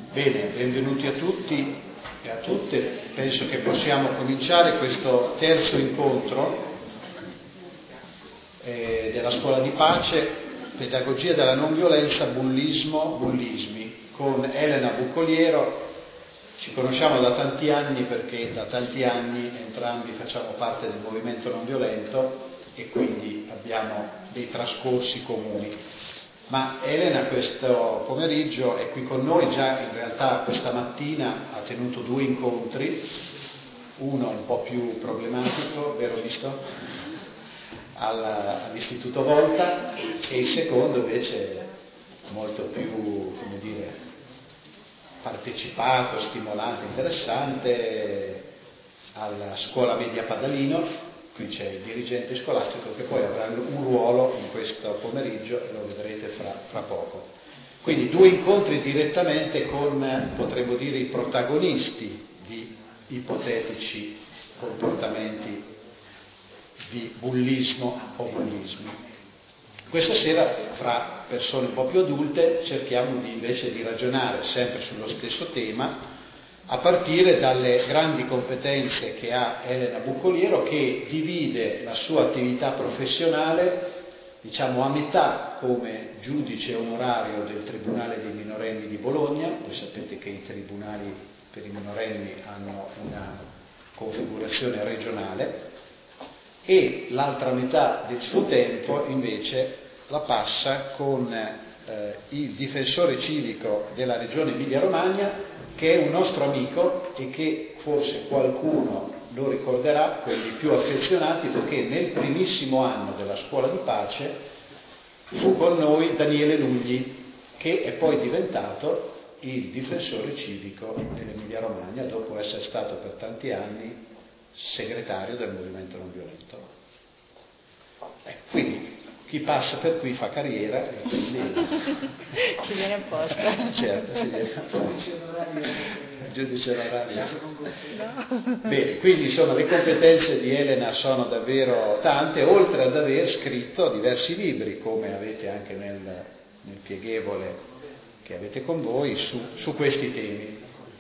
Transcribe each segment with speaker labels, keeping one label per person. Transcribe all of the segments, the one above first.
Speaker 1: Bene, benvenuti a tutti e a tutte. Penso che possiamo cominciare questo terzo incontro della Scuola di Pace, Pedagogia della non violenza, bullismi, con Elena Buccoliero. Ci conosciamo da tanti anni perché da tanti anni entrambi facciamo parte del movimento non violento e quindi abbiamo dei trascorsi comuni. Ma Elena questo pomeriggio è qui con noi, già in realtà questa mattina ha tenuto 2 incontri, uno un po' più problematico, vero visto? All'Istituto Volta, e il secondo invece molto più, partecipato, stimolante, interessante, alla Scuola Media Padalino. Qui c'è il dirigente scolastico che poi avrà un ruolo in questo pomeriggio e lo vedrete fra poco. Quindi 2 incontri direttamente con, potremmo dire, i protagonisti di ipotetici comportamenti di bullismo o bullismi. Questa sera, fra persone un po' più adulte, cerchiamo invece di ragionare sempre sullo stesso tema, a partire dalle grandi competenze che ha Elena Buccoliero, che divide la sua attività professionale, a metà come giudice onorario del Tribunale dei minorenni di Bologna. Voi sapete che i tribunali per i minorenni hanno una configurazione regionale, e l'altra metà del suo tempo invece la passa con il difensore civico della regione Emilia-Romagna, che è un nostro amico e che forse qualcuno lo ricorderà, quelli più affezionati, perché nel primissimo anno della Scuola di Pace fu con noi Daniele Lugli, che è poi diventato il difensore civico dell'Emilia-Romagna dopo essere stato per tanti anni segretario del movimento non violento. Quindi chi passa per qui fa carriera e quindi
Speaker 2: ci viene apposta.
Speaker 1: Certo, si viene apposta. Giudice onorario.
Speaker 2: No.
Speaker 1: Bene, quindi le competenze di Elena sono davvero tante, oltre ad aver scritto diversi libri, come avete anche nel pieghevole che avete con voi, su questi temi.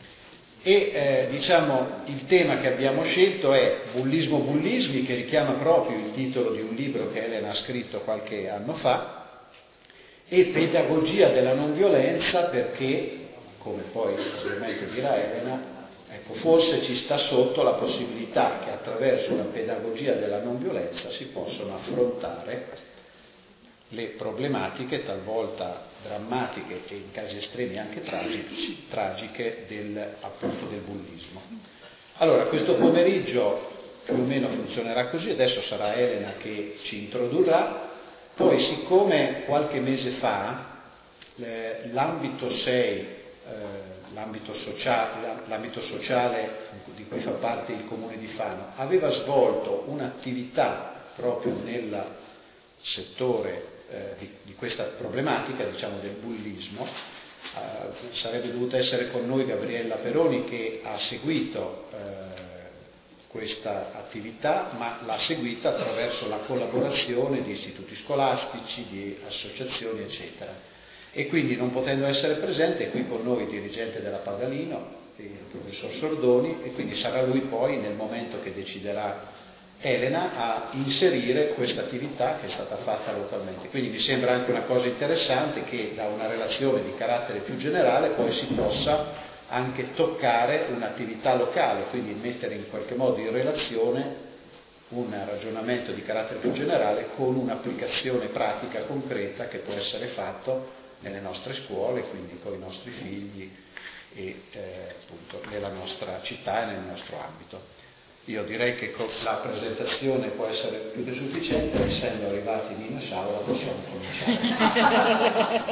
Speaker 1: E il tema che abbiamo scelto è bullismi, che richiama proprio il titolo di un libro che Elena ha scritto qualche anno fa, e pedagogia della non violenza, perché, come poi ovviamente dirà Elena, forse ci sta sotto la possibilità che attraverso una pedagogia della non violenza si possono affrontare le problematiche, talvolta drammatiche e in casi estremi anche tragiche del bullismo. Allora, questo pomeriggio più o meno funzionerà così. Adesso sarà Elena che ci introdurrà, poi siccome qualche mese fa l'ambito 6, l'ambito sociale di cui fa parte il Comune di Fano, aveva svolto un'attività proprio nel settore di questa problematica, del bullismo, sarebbe dovuta essere con noi Gabriella Peroni, che ha seguito questa attività, ma l'ha seguita attraverso la collaborazione di istituti scolastici, di associazioni, eccetera. E quindi, non potendo essere presente, è qui con noi il dirigente della Padalino, il professor Sordoni, e quindi sarà lui poi, nel momento che deciderà Elena, a inserire questa attività che è stata fatta localmente. Quindi mi sembra anche una cosa interessante che da una relazione di carattere più generale poi si possa anche toccare un'attività locale, quindi mettere in qualche modo in relazione un ragionamento di carattere più generale con un'applicazione pratica concreta che può essere fatto nelle nostre scuole, quindi con i nostri figli e appunto nella nostra città e nel nostro ambito. Io direi che la presentazione può essere più che sufficiente, essendo arrivati Nino e Saura possiamo cominciare.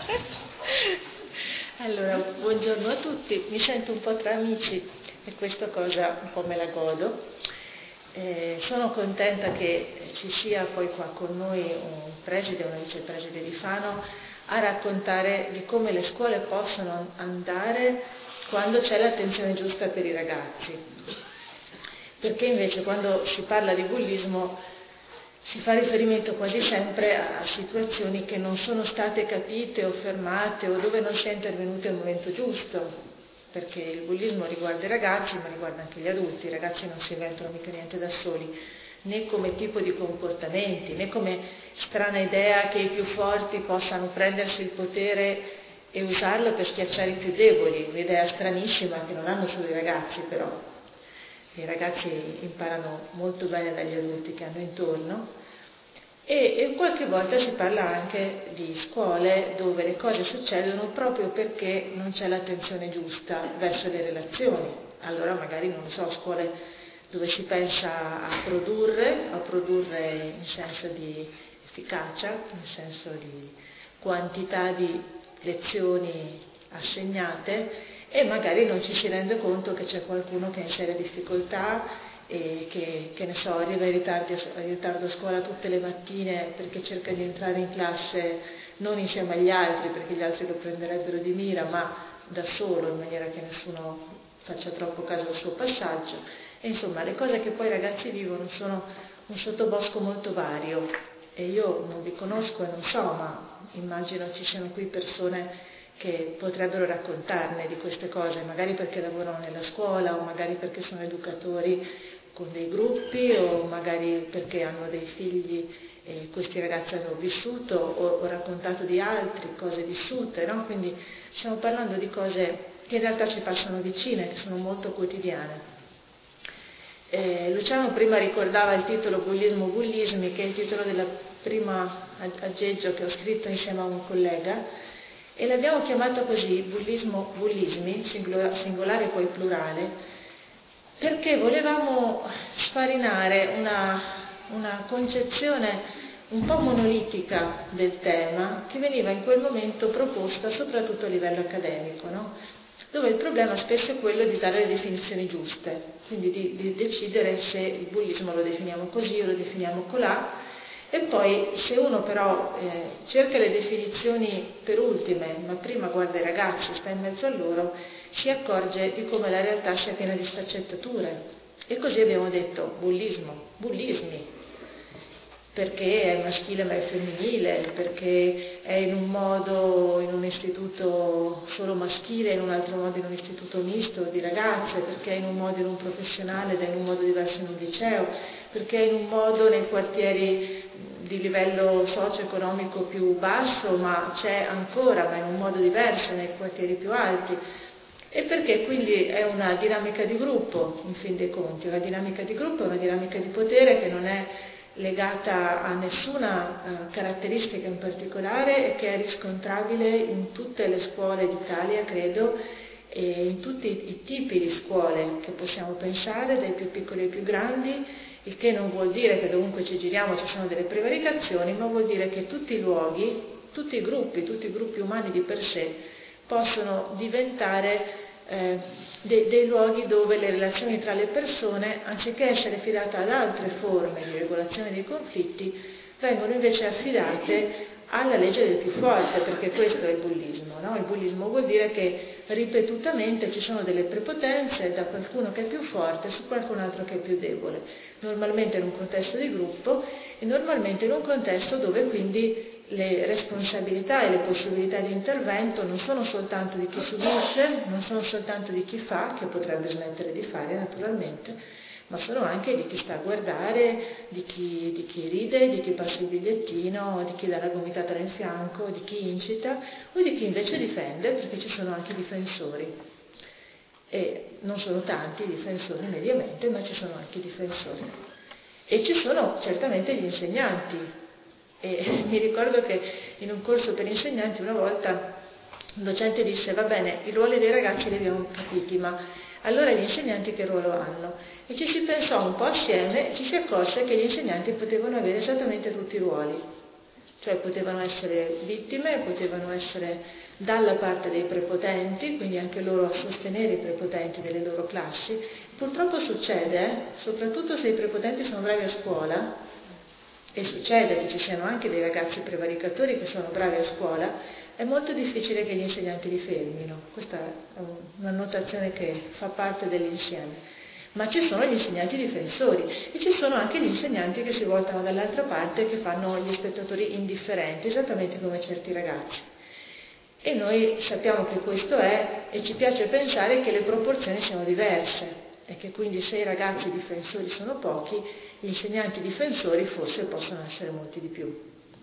Speaker 2: Allora, buongiorno a tutti, mi sento un po' tra amici e questa cosa un po' me la godo. Sono contenta che ci sia poi qua con noi un preside e una vicepreside di Fano a raccontare di come le scuole possono andare quando c'è l'attenzione giusta per i ragazzi. Perché invece quando si parla di bullismo si fa riferimento quasi sempre a situazioni che non sono state capite o fermate o dove non si è intervenuti al momento giusto, perché il bullismo riguarda i ragazzi ma riguarda anche gli adulti. I ragazzi non si inventano mica niente da soli, né come tipo di comportamenti, né come strana idea che i più forti possano prendersi il potere e usarlo per schiacciare i più deboli, un'idea stranissima che non hanno solo i ragazzi però. I ragazzi imparano molto bene dagli adulti che hanno intorno e qualche volta si parla anche di scuole dove le cose succedono proprio perché non c'è l'attenzione giusta verso le relazioni. Allora magari, non lo so, scuole dove si pensa a produrre in senso di efficacia, in senso di quantità di lezioni assegnate, e magari non ci si rende conto che c'è qualcuno che è in seria difficoltà e che ne so, arriva in ritardo a scuola tutte le mattine perché cerca di entrare in classe non insieme agli altri perché gli altri lo prenderebbero di mira, ma da solo, in maniera che nessuno faccia troppo caso al suo passaggio. E insomma, le cose che poi i ragazzi vivono sono un sottobosco molto vario e io non vi conosco e non so, ma immagino ci siano qui persone che potrebbero raccontarne di queste cose, magari perché lavorano nella scuola o magari perché sono educatori con dei gruppi o magari perché hanno dei figli e questi ragazzi hanno vissuto o raccontato di altri cose vissute, no? Quindi stiamo parlando di cose che in realtà ci passano vicine, che sono molto quotidiane. Luciano prima ricordava il titolo Bullismo-Bullismi, che è il titolo della prima aggeggio che ho scritto insieme a un collega, e l'abbiamo chiamato così, Bullismo-Bullismi, singolare e poi plurale, perché volevamo sfarinare una concezione un po' monolitica del tema che veniva in quel momento proposta soprattutto a livello accademico, no? Dove il problema spesso è quello di dare le definizioni giuste, quindi di decidere se il bullismo lo definiamo così o lo definiamo colà, e poi se uno però cerca le definizioni per ultime, ma prima guarda i ragazzi, sta in mezzo a loro, si accorge di come la realtà sia piena di sfaccettature. E così abbiamo detto bullismi, perché è maschile ma è femminile, perché è in un modo in un istituto solo maschile, in un altro modo in un istituto misto di ragazze, perché è in un modo in un professionale ed è in un modo diverso in un liceo, perché è in un modo nei quartieri di livello socio-economico più basso, ma c'è ancora, ma in un modo diverso nei quartieri più alti. E perché quindi è una dinamica di gruppo, in fin dei conti, una dinamica di gruppo è una dinamica di potere che non è legata a nessuna caratteristica in particolare e che è riscontrabile in tutte le scuole d'Italia, credo, e in tutti i tipi di scuole che possiamo pensare, dai più piccoli ai più grandi, il che non vuol dire che dovunque ci giriamo ci sono delle prevaricazioni, ma vuol dire che tutti i luoghi, tutti i gruppi umani di per sé possono diventare dei luoghi dove le relazioni tra le persone, anziché essere affidate ad altre forme di regolazione dei conflitti, vengono invece affidate alla legge del più forte, perché questo è il bullismo, no? Il bullismo vuol dire che ripetutamente ci sono delle prepotenze da qualcuno che è più forte su qualcun altro che è più debole, normalmente in un contesto di gruppo e normalmente in un contesto dove quindi le responsabilità e le possibilità di intervento non sono soltanto di chi subisce, non sono soltanto di chi fa, che potrebbe smettere di fare naturalmente, ma sono anche di chi sta a guardare, di chi ride, di chi passa il bigliettino, di chi dà la gomitata in fianco, di chi incita o di chi invece difende, perché ci sono anche difensori. E non sono tanti i difensori mediamente, ma ci sono anche i difensori. E ci sono certamente gli insegnanti. E mi ricordo che in un corso per insegnanti una volta un docente disse: va bene, i ruoli dei ragazzi li abbiamo capiti, ma allora gli insegnanti che ruolo hanno? E ci si pensò un po' assieme e ci si accorse che gli insegnanti potevano avere esattamente tutti i ruoli, cioè potevano essere vittime, potevano essere dalla parte dei prepotenti, quindi anche loro a sostenere i prepotenti delle loro classi. Purtroppo succede, soprattutto se i prepotenti sono bravi a scuola, e succede che ci siano anche dei ragazzi prevaricatori che sono bravi a scuola, è molto difficile che gli insegnanti li fermino. Questa è una notazione che fa parte dell'insieme. ma ci sono gli insegnanti difensori e ci sono anche gli insegnanti che si voltano dall'altra parte e che fanno gli spettatori indifferenti, esattamente come certi ragazzi. E noi sappiamo che questo è, e ci piace pensare che le proporzioni siano diverse e che quindi se i ragazzi difensori sono pochi, gli insegnanti difensori forse possono essere molti di più.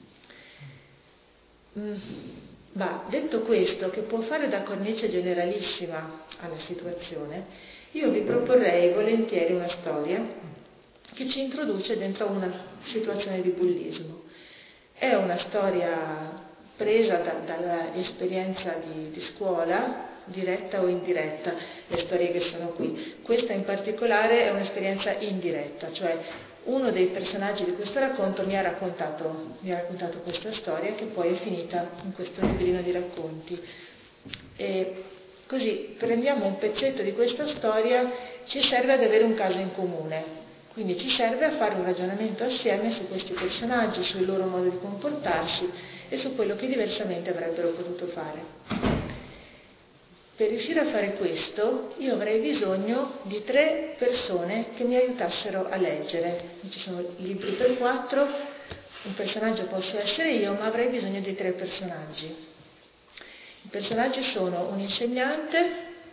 Speaker 2: Detto questo, che può fare da cornice generalissima alla situazione, io vi proporrei volentieri una storia che ci introduce dentro una situazione di bullismo. È una storia presa dall'esperienza di scuola, diretta o indiretta, le storie che sono qui. Questa in particolare è un'esperienza indiretta, cioè uno dei personaggi di questo racconto mi ha raccontato questa storia che poi è finita in questo librino di racconti. E così prendiamo un pezzetto di questa storia, ci serve ad avere un caso in comune, quindi ci serve a fare un ragionamento assieme su questi personaggi, sul loro modo di comportarsi e su quello che diversamente avrebbero potuto fare. Per riuscire a fare questo io avrei bisogno di 3 persone che mi aiutassero a leggere. Ci sono libri per 4, un personaggio posso essere io, ma avrei bisogno di 3 personaggi. I personaggi sono un insegnante,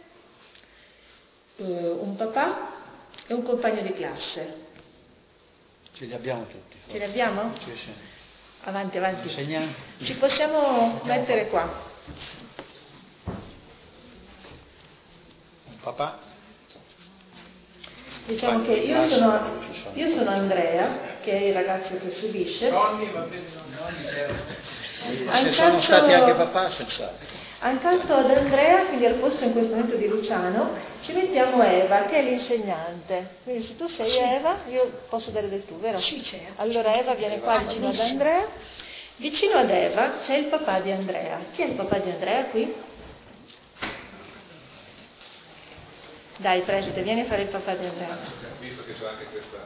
Speaker 2: un papà e un compagno di classe.
Speaker 1: Ce li abbiamo tutti.
Speaker 2: Ce li abbiamo?
Speaker 1: Sì.
Speaker 2: Avanti.
Speaker 1: Insegnante.
Speaker 2: Ci possiamo mettere qua.
Speaker 1: Papà?
Speaker 2: Diciamo che io sono Andrea, che è il ragazzo che subisce.
Speaker 1: Se sono stati anche papà, senz'altro.
Speaker 2: Accanto ad Andrea, quindi al posto in questo momento di Luciano, ci mettiamo Eva, che è l'insegnante. Quindi se tu sei Eva, io posso dare del tu, vero?
Speaker 3: Sì, certo.
Speaker 2: Allora Eva viene qua vicino ad Andrea. Vicino ad Eva c'è il papà di Andrea. Chi è il papà di Andrea qui? Dai, preside, vieni a fare il papà di Andrea.
Speaker 4: Visto che c'è anche questa.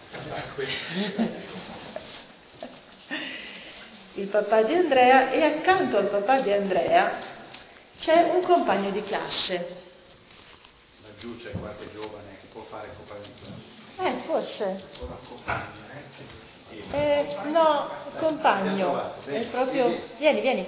Speaker 2: Il papà di Andrea, e accanto al papà di Andrea c'è un compagno di classe.
Speaker 1: Laggiù c'è qualche giovane che può fare compagno di classe.
Speaker 2: Forse.
Speaker 1: Compagno,
Speaker 2: No, compagno. È proprio. Vieni.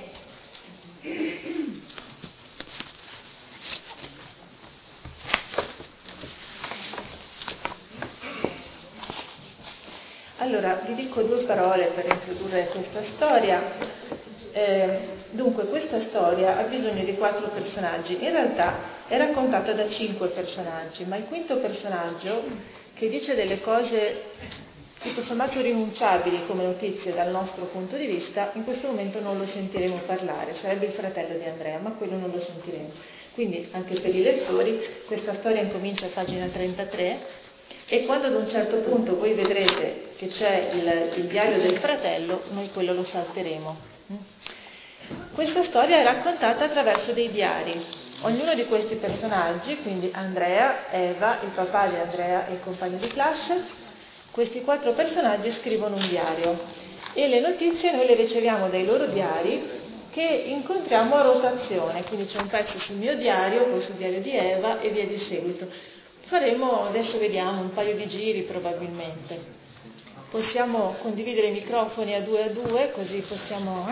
Speaker 2: Allora, vi dico 2 parole per introdurre questa storia. Dunque, questa storia ha bisogno di 4 personaggi. In realtà è raccontata da 5 personaggi, ma il quinto personaggio, che dice delle cose tutto sommato rinunciabili come notizie dal nostro punto di vista, in questo momento non lo sentiremo parlare. Sarebbe il fratello di Andrea, ma quello non lo sentiremo. Quindi, anche per i lettori, questa storia incomincia a pagina 33, e quando ad un certo punto voi vedrete che c'è il diario del fratello, noi quello lo salteremo. Questa storia è raccontata attraverso dei diari. Ognuno di questi personaggi, quindi Andrea, Eva, il papà di Andrea e il compagno di classe, questi 4 personaggi scrivono un diario e le notizie noi le riceviamo dai loro diari che incontriamo a rotazione, quindi c'è un pezzo sul mio diario, poi sul diario di Eva e via di seguito. Faremo, adesso vediamo, un paio di giri probabilmente. Possiamo condividere i microfoni a 2, così possiamo.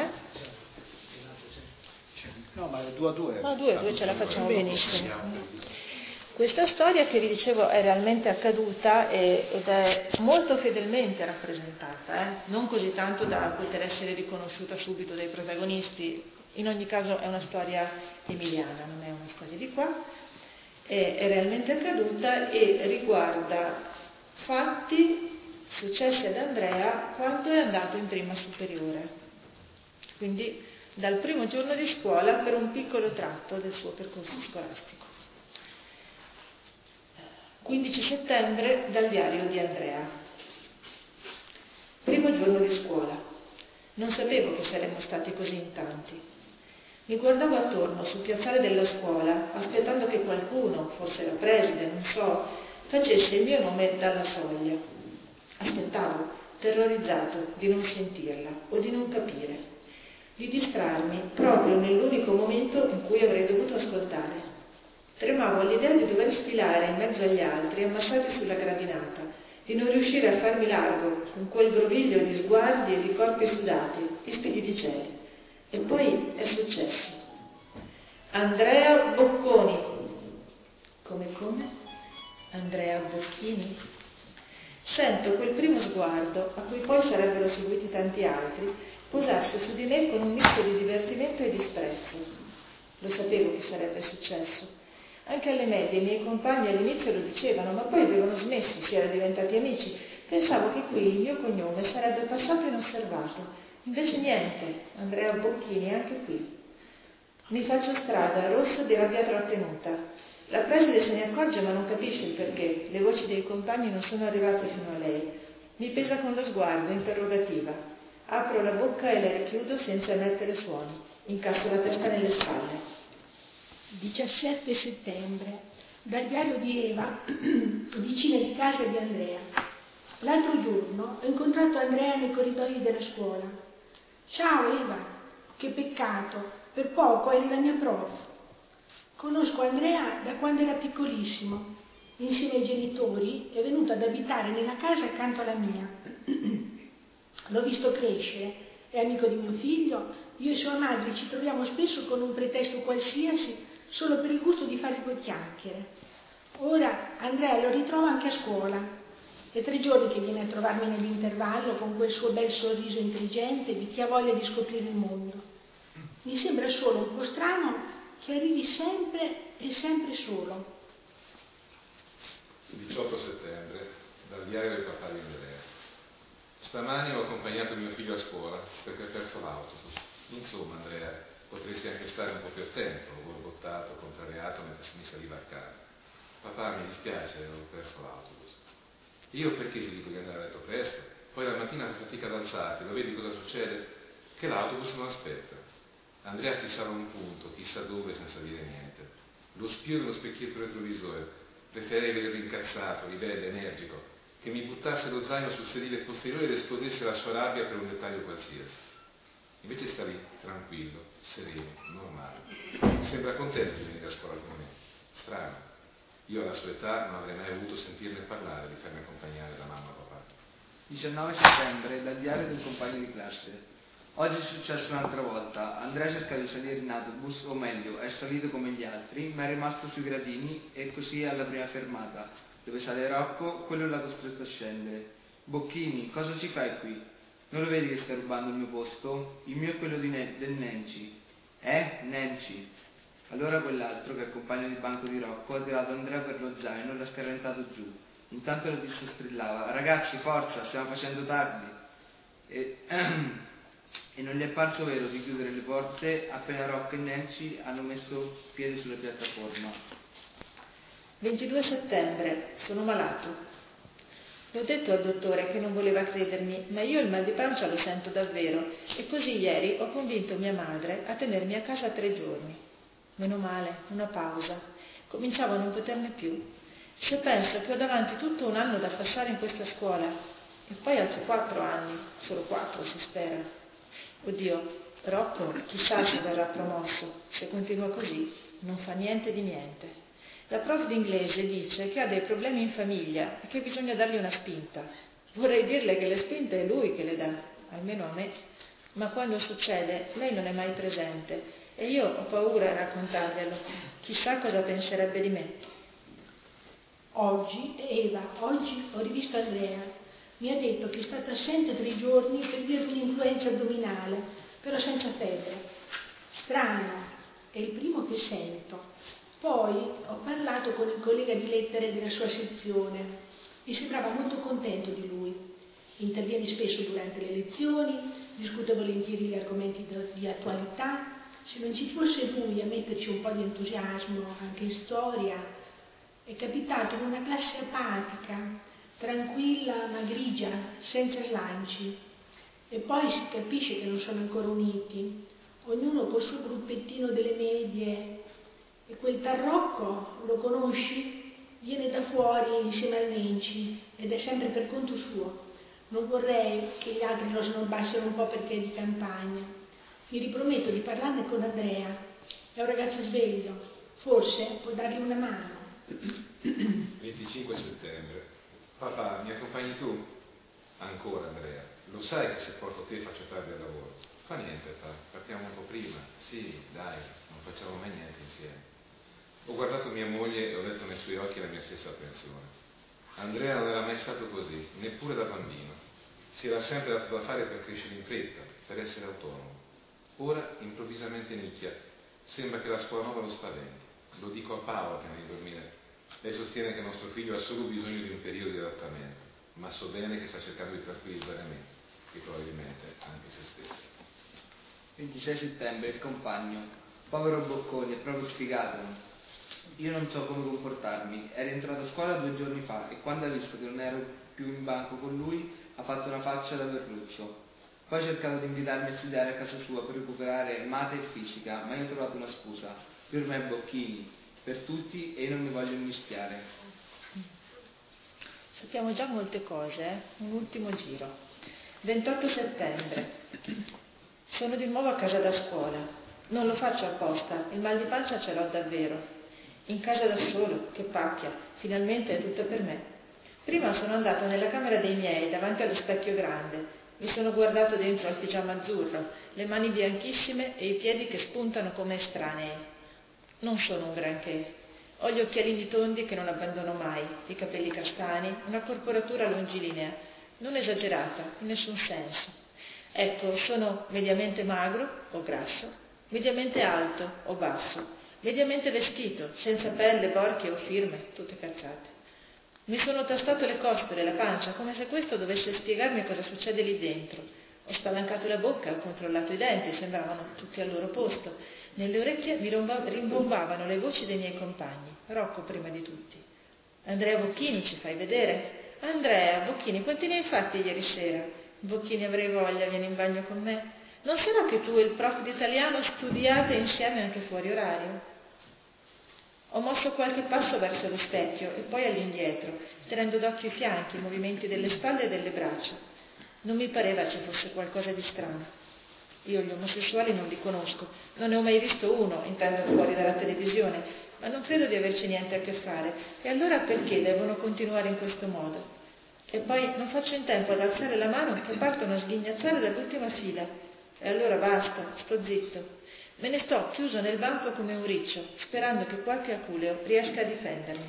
Speaker 1: No, ma 2 a 2.
Speaker 2: No, 2 a 2 ce la facciamo benissimo. Questa storia che vi dicevo è realmente accaduta ed è molto fedelmente rappresentata, non così tanto da poter essere riconosciuta subito dai protagonisti. In ogni caso è una storia emiliana, non è una storia di qua. È realmente accaduta e riguarda fatti successi ad Andrea quando è andato in prima superiore, quindi dal primo giorno di scuola per un piccolo tratto del suo percorso scolastico. 15 settembre dal diario di Andrea. Primo giorno di scuola. Non sapevo che saremmo stati così in tanti. Mi guardavo attorno sul piazzale della scuola, aspettando che qualcuno, forse la preside, non so, facesse il mio nome dalla soglia. Aspettavo, terrorizzato, di non sentirla o di non capire, di distrarmi proprio nell'unico momento in cui avrei dovuto ascoltare. Tremavo all'idea di dover sfilare in mezzo agli altri ammassati sulla gradinata, di non riuscire a farmi largo con quel groviglio di sguardi e di corpi sudati, ispidi di cieli. E poi è successo. Andrea Bocconi. Come? Andrea Bocchini? Sento quel primo sguardo, a cui poi sarebbero seguiti tanti altri, posarsi su di me con un misto di divertimento e disprezzo. Lo sapevo che sarebbe successo. Anche alle medie i miei compagni all'inizio lo dicevano, ma poi avevano smesso, si erano diventati amici. Pensavo che qui il mio cognome sarebbe passato inosservato. Invece niente, Andrea Bocchini anche qui. Mi faccio strada, rossa di rabbia trattenuta. La preside se ne accorge ma non capisce il perché. Le voci dei compagni non sono arrivate fino a lei. Mi pesa con lo sguardo, interrogativa. Apro la bocca e la richiudo senza emettere suoni. Incasso la testa nelle spalle.
Speaker 3: 17 settembre, dal diario di Eva, vicina di casa di Andrea. L'altro giorno ho incontrato Andrea nei corridoi della scuola. Ciao Eva, che peccato, per poco eri la mia prof. Conosco Andrea da quando era piccolissimo. Insieme ai genitori è venuto ad abitare nella casa accanto alla mia. L'ho visto crescere, è amico di mio figlio. Io e sua madre ci troviamo spesso con un pretesto qualsiasi solo per il gusto di fare due chiacchiere. Ora Andrea lo ritrova anche a scuola. È 3 giorni che viene a trovarmi nell'intervallo con quel suo bel sorriso intelligente di chi ha voglia di scoprire il mondo. Mi sembra solo un po' strano che arrivi sempre e sempre solo.
Speaker 4: 18 settembre, dal diario del papà di Andrea. Stamani ho accompagnato mio figlio a scuola perché ha perso l'autobus. Insomma, Andrea, potresti anche stare un po' più attento, ho borbottato, contrariato mentre mi saliva al carro. Papà, mi dispiace, ho perso l'autobus. Io perché ti dico di andare a letto presto? Poi la mattina fai fatica ad alzarti, lo vedi cosa succede? Che l'autobus non aspetta. Andrea fissava un punto, chissà dove, senza dire niente. Lo spio dello specchietto retrovisore. Preferirei vederlo incazzato, ribelle, energico, che mi buttasse lo zaino sul sedile posteriore ed esplodesse la sua rabbia per un dettaglio qualsiasi. Invece stavi tranquillo, sereno, normale. Sembra contento di venire a scuola con me. Strano. Io alla sua età non avrei mai avuto sentirne parlare di farmi accompagnare da mamma e papà.
Speaker 5: 19 settembre, dal diario di un compagno di classe. Oggi è successo un'altra volta. Andrea cercava di salire in autobus, o meglio, è salito come gli altri, ma è rimasto sui gradini e così alla prima fermata, dove sale Rocco, quello l'ha costretto a scendere. Bocchini, cosa ci fai qui? Non lo vedi che stai rubando il mio posto? Il mio è quello del Nenci. Nenci? Allora quell'altro, che è compagno di banco di Rocco, ha tirato Andrea per lo zaino e l'ha scarrentato giù. Intanto la tizia strillava: ragazzi, forza, stiamo facendo tardi. E non gli è parso vero di chiudere le porte appena Rocco e Nenci hanno messo piede sulla piattaforma.
Speaker 2: 22 settembre, sono malato. L'ho detto al dottore che non voleva credermi, ma io il mal di pancia lo sento davvero e così ieri ho convinto mia madre a tenermi a casa 3 giorni. Meno male, una pausa. Cominciavo a non poterne più. Se penso che ho davanti tutto un anno da passare in questa scuola e poi altri 4 anni, solo 4 si spera. Oddio, Rocco chissà se verrà promosso, se continua così non fa niente di niente. La prof d'inglese dice che ha dei problemi in famiglia e che bisogna dargli una spinta. Vorrei dirle che le spinte è lui che le dà, almeno a me. Ma quando succede, lei non è mai presente e io ho paura a raccontarglielo. Chissà cosa penserebbe di me.
Speaker 3: Oggi ho rivisto Andrea. Mi ha detto che è stata assente 3 giorni per via di un'influenza addominale, però senza febbre. Strano, è il primo che sento. Poi ho parlato con il collega di lettere della sua sezione. Mi sembrava molto contento di lui. Interviene spesso durante le lezioni, discute volentieri gli argomenti di attualità. Se non ci fosse lui a metterci un po' di entusiasmo anche in storia, è capitato in una classe apatica, tranquilla ma grigia, senza slanci. E poi si capisce che non sono ancora uniti, ognuno col suo gruppettino delle medie. E quel Tarrocco, lo conosci? Viene da fuori insieme al Nenci ed è sempre per conto suo. Non vorrei che gli altri lo snobbassero un po' perché è di campagna. Mi riprometto di parlarne con Andrea. È un ragazzo sveglio, Forse può dargli una mano.
Speaker 4: 25 settembre. Papà, mi accompagni tu? Ancora, Andrea. Lo sai che se porto te faccio tardi al lavoro. Fa niente, papà, partiamo un po' prima. Sì, dai, non facciamo mai niente insieme. Ho guardato mia moglie e ho letto nei suoi occhi la mia stessa apprensione. Andrea non era mai stato così, neppure da bambino. Si era sempre dato da fare per crescere in fretta, per essere autonomo. Ora, improvvisamente nicchia. Sembra che la scuola nuova lo spaventi. Lo dico a Paola prima di dormire. Lei sostiene che nostro figlio ha solo bisogno di un periodo di adattamento, ma so bene che sta cercando di tranquillizzare me, e probabilmente anche se stessa.
Speaker 5: 26 settembre, il compagno. Povero Bocconi, è proprio sfigato. Io non so come comportarmi. Era entrato a scuola 2 giorni fa e quando ha visto che non ero più in banco con lui ha fatto una faccia da berruccio. Poi ha cercato di invitarmi a studiare a casa sua per recuperare mate e fisica, ma io ho trovato una scusa. Per me Bocchini, per tutti, e io non mi voglio mischiare.
Speaker 2: Sappiamo già molte cose, Un ultimo giro. 28 settembre. Sono di nuovo a casa da scuola. Non lo faccio apposta, il mal di pancia ce l'ho davvero. In casa da solo, che pacchia, finalmente è tutto per me. Prima sono andato nella camera dei miei, davanti allo specchio grande. Mi sono guardato dentro al pigiama azzurro, le mani bianchissime e i piedi che spuntano come estranei. Non sono un granché. Ho gli occhialini tondi che non abbandono mai, i capelli castani, una corporatura longilinea, non esagerata, in nessun senso. Ecco, sono mediamente magro o grasso, mediamente alto o basso, mediamente vestito, senza pelle, borchie o firme, tutte cazzate. Mi sono tastato le costole e la pancia come se questo dovesse spiegarmi cosa succede lì dentro. Ho spalancato la bocca, ho controllato i denti, sembravano tutti al loro posto. Nelle orecchie mi rimbombavano le voci dei miei compagni, Rocco prima di tutti. Andrea Bocchini, ci fai vedere? Andrea, Bocchini, quanti ne hai fatti ieri sera? Bocchini, avrei voglia, vieni in bagno con me? Non sarà che tu e il prof di italiano studiate insieme anche fuori orario? Ho mosso qualche passo verso lo specchio e poi all'indietro, tenendo d'occhio i fianchi, i movimenti delle spalle e delle braccia. Non mi pareva ci fosse qualcosa di strano. Io gli omosessuali non li conosco, non ne ho mai visto uno, intendo fuori dalla televisione, ma non credo di averci niente a che fare. E allora perché devono continuare in questo modo? E poi non faccio in tempo ad alzare la mano che partono a sghignazzare dall'ultima fila. E allora basta, sto zitto. Me ne sto chiuso nel banco come un riccio, sperando che qualche aculeo riesca a difendermi.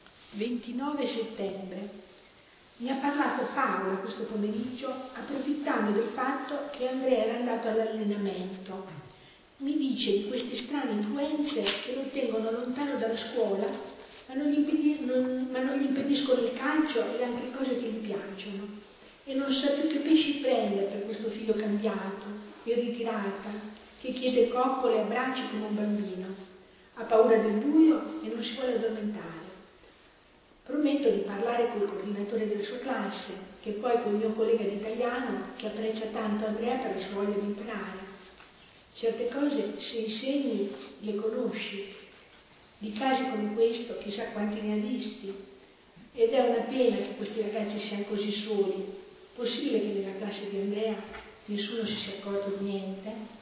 Speaker 3: 29 settembre. Mi ha parlato Paola questo pomeriggio, approfittando del fatto che Andrea era andato all'allenamento. Mi dice di queste strane influenze che lo tengono lontano dalla scuola, ma non gli impediscono il calcio e le altre cose che gli piacciono. E non sa più che pesci prendere per questo figlio cambiato, in ritirata, che chiede coccole e abbracci come un bambino. Ha paura del buio e non si vuole addormentare. Prometto di parlare col coordinatore della sua classe, che poi col mio collega di italiano, che apprezza tanto Andrea per la sua voglia di imparare. Certe cose, se insegni, le conosci. Di casi come questo, chissà quanti ne ha visti. Ed è una pena che questi ragazzi siano così soli. Possibile che nella classe di Andrea nessuno si sia accorto di niente?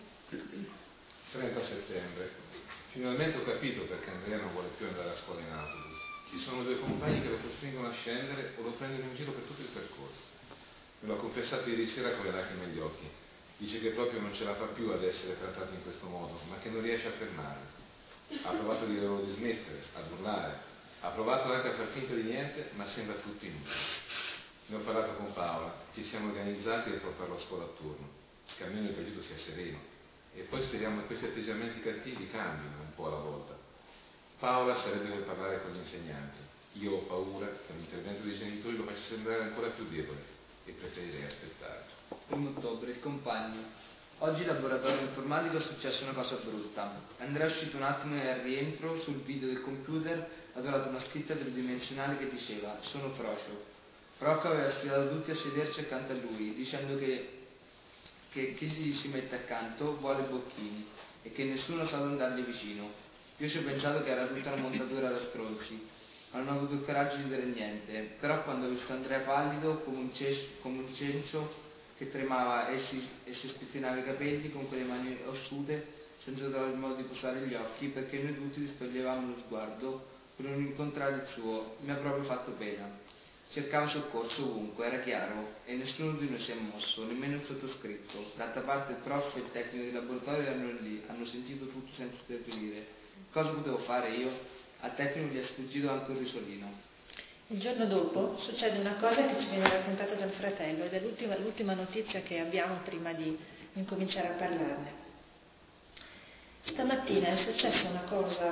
Speaker 4: 30 settembre. Finalmente ho capito perché Andrea non vuole più andare a scuola in autobus. Ci sono 2 compagni che lo costringono a scendere o lo prendono in giro per tutto il percorso. Me l'ha confessato ieri sera con le lacrime agli occhi. Dice che proprio non ce la fa più ad essere trattato in questo modo, ma che non riesce a fermarlo. Ha provato a dire loro di smettere, ad urlare. Ha provato anche a far finta di niente, ma sembra tutto inutile. Ne ho parlato con Paola, ci siamo organizzati per portarlo a scuola a turno, che almeno il tragitto sia sereno. E poi speriamo che questi atteggiamenti cattivi cambino un po' alla volta. Paola sarebbe per parlare con gli insegnanti. Io ho paura che l'intervento dei genitori lo faccia sembrare ancora più debole e preferirei aspettare.
Speaker 5: 1 ottobre, il compagno. Oggi in laboratorio informatico è successa una cosa brutta. Andrea è uscito un attimo e al rientro, sul video del computer, ha trovato una scritta tridimensionale che diceva «Sono Frocio». Rocco aveva sfidato tutti a sederci accanto a lui, dicendo che chi gli si mette accanto vuole Bocchini e che nessuno sa andargli vicino. Io ci ho pensato che era tutta una montatura da stronzi, ma non ho avuto il coraggio di dire niente. Però quando ho visto Andrea pallido come un cencio che tremava e si spettinava i capelli con quelle mani ossute, senza trovare il modo di posare gli occhi, perché noi tutti distoglievamo lo sguardo per non incontrare il suo. Mi ha proprio fatto pena. Cercava soccorso ovunque, era chiaro, e nessuno di noi si è mosso, nemmeno il sottoscritto. D'altra parte il prof e il tecnico di laboratorio erano lì, hanno sentito tutto senza intervenire. Cosa potevo fare io? Al tecnico gli è sfuggito anche un risolino.
Speaker 2: Il giorno dopo succede una cosa che ci viene raccontata dal fratello ed è l'ultima notizia che abbiamo prima di incominciare a parlarne. Stamattina è successa una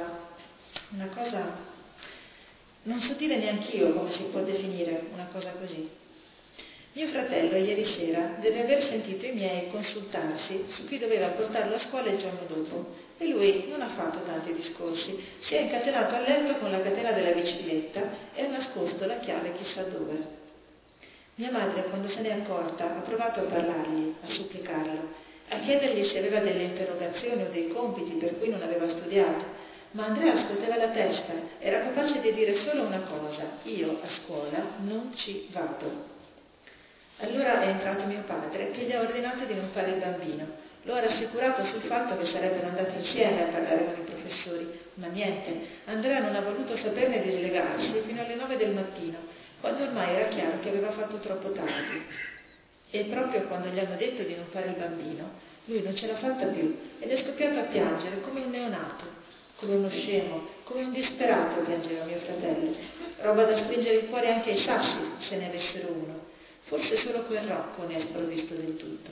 Speaker 2: cosa, non so dire neanch'io come si può definire una cosa così. Mio fratello ieri sera deve aver sentito i miei consultarsi su chi doveva portarlo a scuola il giorno dopo e lui non ha fatto tanti discorsi, si è incatenato a letto con la catena della bicicletta e ha nascosto la chiave chissà dove. Mia madre, quando se n'è accorta, ha provato a parlargli, a supplicarlo, a chiedergli se aveva delle interrogazioni o dei compiti per cui non aveva studiato, ma Andrea scuoteva la testa, era capace di dire solo una cosa: io a scuola non ci vado. Allora è entrato mio padre che gli ha ordinato di non fare il bambino, lo ha rassicurato sul fatto che sarebbero andati insieme a parlare con i professori, ma niente, Andrea non ha voluto saperne di slegarsi fino alle 9 del mattino, quando ormai era chiaro che aveva fatto troppo tardi. E proprio quando gli hanno detto di non fare il bambino, lui non ce l'ha fatta più ed è scoppiato a piangere come un neonato, come uno scemo, come un disperato piangeva mio fratello, roba da stringere il cuore anche ai sassi se ne avessero uno. Forse solo quel Rocco ne è sprovvisto del tutto.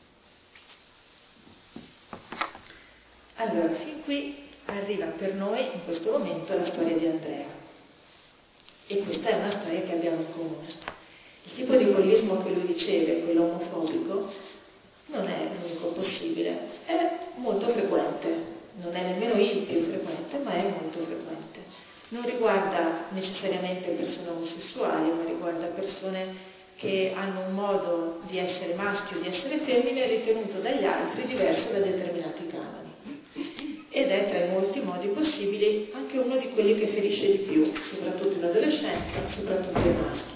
Speaker 2: Allora, fin qui arriva per noi in questo momento la storia di Andrea. E questa è una storia che abbiamo in comune. Il tipo di bullismo che lui riceve, quello omofobico, non è l'unico possibile, è molto frequente, non è nemmeno il più frequente, ma è molto frequente. Non riguarda necessariamente persone omosessuali, ma riguarda persone che hanno un modo di essere maschio o di essere femmine ritenuto dagli altri diverso da determinati canoni. Ed è tra i molti modi possibili anche uno di quelli che ferisce di più, soprattutto in adolescenza, soprattutto ai maschi.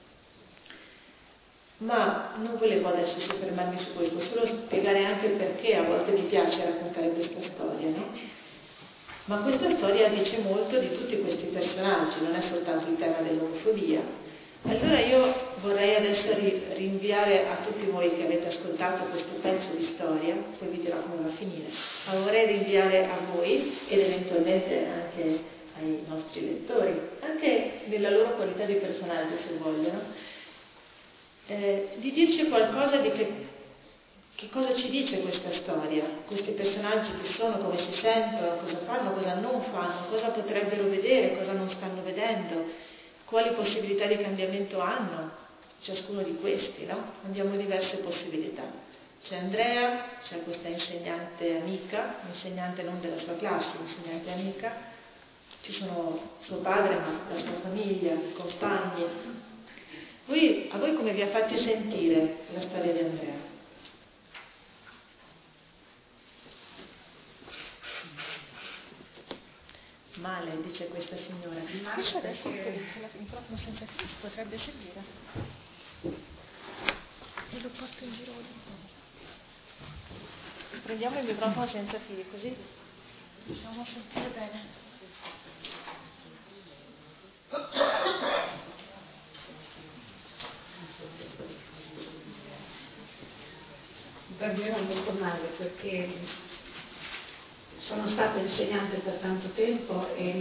Speaker 2: Ma non volevo adesso soffermarmi su questo, solo spiegare anche perché a volte mi piace raccontare questa storia, no? Ma questa storia dice molto di tutti questi personaggi, non è soltanto il tema dell'omofobia. Allora io vorrei adesso rinviare a tutti voi che avete ascoltato questo pezzo di storia, poi vi dirò come va a finire, ma vorrei rinviare a voi ed eventualmente anche ai nostri lettori, anche nella loro qualità di personaggio se vogliono, di dirci qualcosa di che cosa ci dice questa storia, questi personaggi chi sono, come si sentono, cosa fanno, cosa non fanno, cosa potrebbero vedere, cosa non stanno vedendo, quali possibilità di cambiamento hanno ciascuno di questi, no? Abbiamo diverse possibilità. C'è Andrea, c'è questa insegnante amica, insegnante non della sua classe, insegnante amica, ci sono suo padre, ma la sua famiglia, i compagni. A voi come vi ha fatti sentire la storia di Andrea? Male, dice questa signora. Questo adesso il microfono senza fili ci potrebbe servire. E lo porto in giro di nuovo. Prendiamo il microfono senza fili, così riusciamo a sentire bene.
Speaker 3: Davvero molto male perché sono stata insegnante per tanto tempo,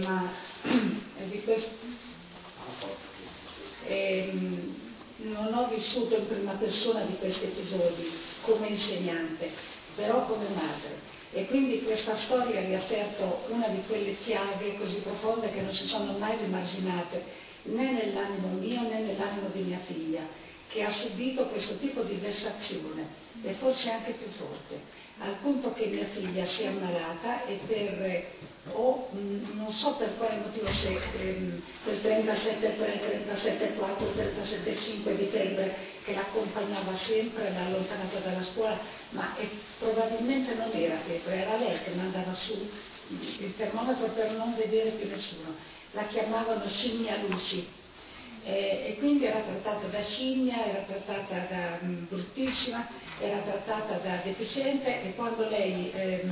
Speaker 3: non ho vissuto in prima persona di questi episodi come insegnante, però come madre. E quindi questa storia mi ha aperto una di quelle chiavi così profonde che non si sono mai rimarginate né nell'animo mio né nell'animo di mia figlia, che ha subito questo tipo di vessazione e forse anche più forte, al punto che mia figlia si è ammalata e non so per quale motivo, se quel 37,3, 37,4, 37,5 di febbre che l'accompagnava sempre, l'ha allontanata dalla scuola, ma probabilmente non era febbre, era lei che mandava su il termometro per non vedere più nessuno. La chiamavano scimmia Lucy. E quindi era trattata da scimmia, era trattata da bruttissima, era trattata da deficiente, e quando lei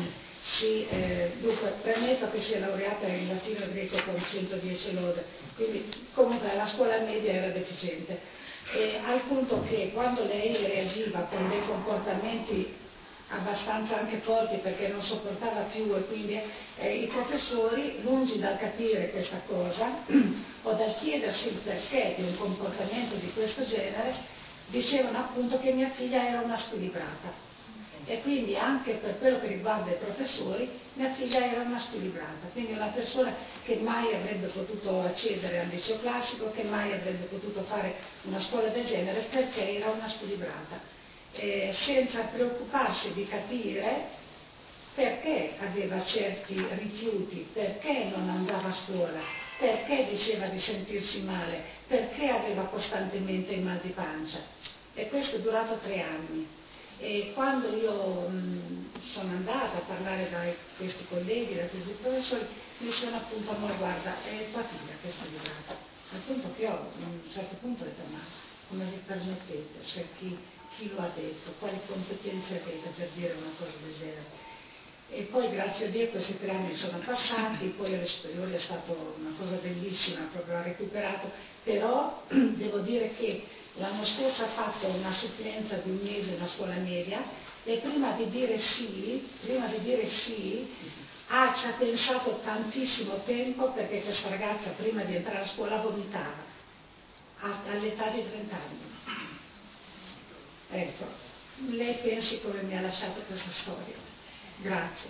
Speaker 3: Dunque, premetto che si è laureata in latino e greco con 110 lode, quindi comunque la scuola media era deficiente, al punto che quando lei reagiva con dei comportamenti abbastanza anche forti perché non sopportava più, e quindi i professori, lungi dal capire questa cosa o dal chiedersi il perché di un comportamento di questo genere, dicevano appunto che mia figlia era una squilibrata. E quindi anche per quello che riguarda i professori, mia figlia era una squilibrata, quindi una persona che mai avrebbe potuto accedere al liceo classico, che mai avrebbe potuto fare una scuola del genere perché era una squilibrata, senza preoccuparsi di capire perché aveva certi rifiuti, perché non andava a scuola, perché diceva di sentirsi male, perché aveva costantemente il mal di pancia. E questo è durato 3 anni. E quando io sono andata a parlare da questi colleghi, da questi professori, mi sono appunto, ma guarda, è tua figlia che è squilibrata. Al punto che io a un certo punto ho detto, ma come vi permettete? Cioè chi lo ha detto? Quali competenze avete per dire una cosa del genere? E poi grazie a Dio questi 3 anni sono passati, poi alle superiori è stata una cosa bellissima, proprio ha recuperato, però devo dire che l'anno scorso ha fatto una supplenza di 1 mese in una scuola media e prima di dire sì, ci ha pensato tantissimo tempo, perché questa ragazza prima di entrare a scuola vomitava all'età di 30 anni. Ecco, lei pensi come mi ha lasciato questa storia. Grazie.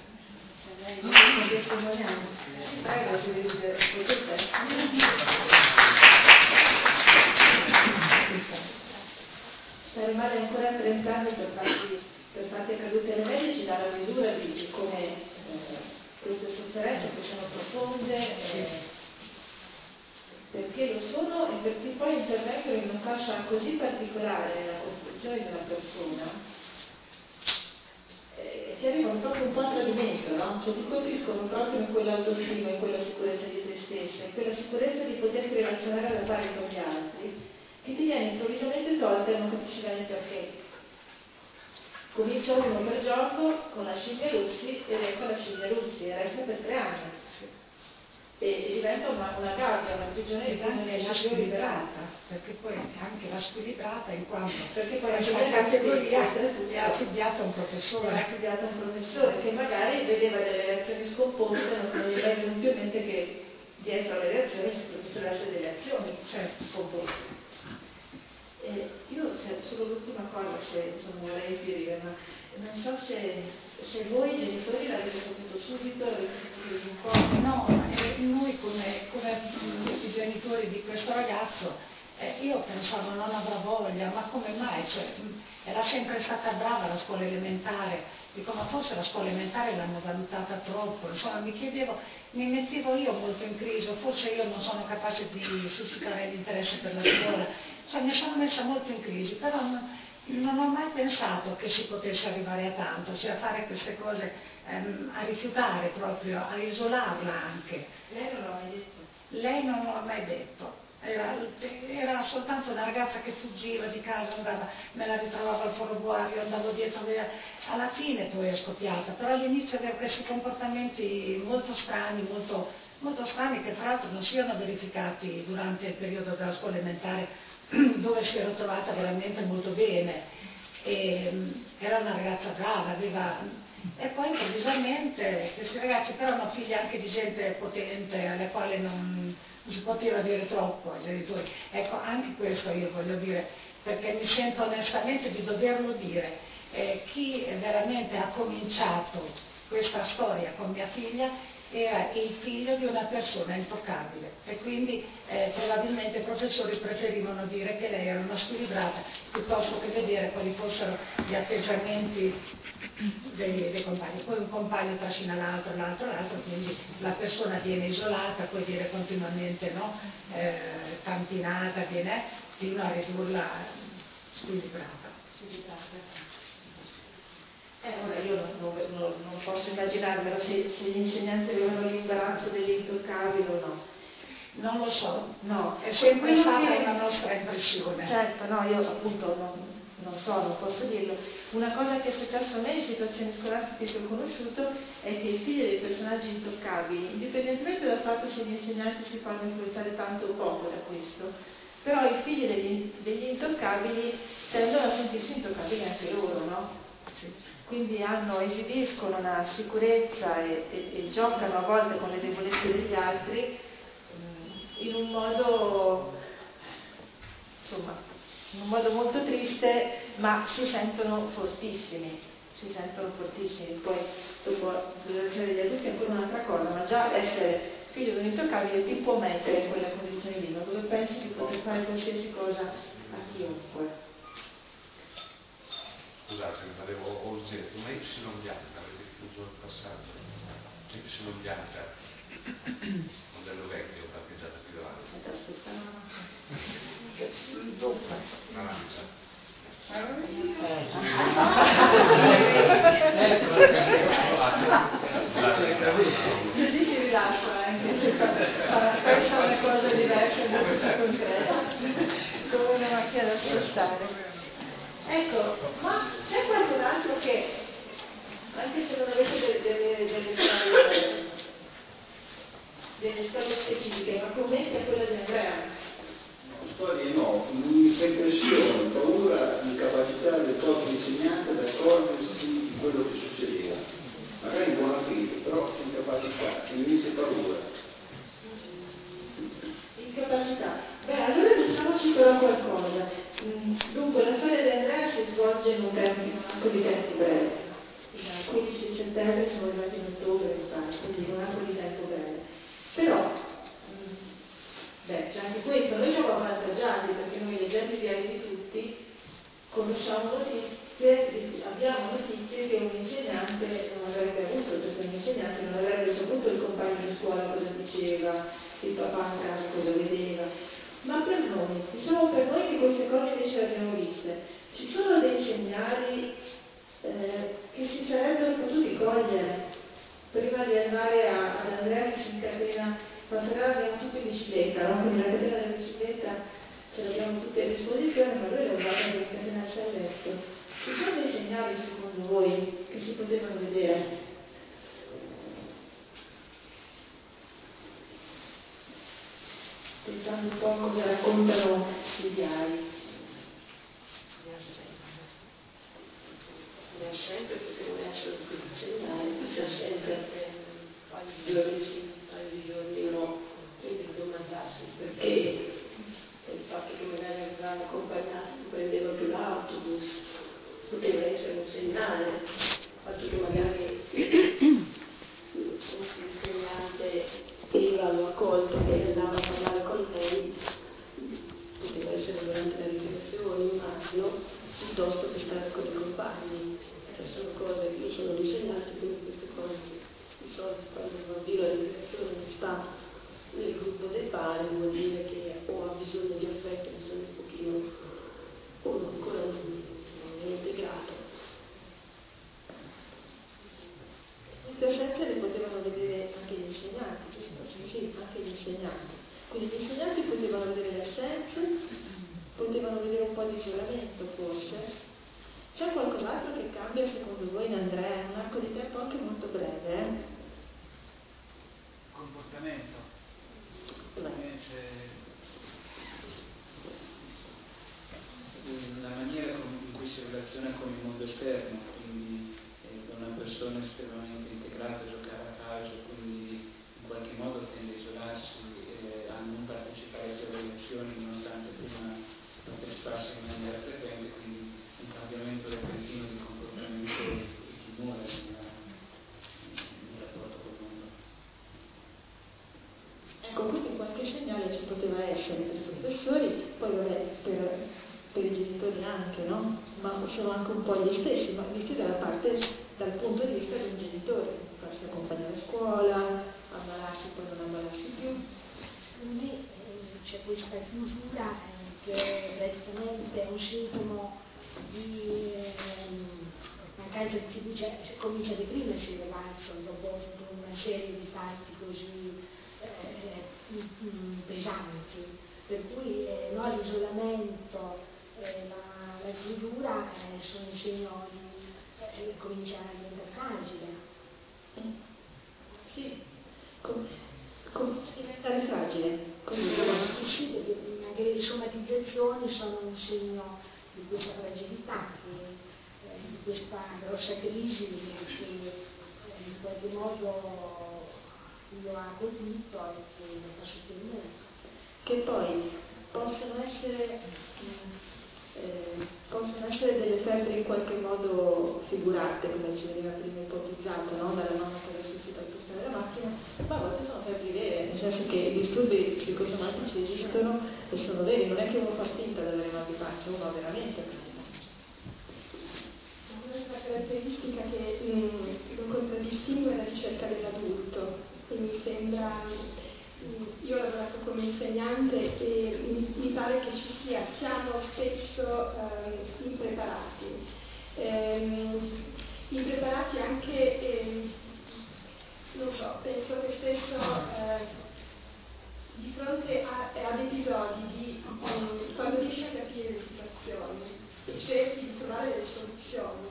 Speaker 2: Prego,
Speaker 6: Per male ancora 30 anni per fatti cadute alle medie ci dà la misura di come queste sofferenze che sono profonde, perché lo sono, e perché poi intervengono in una fascia così particolare nella costruzione di una persona, che arrivano proprio un po' a tradimento, no? Cioè ti colpiscono proprio in quell'autostima, in quella sicurezza di te stessa, in quella sicurezza di poterti relazionare alla pari con gli altri, che ti viene improvvisamente tolta e non capisci bene perché. Comincia uno per gioco con la scimmia Russi ed ecco la scimmia Russi e resta per 3 anni. E diventa una gabbia, una prigione
Speaker 3: Ed anche la squilibrata, perché poi anche la squilibrata in quanto
Speaker 6: perché poi
Speaker 3: questa
Speaker 6: la
Speaker 3: categoria è affibbiata a un professore.
Speaker 6: Era affibbiato a un professore che magari vedeva delle reazioni scomposte, non gli era venuto in mente che dietro alle reazioni il professore avesse delle azioni scomposte. Io solo l'ultima cosa, se vorrei dire, ma non so se voi genitori l'avete saputo subito, l'avete saputo dopo un po'.
Speaker 3: No, noi come i genitori di questo ragazzo, io pensavo non avrà voglia, ma come mai? Cioè, era sempre stata brava alla scuola elementare, dico ma forse la scuola elementare l'hanno valutata troppo, insomma mi mettevo io molto in crisi, forse io non sono capace di suscitare l'interesse per la scuola, cioè mi sono messa molto in crisi, però non ho mai pensato che si potesse arrivare a tanto, cioè a fare queste cose, a rifiutare proprio, a isolarla anche.
Speaker 6: Lei non l'ha mai detto?
Speaker 3: Lei non l'ha mai detto. Era soltanto una ragazza che fuggiva di casa, andava, me la ritrovavo al ferroviario, andavo dietro, alla fine poi è scoppiata, però all'inizio aveva questi comportamenti molto strani, molto strani, che tra l'altro non siano verificati durante il periodo della scuola elementare, dove si era trovata veramente molto bene. Era una ragazza brava, e poi improvvisamente questi ragazzi però erano figli anche di gente potente, alle quali non si poteva dire troppo ai genitori. Ecco, anche questo io voglio dire, perché mi sento onestamente di doverlo dire. Chi veramente ha cominciato questa storia con mia figlia era il figlio di una persona intoccabile, e quindi probabilmente i professori preferivano dire che lei era una squilibrata piuttosto che vedere quali fossero gli atteggiamenti dei compagni. Poi un compagno trascina l'altro, quindi la persona viene isolata, puoi dire continuamente campinata, fino a ridurla squilibrata.
Speaker 6: Ora io non posso immaginarmelo se gli insegnanti avevano l'imbarazzo dell'intoccabile o no.
Speaker 3: Non lo so,
Speaker 6: no.
Speaker 3: È sempre stata una nostra impressione.
Speaker 6: Certo, no, io appunto
Speaker 2: non so, non posso dirlo. Una cosa che è successa a me in situazioni scolastiche che ho conosciuto è che i figli dei personaggi intoccabili, indipendentemente dal fatto se gli insegnanti si fanno influenzare tanto o poco da questo, però i figli degli intoccabili tendono a sentirsi intoccabili anche loro, no? Sì. Quindi esibiscono una sicurezza e giocano a volte con le debolezze degli altri in un modo, insomma, in un modo molto triste, ma si sentono fortissimi. Poi dopo l'educazione degli adulti è ancora un'altra cosa, ma già essere figlio di un intoccabile ti può mettere in quelle condizioni lì, dove pensi di poter fare qualsiasi cosa a chiunque.
Speaker 7: Scusate, mi parevo urgente, ma Y bianca, avete chiuso il passaggio? Y bianca, modello vecchio, parcheggiata qui davanti. Arancia.
Speaker 2: Così si rilassa anche se questa è una cosa diversa da questa concreta, come una macchina da spostare. Ecco, ma c'è qualcun altro che, anche se non avete delle storie specifiche, ma commenti a quella di Andrea?
Speaker 8: Storie no, impressione, paura, incapacità del proprio insegnante ad accorgersi di quello che succedeva. Magari in buona fede, però incapacità, invece paura.
Speaker 2: Incapacità. Beh, allora diciamoci però qualcosa. Dunque, la storia di Andrea si svolge in un arco di tempo breve. Il 15 settembre siamo arrivati in ottobre, quindi in un arco di tempo breve. Però, c'è anche questo, noi siamo avvantaggiati perché noi leggendo i diari di tutti conosciamo notizie, abbiamo notizie che un insegnante non avrebbe avuto, perché un insegnante non avrebbe saputo il compagno di scuola cosa diceva, il papà a casa cosa vedeva. Ma per noi, diciamo per noi che queste cose invece le abbiamo viste, ci sono dei segnali che si sarebbero potuti cogliere prima di andare ad Andrea che si incatena, quando abbiamo tutti in bicicletta, no? Quindi la catena della bicicletta ce l'abbiamo tutti a disposizione, ma lui l'ha usata per incatenarsi al letto. Ci sono dei segnali secondo voi che si potevano vedere? Pensando un po' come raccontano i diari.
Speaker 9: Le assente potevano essere tutti segnali, se assente giorni sì, ai giorni no, quindi domandarsi perché il fatto che magari avevano accompagnato non prendeva più l'autobus poteva essere un segnale, il fatto che magari un insegnante l'hanno accolto e andava a parlare con lei, poteva essere durante le ripetizioni, immagino, piuttosto che stare con i compagni. Sono cose che io sono l'insegnante, quindi queste cose di solito quando il bambino alla ripetizione non sta nel gruppo dei pari vuol dire che o ha bisogno di affetto, ha bisogno un pochino, o ancora non è integrato.
Speaker 2: Queste assenze le potevano vedere anche gli insegnanti, giusto? Sì, anche gli insegnanti. Quindi gli insegnanti potevano vedere le assenze, potevano vedere un po' di isolamento forse. C'è qualcos'altro che cambia secondo voi in Andrea? In un arco di tempo anche molto breve,
Speaker 10: Comportamento. La maniera in cui si relaziona con il mondo esterno, quindi con una persona estremamente integrata, giocare a calcio, quindi in qualche modo tende a isolarsi, a non partecipare alle relazioni nonostante prima partecipasse in maniera frequente, quindi un cambiamento repentino di comportamento di timore nel rapporto col mondo.
Speaker 2: Ecco, quindi qualche segnale ci poteva essere per i professori, poi vabbè, per i genitori anche, no? Ma sono anche un po' gli stessi, ma visti dal punto di vista di un genitore, farsi accompagnare a scuola, ammalarsi poi non ammalarsi più.
Speaker 3: Secondo me c'è questa chiusura che praticamente è un sintomo di mancanza di fiducia, comincia a deprimersi il ragazzo dopo una serie di fatti così pesanti, per cui l'isolamento, la chiusura sono il segno di cominciare a diventare fragile. Sì, diventare fragile. Sì, perché magari le somatizzazioni sono un segno di questa fragilità, di questa grossa crisi che in qualche modo lo ha colpito e che lo fa sostenere. Che poi possono essere delle febbre in qualche modo figurate, come ci veniva prima ipotizzato, no? Dalla nonna che era uscita per spostare la macchina, ma a volte sono febbri vere, nel senso che i disturbi psicosomatici esistono e sono veri, non è che uno fa finta di avere mal di pancia, uno ha veramente mal di pancia. Un'altra caratteristica che lo contraddistingue è la ricerca dell'adulto, e mi sembra. Io ho lavorato come insegnante e mi pare che siamo spesso impreparati anche, non so, penso che spesso di fronte ad episodi quando riesci a capire le situazioni e cerchi di trovare delle soluzioni,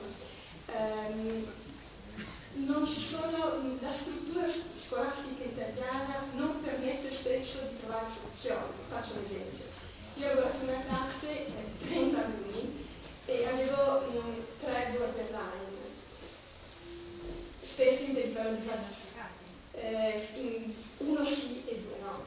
Speaker 3: non ci sono, la struttura scolastica italiana non permette spesso di trovare soluzioni. Faccio un esempio. Io ho lavorato in una classe 30 alunni e avevo 3 borderline, spesso individualizzati. Uno sì e 2 no.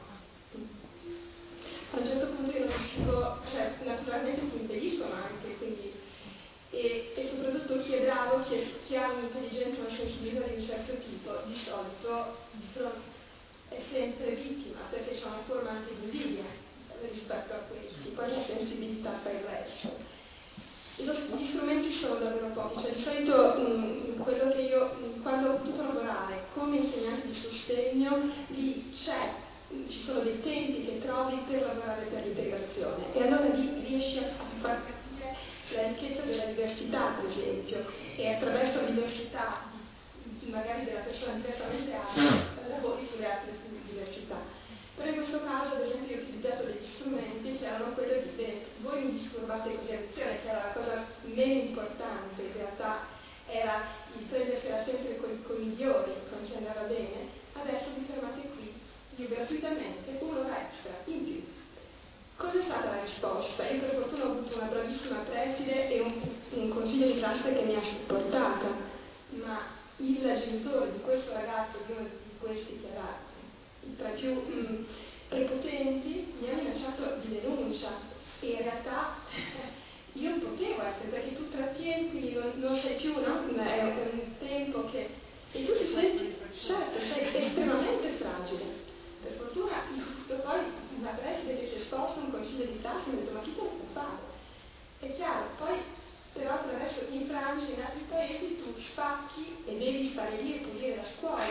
Speaker 3: A un certo punto io non riuscivo, cioè naturalmente mi impediscono anche, quindi e soprattutto chi è bravo, chi ha un'intelligenza, una sensibilità di un certo tipo, di solito è sempre vittima, perché c'è una forma anche di invidia rispetto a questi, poi la sensibilità fa il resto. Gli strumenti sono davvero pochi, cioè di solito quello che io, quando ho potuto lavorare come insegnante di sostegno, lì ci sono dei tempi che trovi per lavorare per l'integrazione e allora lì riesci a far capire la ricchezza della diversità, per esempio, e attraverso la diversità magari della persona diversamente alta lavori sulle altre diversità. Però in questo caso, ad esempio, io ho utilizzato degli strumenti che erano quello di dire voi mi disturbate così che era la cosa meno importante, in realtà era il prendersela sempre con i migliori, non ci andava bene, adesso vi fermate qui, io gratuitamente, un'ora extra, in più. Cosa è stata la risposta? Io per fortuna ho avuto una bravissima preside e un consiglio di classe che mi ha supportata, ma il genitore di questo ragazzo, di uno di questi che era tra i più prepotenti, mi ha minacciato di denuncia e in realtà io potevo essere, perché tu trattieni, quindi non sei più, no? È un tempo che... e tu ti senti, certo, sei estremamente fragile. Per fortuna poi una preside che si è esposto un consiglio di classe mi ha detto ma chi te lo può fare? È chiaro, poi però adesso in Francia e in altri paesi tu spacchi e devi fare lì e pulire la scuola,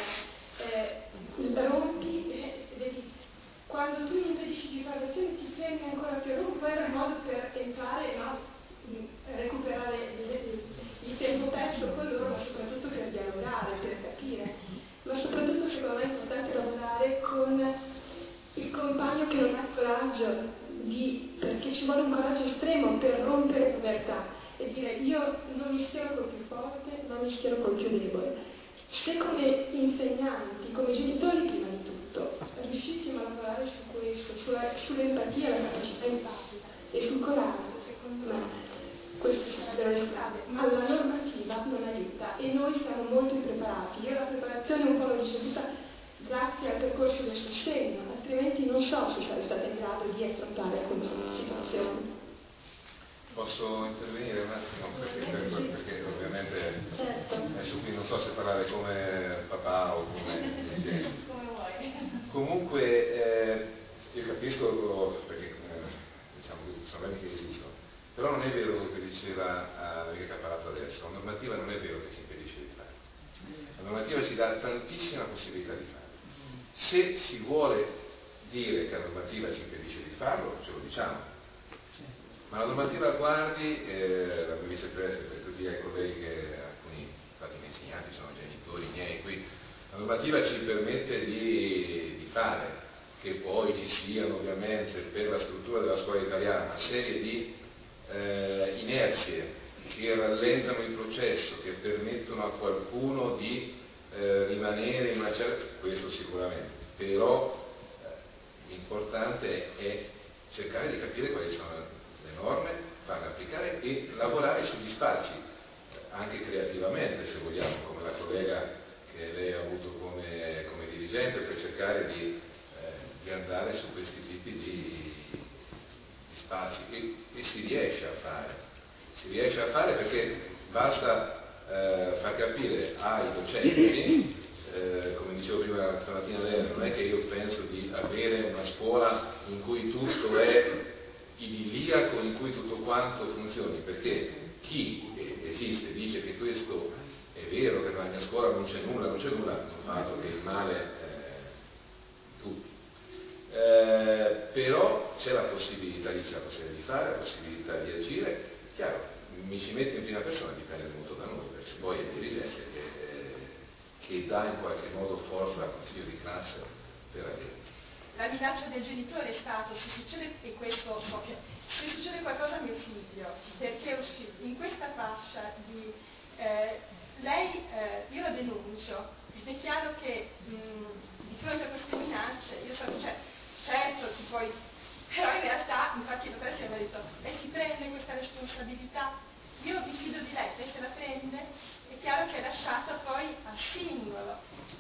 Speaker 3: rompi, quando tu impedisci di fare lezioni ti fermi ancora più a lungo, poi era un modo per entrare, no? Recuperare il tempo perso con loro, ma soprattutto per dialogare, per capire. Ma soprattutto secondo me è importante lavorare con il compagno che non ha coraggio perché ci vuole un coraggio estremo per rompere povertà e dire io non mi schiero col più forte, non mi schiero col più debole. Se come insegnanti, come genitori prima di tutto, riuscissimo a lavorare su questo, sull'empatia, la capacità empatica e sul coraggio, secondo me queste sarebbero le strade, ma la normativa non aiuta e noi siamo molto impreparati. Io la preparazione un po' l'ho ricevuta grazie al percorso del sostegno, altrimenti non so se sarei stata in grado di affrontare questa situazione.
Speaker 4: Posso intervenire un attimo? Perché ovviamente adesso qui non so se parlare come papà o come dirigente. Comunque io capisco perché diciamo che sono problemi che esistono. Però non è vero quello che diceva l'amica che ha parlato adesso, la normativa non è vero che ci impedisce di fare, la normativa ci dà tantissima possibilità di fare. Se si vuole dire che la normativa ci impedisce di farlo, ce lo diciamo, ma la normativa guardi, la mia vicepresidente, per tutti i colleghi che alcuni stati insegnanti, sono genitori miei qui, la normativa ci permette di fare, che poi ci siano ovviamente per la struttura della scuola italiana una serie di inerzie che rallentano il processo, che permettono a qualcuno di rimanere in una certa... questo sicuramente, però l'importante è cercare di capire quali sono le norme, farle applicare e lavorare sugli spazi, anche creativamente se vogliamo, come la collega che lei ha avuto come dirigente, per cercare di andare su questi tipi di spazi e si riesce a fare perché basta far capire ai docenti, come dicevo prima stamattina lei, non è che io penso di avere una scuola in cui tutto è idilliaco, in cui tutto quanto funzioni, perché chi esiste dice che questo è vero, che nella mia scuola non c'è nulla, non fa altro che il male tutti. Però c'è la possibilità di fare, la possibilità di agire. Chiaro, mi ci metto in prima persona, dipende molto da noi, perché poi è il dirigente che dà in qualche modo forza al consiglio di classe per avere.
Speaker 11: La minaccia del genitore è stato, se succede qualcosa a mio figlio, perché in questa fascia di io la denuncio, ed è chiaro che di fronte a queste minacce io sono, certo ti puoi, però in realtà infatti il dottoressa mi ha detto, lei si prende questa responsabilità, io mi fido di lei, lei se la prende, è chiaro che è lasciata poi al singolo.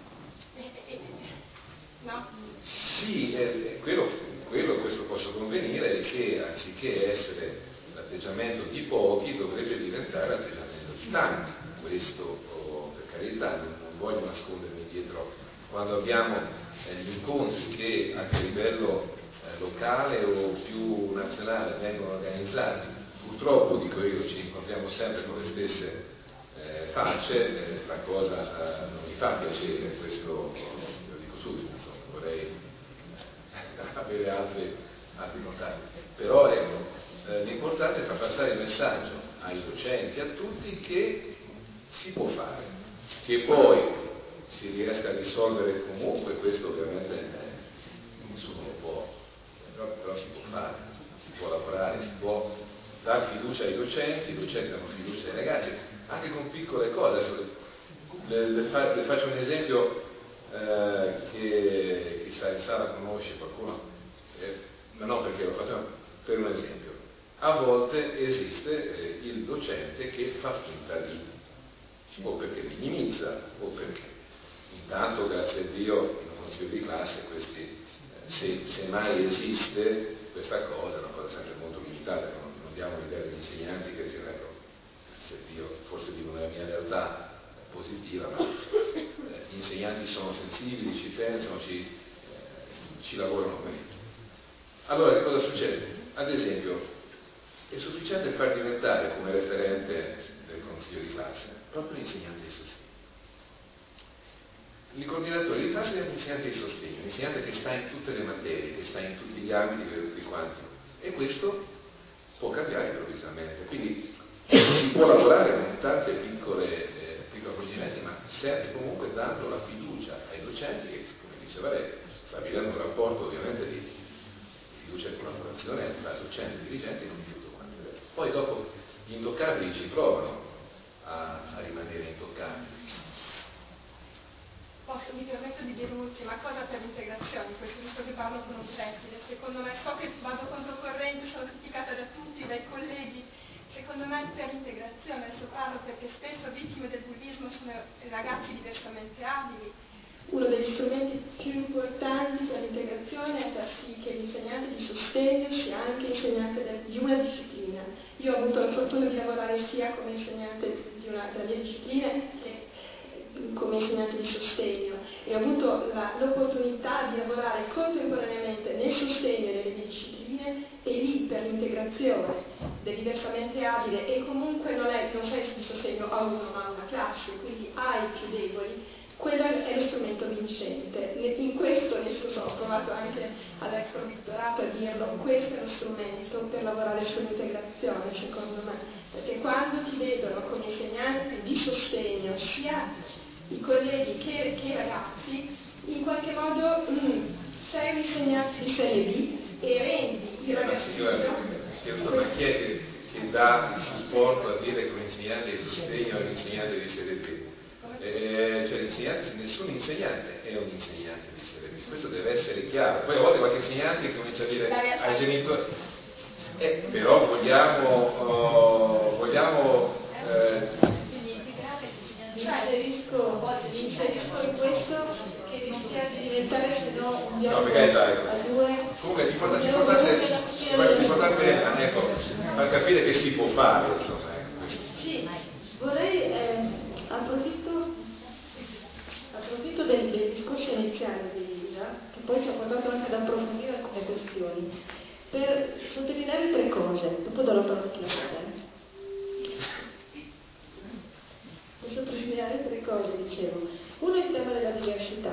Speaker 11: No?
Speaker 4: Sì, questo posso convenire, è che anziché essere l'atteggiamento di pochi dovrebbe diventare l'atteggiamento di tanti. Questo per carità, non voglio nascondermi dietro quando abbiamo gli incontri che anche a livello locale o più nazionale vengono organizzati. Purtroppo, dico io, ci incontriamo sempre con le stesse facce, la cosa non mi fa piacere, questo lo dico subito, vorrei avere altri contatti, però ecco, l'importante è far passare il messaggio ai docenti, a tutti, che si può fare, che poi si riesca a risolvere comunque, questo ovviamente nessuno lo può, però si può fare, si può lavorare, si può dare fiducia ai docenti, i docenti danno fiducia ai ragazzi, anche con piccole cose. Le faccio un esempio che chi sta in sala conosce, qualcuno, ma no perché lo facciamo per un esempio. A volte esiste il docente che fa finta di, o perché minimizza, o perché intanto, grazie a Dio, in un consiglio di classe se mai esiste questa cosa, è una cosa sempre molto limitata, non diamo l'idea degli insegnanti che dicono, grazie a Dio, forse dico nella mia realtà positiva, ma gli insegnanti sono sensibili, ci pensano, ci lavorano meglio. Allora che cosa succede? Ad esempio, è sufficiente far diventare come referente del consiglio di classe proprio l'insegnante di sostegno. Il coordinatore di classe è un insegnante di sostegno, un insegnante che sta in tutte le materie, che sta in tutti gli ambiti di tutti quanti, e questo può cambiare improvvisamente. Quindi si può lavorare con tante piccoli procedimenti, ma serve comunque dando la fiducia ai docenti che, come diceva lei, sta vivendo un rapporto ovviamente di fiducia e collaborazione tra docenti e dirigenti, non tutto quanto. Poi dopo gli intoccabili ci provano a rimanere intoccabili.
Speaker 11: Mi permetto di dire un'ultima cosa per l'integrazione, questo visto che parlo con un preside, secondo me, so che vado controcorrente, sono criticata da tutti, dai colleghi, secondo me per l'integrazione, adesso parlo perché spesso vittime del bullismo sono ragazzi diversamente abili.
Speaker 12: Uno degli strumenti più importanti per l'integrazione è far sì che l'insegnante di sostegno sia anche insegnante di una disciplina. Io ho avuto la fortuna di lavorare sia come insegnante di una delle discipline che come insegnante di sostegno e ho avuto l'opportunità di lavorare contemporaneamente nel sostegno e nelle discipline e lì per l'integrazione del diversamente abile e comunque non sei di sostegno a uno ma a una classe, quindi ai più deboli, quello è lo strumento vincente. In questo, ho provato anche all'Expo Vittorato a dirlo, questo è lo strumento per lavorare sull'integrazione secondo me, perché quando ti vedono come insegnante di sostegno sia i colleghi che i ragazzi, in qualche modo sei un insegnante di serie B e rendi i ragazzi.
Speaker 4: Ma chi è che che dà il supporto a dire che un insegnante di sostegno è un insegnante di serie B. Nessun insegnante è un insegnante di serie B, questo deve essere chiaro. Poi a volte qualche insegnante comincia a dire ai genitori però vogliamo
Speaker 12: inserisco in questo che rischia di diventare se no un dialogo
Speaker 4: a due. Comunque l'importante è far capire che si può fare, insomma.
Speaker 12: Sì, vorrei approfitto del discorso iniziale di Elisa, che poi ci ha portato anche ad approfondire alcune questioni, per sottolineare 3 cose, dopo do la parola a Chiara. Per sottolineare 3 cose, dicevo. Uno è il tema della diversità.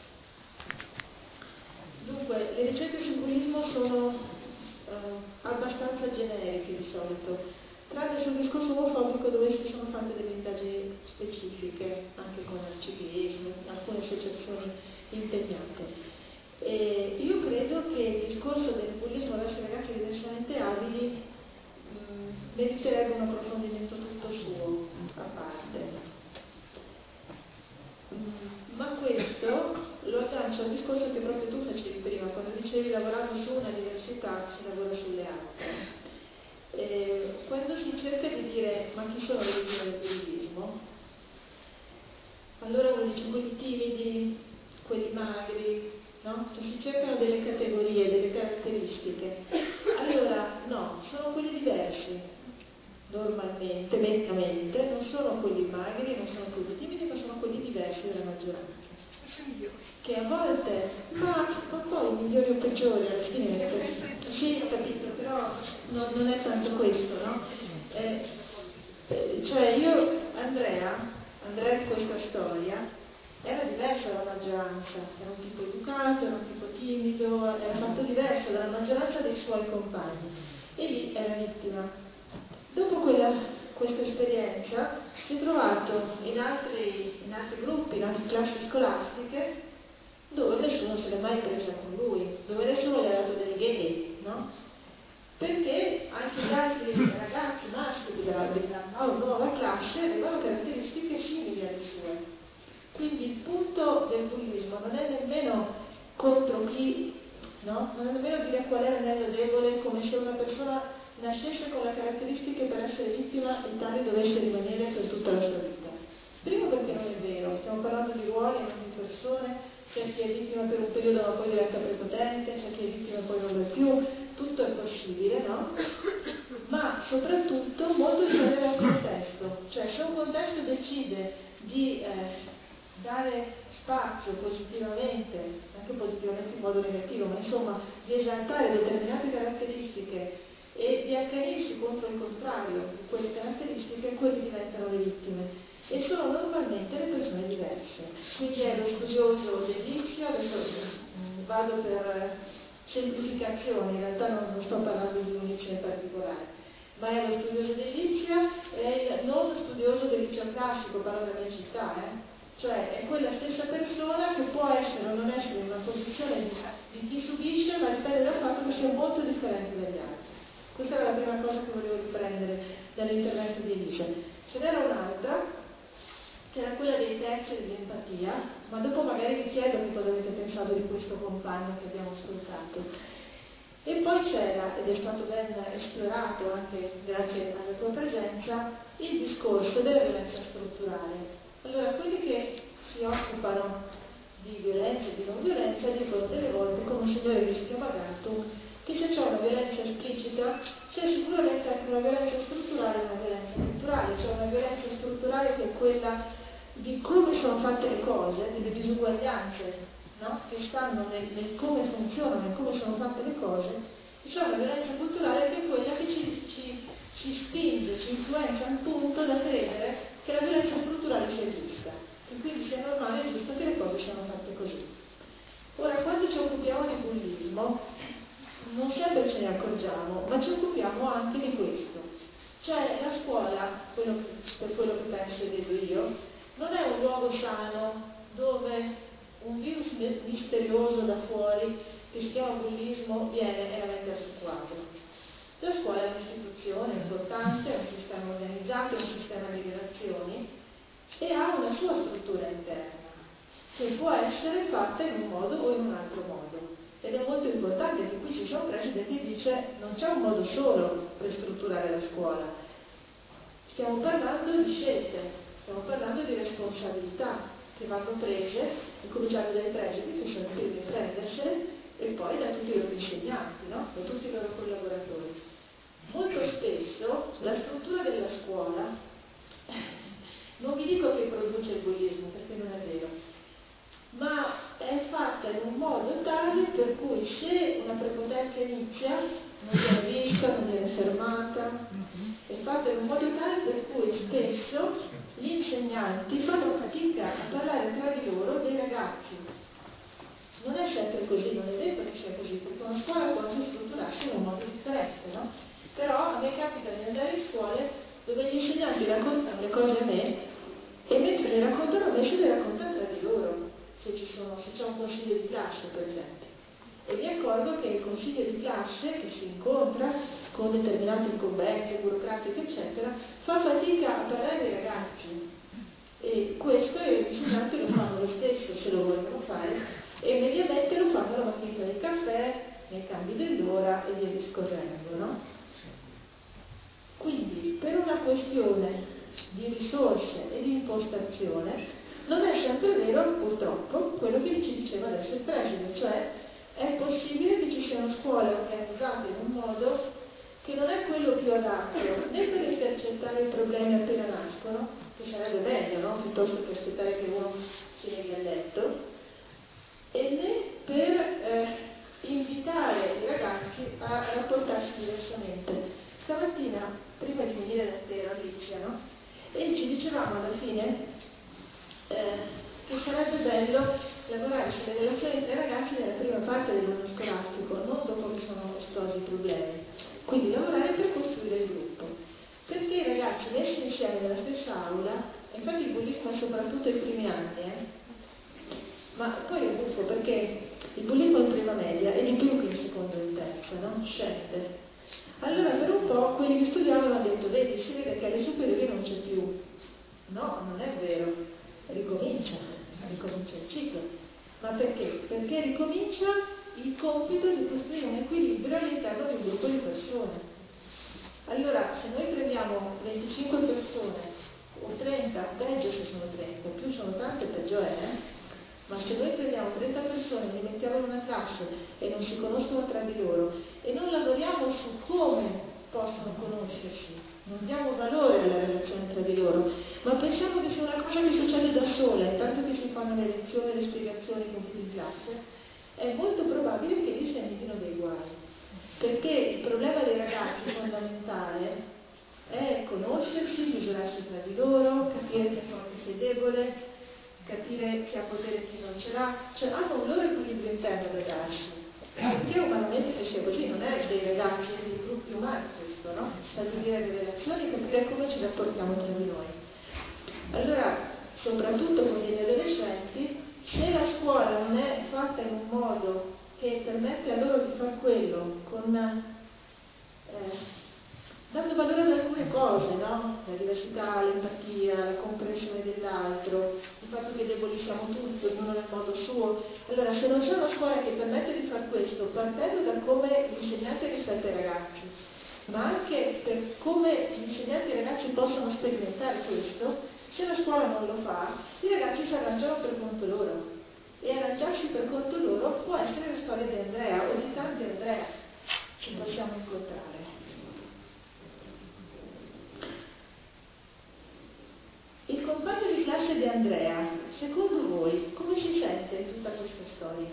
Speaker 12: Dunque, le ricerche sul bullismo sono abbastanza generiche di solito, tranne sul discorso omofobico dove si sono fatte delle indagini specifiche, anche con il civismo, alcune associazioni impegnate. Io credo che il discorso del bullismo verso i ragazzi diversamente abili meriterebbe un approfondimento tutto suo, a parte. Ma questo lo aggancio al discorso che proprio tu facevi prima, quando dicevi lavorando su una diversità si lavora sulle altre. Quando si cerca di dire ma chi sono le vittime del bullismo, allora uno dice quelli timidi, quelli magri, no? Cioè si cercano delle categorie, delle caratteristiche. Allora no, sono quelli diversi, normalmente, nettamente, non sono quelli magri, non sono quelli timidi, ma sono quelli diversi dalla maggioranza. Che a volte, ma poi migliori o peggiori alla fine, sì, ho capito, però non è tanto questo, no? Cioè Andrea in questa storia era diverso dalla maggioranza, era un tipo educato, era un tipo timido, era fatto diverso dalla maggioranza dei suoi compagni e lì era vittima. Dopo questa esperienza si è trovato in altri gruppi, in altre classi scolastiche dove nessuno se l'è mai presa con lui, dove nessuno gli ha dato dei gay, no? Perché anche gli altri ragazzi maschi della nuova classe avevano caratteristiche simili alle sue. Quindi il punto del bullismo non è nemmeno contro chi, no? Non è nemmeno dire qual è l'anello debole, come se una persona nascesse con le caratteristiche per essere vittima e tale dovesse rimanere per tutta la sua vita. Primo perché non è vero, stiamo parlando di ruoli e non di persone, c'è chi è vittima per un periodo ma poi diventa prepotente, c'è chi è vittima e poi non lo è più, tutto è possibile, no? Ma soprattutto molto dipende dal contesto, cioè se un contesto decide di dare spazio positivamente, anche positivamente in modo negativo, ma insomma di esaltare determinate caratteristiche e di accanirsi contro il contrario di quelle caratteristiche, quelli diventano le vittime e sono normalmente le persone diverse. Quindi è lo studioso dell'Inizio, adesso vado per semplificazione, in realtà non sto parlando di un liceo in particolare, ma è lo studioso dell'Inizio e non lo studioso del liceo classico, parlo della mia città, cioè è quella stessa persona che può essere o non essere in una posizione di chi subisce, ma dipende dal fatto che sia molto differente dagli altri. Questa era la prima cosa che volevo riprendere dall'intervento di Elisa. Ce n'era un'altra, che era quella dei terzi e dell'empatia, ma dopo magari vi chiedo che cosa avete pensato di questo compagno che abbiamo ascoltato. E poi c'era, ed è stato ben esplorato anche grazie alla tua presenza, il discorso della violenza strutturale. Allora, quelli che si occupano di violenza e di non violenza dicono delle volte, come un signore che si chiama Gatto, che se c'è una violenza esplicita c'è sicuramente anche una violenza strutturale e una violenza culturale, cioè una violenza strutturale che è quella di come sono fatte le cose, delle disuguaglianze, no? Che stanno nel come funzionano, nel come sono fatte le cose, e c'è una violenza culturale che è quella che ci spinge, ci influenza al punto da credere che la violenza strutturale sia giusta, e quindi sia normale e giusto che le cose siano fatte così. Ora, quando ci occupiamo di bullismo, non sempre ce ne accorgiamo, ma ci occupiamo anche di questo. Cioè la scuola, per quello che penso e vedo io, non è un luogo sano dove un virus misterioso da fuori che si chiama bullismo viene e la mette a suo quadro. La scuola è un'istituzione importante, è un sistema organizzato, è un sistema di relazioni e ha una sua struttura interna che può essere fatta in un modo o in un altro modo. Ed è molto importante che qui ci sia un preside che dice non c'è un modo solo per strutturare la scuola. Stiamo parlando di scelte, stiamo parlando di responsabilità che vanno prese, cominciando dai presidi che sono i primi a prendersene e poi da tutti i loro insegnanti, no? Da tutti i loro collaboratori. Molto spesso la struttura della scuola, non vi dico che produce il bullismo perché non è vero, ma è fatta in un modo tale per cui se una prepotenza inizia non viene vista, non viene fermata, è fatta in un modo tale per cui spesso gli insegnanti fanno fatica a parlare tra di loro dei ragazzi. Non è sempre così, non è detto che sia così, perché una scuola può anche strutturarsi in un modo differente, no? Però a me capita di andare in scuole dove gli insegnanti raccontano le cose a me e mentre le raccontano a me se le raccontano tra di loro. Se c'è un consiglio di classe, per esempio, e mi accorgo che il consiglio di classe che si incontra con determinate incombenti burocratiche eccetera fa fatica a parlare ai ragazzi e questo gli insegnanti lo fanno lo stesso se lo vogliono fare e mediamente lo fanno la mattina del caffè, nei cambi dell'ora e via discorrendo, no? Quindi per una questione di risorse e di impostazione non è sempre vero, purtroppo, quello che ci diceva adesso il preside, cioè è possibile che ci siano scuole organizzate in un modo che non è quello più adatto né per intercettare i problemi appena nascono, che sarebbe meglio, no? Piuttosto che aspettare che uno si leghi a letto, e né per invitare i ragazzi a rapportarsi diversamente. Stamattina, prima di venire da te, Alicia, no? E ci dicevamo alla fine che sarebbe bello lavorare sulle relazioni tra i ragazzi nella prima parte dell'anno scolastico, non dopo che sono esplosi i problemi. Quindi lavorare per costruire il gruppo. Perché i ragazzi messi insieme nella stessa aula, infatti il bullismo è soprattutto ai primi anni, ma poi è buffo perché il bullismo in prima media è di più che in seconda e in terza, no? Scende. Allora per un po' quelli che studiavano hanno detto, vedi, si vede che alle superiori non c'è più. No, non è vero. Ricomincia il ciclo. Ma perché? Perché ricomincia il compito di costruire un equilibrio all'interno di un gruppo di persone. Allora, se noi prendiamo 25 persone o 30, peggio se sono 30, più sono tante peggio è, ma se noi prendiamo 30 persone, li mettiamo in una classe e non si conoscono tra di loro e non lavoriamo su come possono conoscersi, non diamo valore alla relazione tra di loro, ma pensiamo che sia una cosa che succede da sola, intanto che si fanno le lezioni, le spiegazioni, i compiti in classe, è molto probabile che lì si annidino dei guai. Perché il problema dei ragazzi fondamentale è conoscersi, misurarsi tra di loro, capire chi è forte e chi è debole, capire chi ha potere e chi non ce l'ha, cioè hanno un loro equilibrio interno da darsi. Perché umanamente che sia così, non è dei ragazzi, dei gruppi umani questo, no? Stabilire le relazioni e capire come ci rapportiamo tra di noi. Allora, soprattutto con gli adolescenti, se la scuola non è fatta in un modo che permette a loro di fare quello, dando valore ad alcune cose, no? La diversità, l'empatia, la comprensione dell'altro, il fatto che deboli siamo tutti, ognuno nel modo suo. Allora, se non c'è una scuola che permette di fare questo, partendo da come l'insegnante rispetta i ragazzi, ma anche per come gli insegnanti e i ragazzi possono sperimentare questo, se la scuola non lo fa, i ragazzi si arrangiano per conto loro. E arrangiarsi per conto loro può essere la storia di Andrea o di tanti Andrea che possiamo incontrare. Il compagno di classe di Andrea, secondo voi, come si sente in tutta questa storia?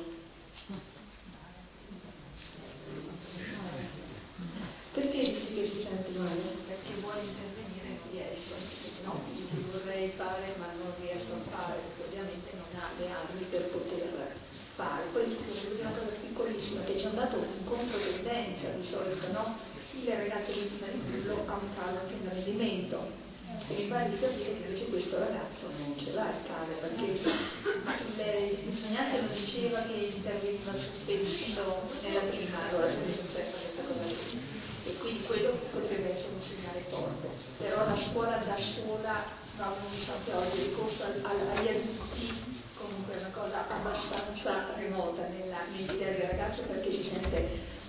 Speaker 12: Perché dici che si sente male?
Speaker 13: Perché vuole intervenire e non riesce, no? Dice vorrei fare ma non riesco a fare, perché ovviamente non ha le armi per poter fare. Poi scusa, una cosa piccolissima, che ci hanno dato un controtendenza di solito, no? Il ragazzo di prima di quello ha un calo anche in ravvedimento. E mi pare di capire che invece questo ragazzo non ce l'ha il cane, perché l'insegnante non diceva che interveniva su spesso nella prima, allora se è successa questa cosa lì. E quindi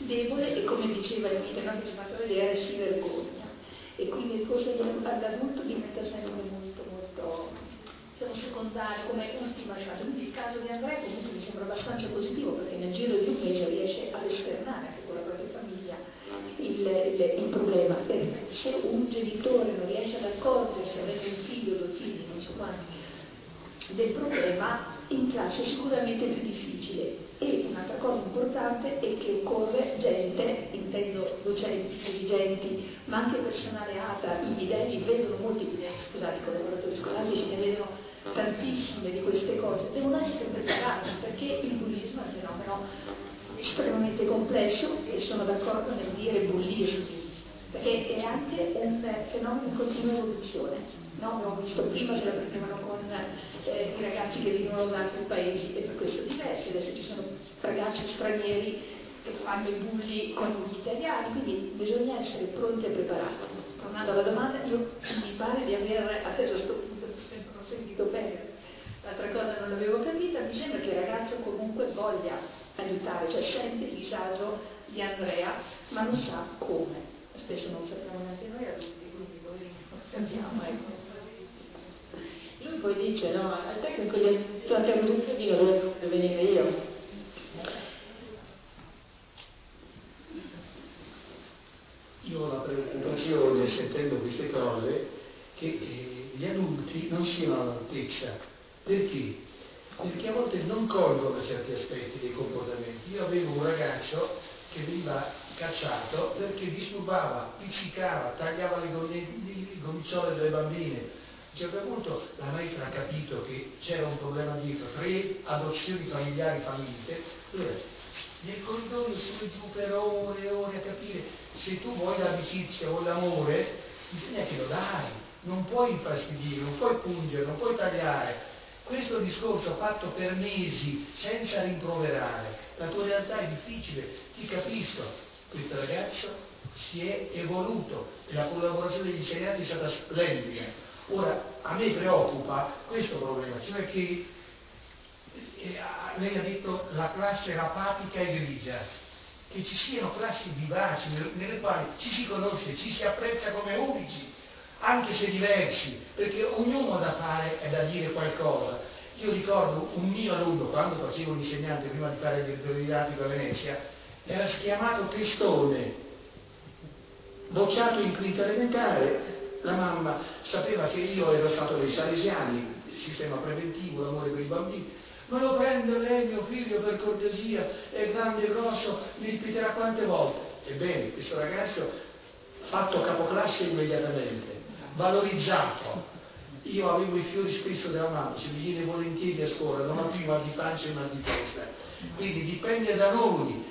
Speaker 13: debole e, come diceva il video che ci ha fatto vedere, si vergogna. E quindi il corso all'adulto diventa sempre molto, molto secondario, come ultima chance. Quindi il caso di Andrea comunque mi sembra abbastanza positivo, perché nel giro di un mese riesce ad esternare anche con la propria famiglia il problema. Se un genitore non riesce ad accorgersi, avete un figlio, 2 figli, non so quanti, del problema, in classe è sicuramente più difficile. E un'altra cosa importante è che occorre gente, intendo docenti, dirigenti, ma anche personale ATA, i bidelli vedono molti bidelli, scusate, i collaboratori scolastici ne vedono tantissime di queste cose, devono essere preparati, perché il bullismo è un fenomeno estremamente complesso, e sono d'accordo nel dire bullismo, perché è anche un fenomeno in continua evoluzione. No, abbiamo visto prima ce la prendevano con i ragazzi che vivono da altri paesi, e per questo diversi, adesso ci sono ragazzi stranieri che fanno i bulli con gli italiani, quindi bisogna essere pronti e preparati. Tornando alla domanda, io mi pare di aver atteso a questo punto, non ho sentito bene, l'altra cosa non l'avevo capita, mi sembra che il ragazzo comunque voglia aiutare, cioè sente il disagio di Andrea, ma non sa come. Spesso non sappiamo neanche noi adulti, quindi noi non capiamo, ecco.
Speaker 2: Lui poi dice, no, al tecnico gli ha anche venuto di non dovevo venire io.
Speaker 14: Io ho la preoccupazione, sentendo queste cose, che gli adulti non siano all'altezza. Perché? Perché a volte non colgono certi aspetti dei comportamenti. Io avevo un ragazzo che veniva cacciato perché disturbava, pizzicava, tagliava le gomicciole delle bambine. A un certo punto la maestra ha capito che c'era un problema dietro, 3 adozioni familiari fallite. Nel corridoio su e giù per ore e ore a capire, se tu vuoi l'amicizia o l'amore, bisogna che lo dai, non puoi infastidire, non puoi pungere, non puoi tagliare. Questo discorso fatto per mesi senza rimproverare, la tua realtà è difficile, ti capisco. Questo ragazzo si è evoluto e la collaborazione degli insegnanti è stata splendida. Ora, a me preoccupa questo problema, cioè che lei ha detto la classe era apatica e grigia, che ci siano classi vivaci nelle quali ci si conosce, ci si apprezza come unici, anche se diversi, perché ognuno ha da fare e da dire qualcosa. Io ricordo un mio alunno, quando facevo l'insegnante prima di fare il direttore didattico a Venezia, era chiamato Testone, bocciato in quinta elementare. La mamma sapeva che io ero stato dei salesiani, il sistema preventivo, l'amore per i bambini. Ma lo prende lei, mio figlio, per cortesia, è grande e grosso, mi ripeterà quante volte. Ebbene, questo ragazzo, fatto capoclasse immediatamente, valorizzato. Io avevo i fiori spesso della mamma, se mi viene volentieri a scuola, non ho più mal di pancia e mal di testa. Quindi dipende da noi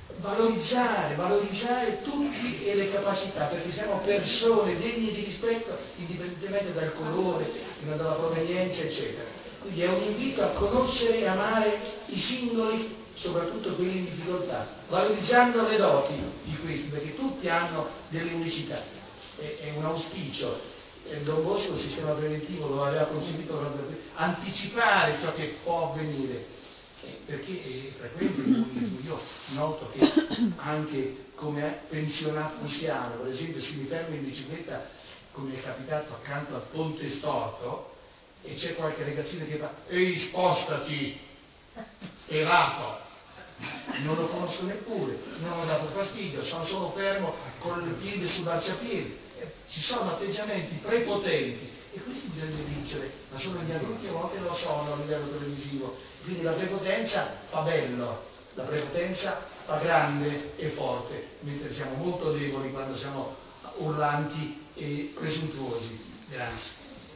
Speaker 14: valorizzare tutti e le capacità, perché siamo persone degne di rispetto indipendentemente dal colore, dalla provenienza, eccetera. Quindi è un invito a conoscere e amare i singoli, soprattutto quelli in difficoltà, valorizzando le doti di questi, perché tutti hanno delle unicità. È un auspicio. Don Bosco, il sistema preventivo, lo aveva concepito proprio per anticipare ciò che può avvenire, perché è frequente il bullismo. Io noto che anche come pensionato anziano, per esempio, se mi fermo in bicicletta, come è capitato accanto al ponte storto, e c'è qualche ragazzino che fa «Ehi, spostati!» sperato, non lo conosco neppure, non ho dato fastidio, sono solo fermo con il piede sul marciapiede. Ci sono atteggiamenti prepotenti e questi bisogna vincere, ma sono gli adulti a volte lo sono a livello televisivo, quindi la prepotenza fa bello, la prepotenza fa grande e forte, mentre siamo molto deboli quando siamo urlanti e presuntuosi. Grazie.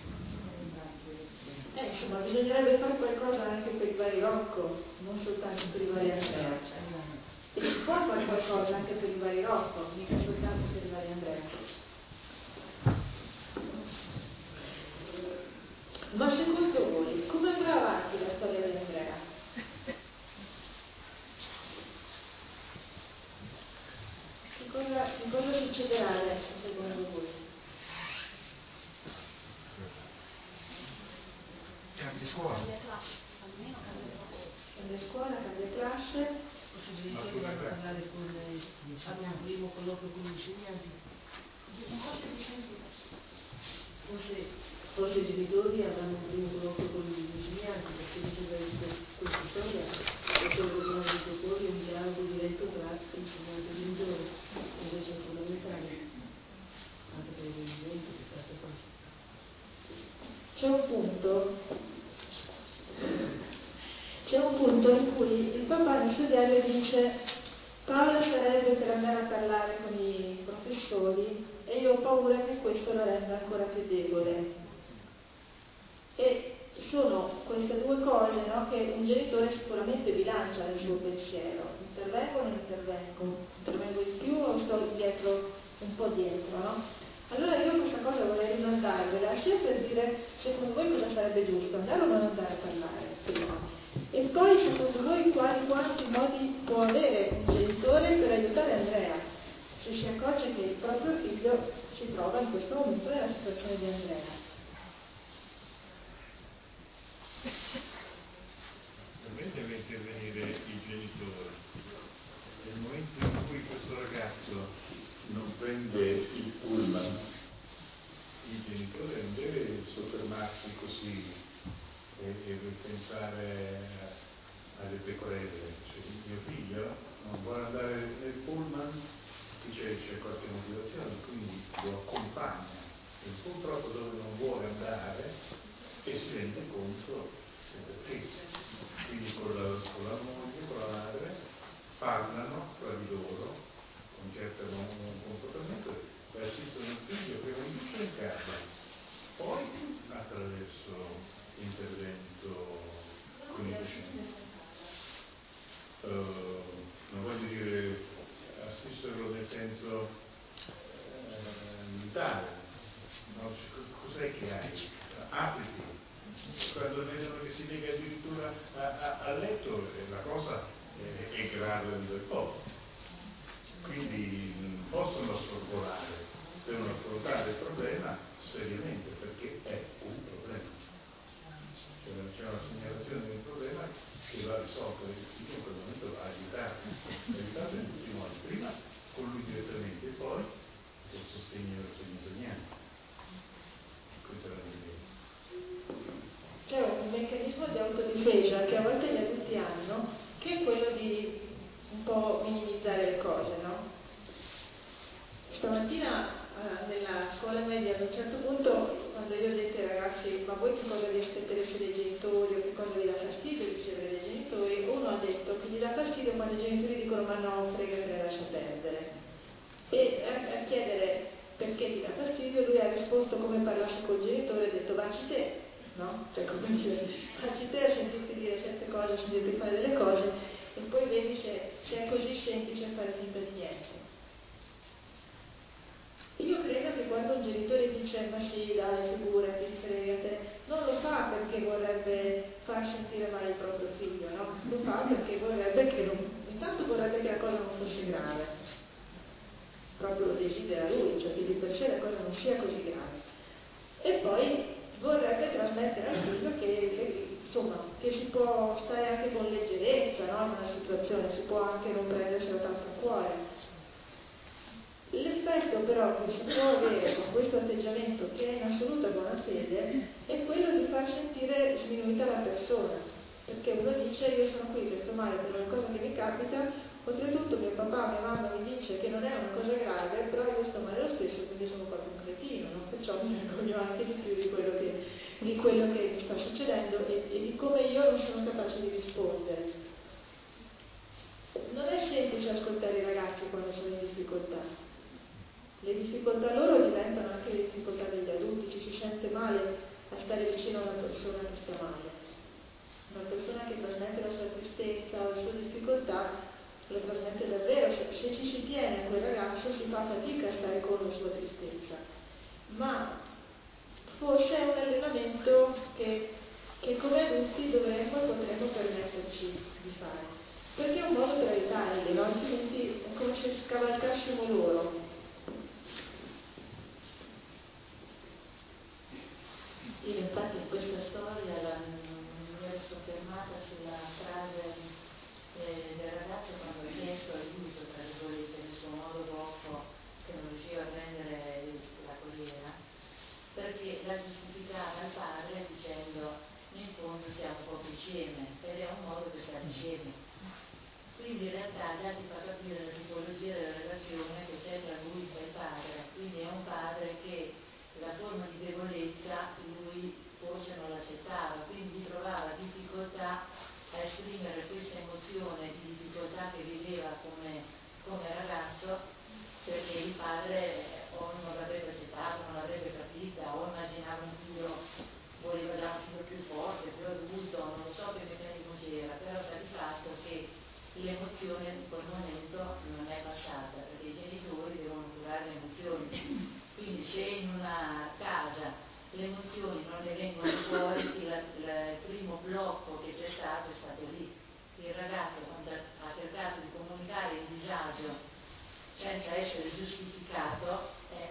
Speaker 13: Insomma, bisognerebbe fare qualcosa anche per i vari Rocco, non soltanto per i vari Andrea. E si può fare qualcosa anche per i vari Rocco, mica soltanto per i vari Andrea. Ma secondo voi, come andrà avanti la storia di Andrea? Che cosa succederà adesso secondo voi?
Speaker 14: Cambia scuola.
Speaker 13: Cambia scuola, cambia classe.
Speaker 15: genitori vanno a parlare fanno un primo colloquio con gli insegnanti. Forse i genitori avranno un primo colloquio con gli insegnanti, perché mi sembra che questa storia è solo una di proporre un dialogo diretto tra insegnante e genitore, invece è fondamentale anche per i dirigenti di queste cose.
Speaker 12: C'è un punto in cui il papà nel suo diario dice: Paola sarebbe per andare a parlare con i professori e io ho paura che questo la renda ancora più debole. E sono queste due cose, no, che un genitore sicuramente bilancia nel suo pensiero. Intervengo o non intervengo di più o sto dietro, un po' dietro, no? Allora io questa cosa vorrei rimandarvela sia per dire secondo voi cosa sarebbe giusto, andare o non andare a parlare prima, e poi secondo voi quanti modi può avere un genitore per aiutare Andrea se si accorge che il proprio figlio si trova in questo momento nella situazione di Andrea.
Speaker 16: Per me deve intervenire il genitore. Nel momento in cui questo ragazzo non prende il pullman, il genitore non deve soffermarsi così e pensare alle pecorelle. Cioè, mio figlio non vuole andare nel pullman, qui c'è qualche motivazione, quindi lo accompagna in purtroppo dove non vuole andare e si rende conto perché. Quindi con la moglie, con la madre, parlano tra di loro, concertano un comportamento e assistono il figlio prima di uscire in casa, poi attraverso l'intervento cliniciano. Non voglio dire assisterlo nel senso vitale, no? Cos'è che hai? Apriti. Quando vedono che si lega addirittura a letto, la cosa è grave un bel po'. Quindi non possono sorvolare, devono affrontare il problema seriamente, perché è un problema. C'è una segnalazione di un problema che va risolto, e in quel momento va aiutato in tutti i modi, prima con lui direttamente e poi col sostegno degli insegnanti. Questa è la mia idea.
Speaker 12: C'è un meccanismo di autodifesa che a volte gli adulti hanno, che è quello di un po' minimizzare le cose, no? Stamattina nella scuola media, ad un certo punto, quando io ho detto ai ragazzi: ma voi che cosa vi aspettereste dai genitori o che cosa vi dà fastidio ricevere dai genitori? Uno ha detto che gli dà fastidio quando i genitori dicono: ma no, frega, te la lascia perdere. E a chiedere perché ti dà fastidio, lui ha risposto come parlassi col genitore, ha detto: vacci te. No? Cioè, come dire, facci te a sentirti dire certe cose, a sentirti fare delle cose, e poi vedi se è così semplice fare finta di niente. Io credo che quando un genitore dice: ma sì, dai, figurati, fregate, non lo fa perché vorrebbe far sentire male il proprio figlio, no? Lo fa perché intanto vorrebbe che la cosa non fosse grave, proprio lo desidera lui, cioè che di per sé la cosa non sia così grave, e poi vorrebbe trasmettere al figlio che si può stare anche con leggerezza, no? In una situazione, si può anche non prendersela tanto a cuore. L'effetto però che si può avere con questo atteggiamento, che è in assoluta buona fede, è quello di far sentire sminuita la persona, perché uno dice: io sono qui che sto male per una cosa che mi capita, oltretutto mio papà, mia mamma mi dice che non è una cosa grave, però io sto male lo stesso, quindi sono proprio un cretino, no? Perciò mi vergogno anche di più di quello che mi sta succedendo e di come io non sono capace di rispondere. Non è semplice ascoltare i ragazzi quando sono in difficoltà. Le difficoltà loro diventano anche le difficoltà degli adulti, ci si sente male a stare vicino a una persona che sta male. Una persona che trasmette la sua tristezza o le sue difficoltà lo trasmette davvero. Se ci si tiene a quel ragazzo si fa fatica a stare con la sua tristezza, ma forse è un allenamento che come adulti dovremmo e potremmo permetterci di fare, perché è un modo per aiutarli, no? Altrimenti è come se scavalcassimo loro.
Speaker 13: Io infatti in questa storia mi ero soffermata sulla frase del ragazzo quando
Speaker 17: ne vengono fuori, il primo blocco che c'è stato è stato lì. Il ragazzo quando ha cercato di comunicare il disagio senza essere giustificato,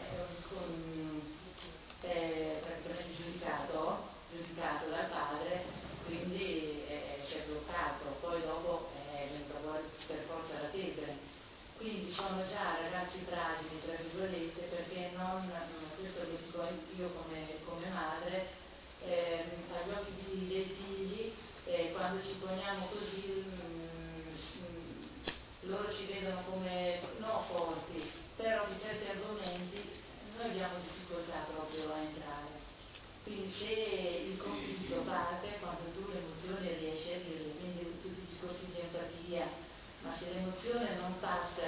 Speaker 17: praticamente giudicato dal padre, quindi si è bloccato, poi dopo è venuta fuori per forza la febbre. Quindi sono già ragazzi fragili, tra virgolette, perché non, questo lo dico io come madre, agli occhi dei figli, quando ci poniamo così, loro ci vedono come non forti, però di certi argomenti noi abbiamo difficoltà proprio a entrare. Quindi se il conflitto parte, quando tu l'emozione riesci a dirle, quindi tutti i discorsi di empatia, ma se l'emozione non passa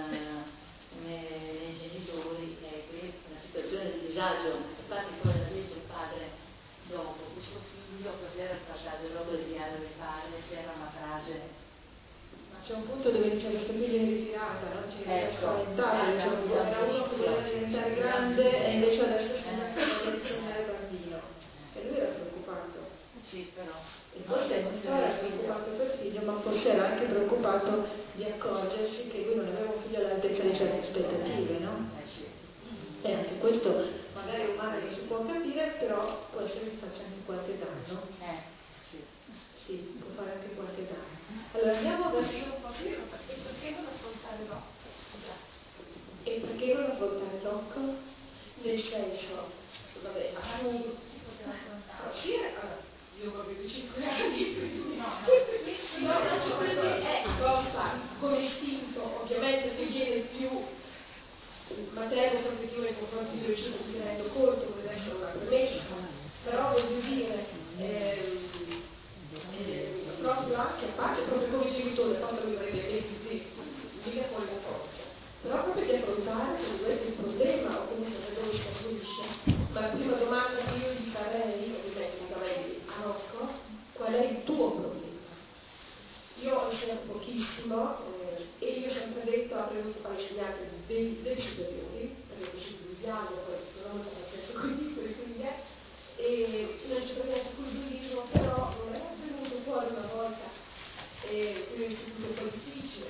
Speaker 17: nei genitori, è qui una situazione di disagio. Infatti poi l'ha detto il padre dopo, questo figlio cos'era il passaggio dopo il diario del padre, c'era una frase.
Speaker 12: Ma c'è un punto dove c'è questo figlio in ritirata, no? C'è spaventato, era uno che voleva diventare grande e invece adesso sembra che vuole tornare bambino. E lui era preoccupato.
Speaker 17: Sì, però.
Speaker 12: E forse non solo era preoccupato per il figlio, ma forse era anche preoccupato di accorgersi che lui non aveva un figlio all'altezza di certe aspettative, no? E anche questo magari umano non si può capire, però può essere che faccia anche qualche danno. Sì, può fare anche qualche danno. Allora andiamo verso
Speaker 11: perché non affrontare Rocco?
Speaker 12: E perché non affrontare Rocco? Nel senso, vabbè, io proprio di 5 anni, come istinto, ovviamente mi viene più materno protettivo nei confronti del cibo, mi rendo conto, come adesso una premessa, però voglio dire, proprio anche a parte proprio come genitore, quando mi prende mica con la forza, però proprio di affrontare questo il problema, o comunque dove si affluisce. Ma la prima domanda che io gli farei, ovviamente a Rocco, qual è il tuo problema? Io ho insegnato pochissimo e io ho sempre detto, avrei voluto fare insegnante dei superiori, perché così studiavo, poi non ho fatto con i piccoli, quindi e non ci prendiamo sul bullismo, però non è venuto fuori una volta un istituto un po' difficile,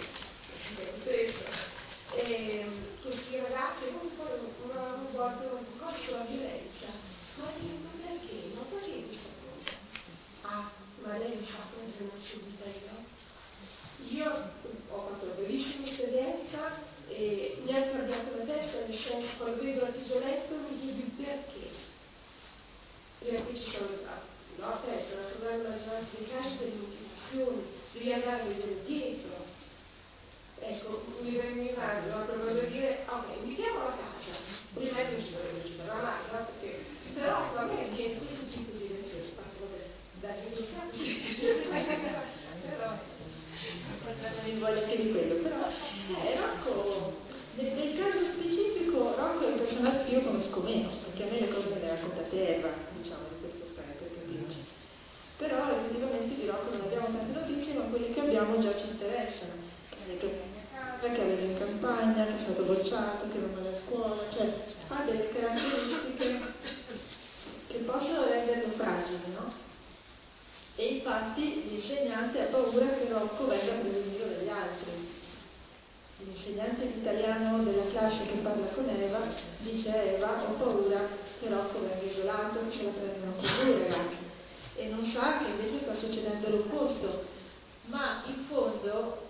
Speaker 12: questi ragazzi non fuori una volta un po' sulla violenza, ma perché? Ma perché questa cosa? Ah, ma lei non sa come sono subita io ho fatto una bellissima esperienza e mi ha guardato la testa, nel senso, quando vedo l'artigianetto mi chiedo il perché. Perché ci sono la festa, la sorella dei casi delle istituzioni, devi andare dietro. Ecco, mi immagino per dire, ok, invitiamo la casa, prima non ci sarà mai, no? Perché, però va bene, viene questo tipo di lezioni, dai risultati, però non voglio che di quello, però Rocco, nel caso specifico, Rocco è un personaggio che io conosco meno, perché a me le cose me le raccontate Eva, diciamo, di questo storia, per capirci. Però effettivamente di Rocco non abbiamo tante notizie, ma quelle che abbiamo già ci interessano. Perché aveva in campagna, che è stato bocciato, che non va a scuola, cioè ha delle caratteristiche che possono renderlo fragile, no? E infatti l'insegnante ha paura che Rocco venga preso in giro dagli altri. L'insegnante di italiano della classe che parla con Eva dice a Eva: ho paura che Rocco venga isolato, che se la prendano con lui, ragazzi. E non sa che invece sta succedendo l'opposto. Ma in fondo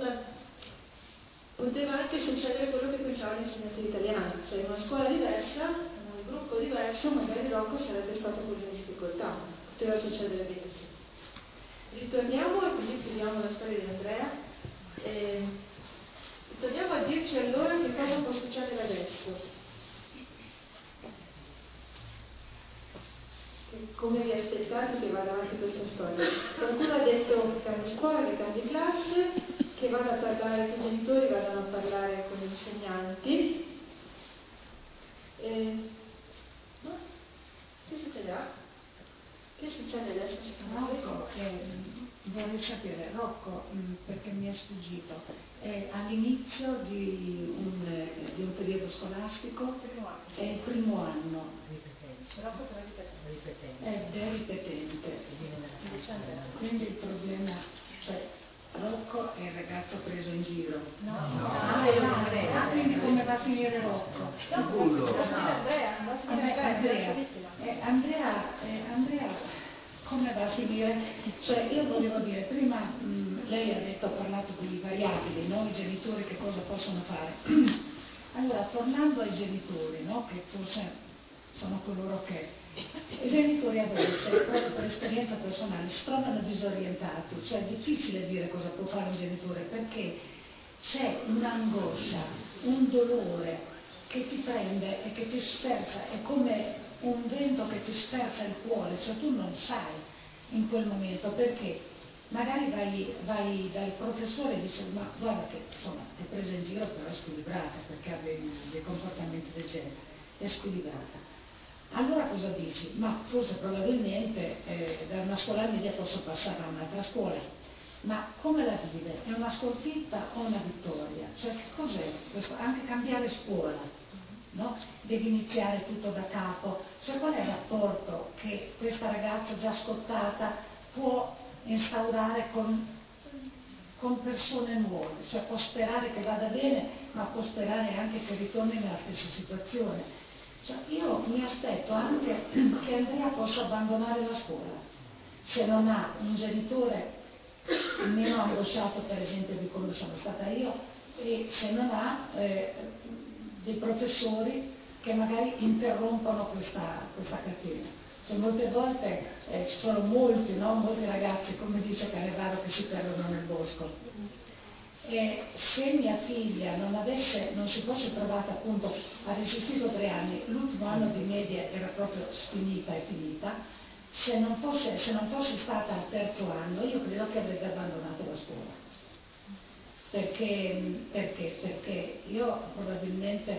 Speaker 12: poteva anche succedere quello che pensava l'insegnante di italiano, cioè in una scuola diversa, in un gruppo diverso, magari Rocco sarebbe stato così in difficoltà, poteva succedere benissimo. Ritorniamo e così chiudiamo la storia di Andrea. Torniamo a dirci allora che cosa può succedere adesso. Come vi aspettate che vada avanti questa storia? Qualcuno ha detto che cambi scuola, che cambi classe, che vada a parlare con i genitori, vadano a parlare con gli insegnanti. No? Che succederà? Che succede adesso?
Speaker 3: Rocco, vorrei sapere, Rocco, perché mi è sfuggito, è all'inizio di un periodo scolastico, è il primo anno. è ripetente. Quindi il problema, cioè Rocco è il ragazzo preso in giro. Quindi come va a finire Rocco? Andrea, come va a finire? Cioè io volevo dire, prima lei ha parlato di variabili, no? I genitori che cosa possono fare? Allora, tornando ai genitori, no? Che forse sono coloro che i genitori a volte, proprio per esperienza personale, si trovano disorientati, cioè è difficile dire cosa può fare un genitore perché c'è un'angoscia, un dolore che ti prende e che ti sferza, è come un vento che ti sferza il cuore, cioè tu non sai in quel momento perché magari vai dal professore e dici ma guarda che insomma ti è presa in giro però è squilibrata perché ha dei comportamenti del genere, è squilibrata. Allora cosa dici? Ma forse probabilmente da una scuola media posso passare a un'altra scuola. Ma come la vive? È una sconfitta o una vittoria? Cioè che cos'è questo? Anche cambiare scuola, no? Devi iniziare tutto da capo. Cioè qual è il rapporto che questa ragazza già scottata può instaurare con persone nuove? Cioè può sperare che vada bene, ma può sperare anche che ritorni nella stessa situazione. Cioè, io mi aspetto anche che Andrea possa abbandonare la scuola se non ha un genitore meno angosciato per esempio di come sono stata io e se non ha dei professori che magari interrompono questa catena. Cioè, molte volte ci sono molti ragazzi, come dice Canevaro, che si perdono nel bosco. E se mia figlia non si fosse trovata appunto, ha resistito 3 anni, l'ultimo anno di media era proprio finita, se non fosse stata al 3° anno io credo che avrebbe abbandonato la scuola. Perché io probabilmente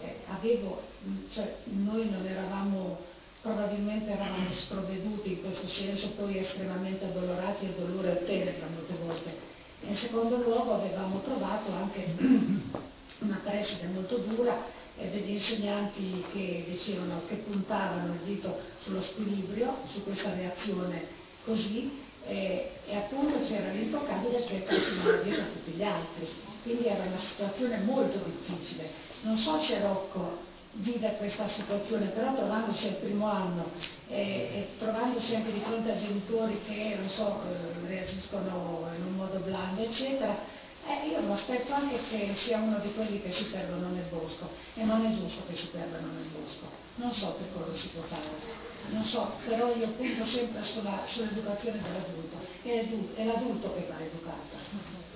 Speaker 3: noi non eravamo, probabilmente eravamo sprovveduti in questo senso, poi estremamente addolorati, il dolore ottenebra molte volte. In secondo luogo avevamo trovato anche una preside molto dura e degli insegnanti che dicevano, che puntavano il dito sullo squilibrio, su questa reazione così, e appunto c'era l'inttoccabile che continuava dietro a tutti gli altri. Quindi era una situazione molto difficile. Non so se Rocco vive questa situazione, però trovandosi al 1° anno e trovandosi anche di fronte a genitori che, reagiscono in un modo blando, eccetera, io mi aspetto anche che sia uno di quelli che si perdono nel bosco, e non è giusto che si perdano nel bosco. Non so che cosa si può fare, non so, però io punto sempre sull'educazione dell'adulto, è l'adulto che va educato.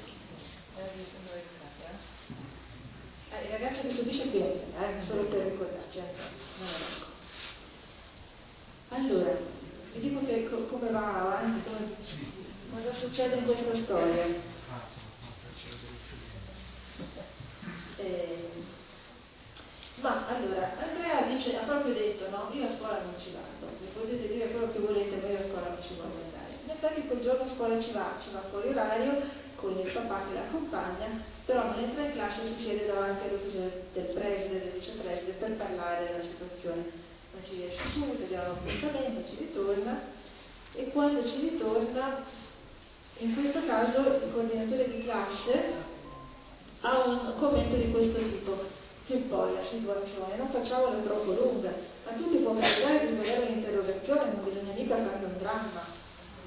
Speaker 13: Il ragazzo che subisce piede, solo per ricordarci. Allora, vi dico che come va avanti, cosa succede in questa storia. Ma allora, Andrea dice, ha proprio detto, no, io a scuola non ci vado, vi potete dire quello che volete, ma io a scuola non ci voglio andare. In effetti quel giorno a scuola ci va fuori orario, con il papà che l'accompagna, però non entra in classe e si siede davanti all'ufficio del preside, del vicepreside, per parlare della situazione. Non ci riesce subito, diamo un appuntamento, ci ritorna, e quando ci ritorna, in questo caso il coordinatore di classe ha un commento di questo tipo: che poi la situazione non facciamola troppo lunga, a tutti può capitare di vedere un'interrogazione, non bisogna mica farne un dramma.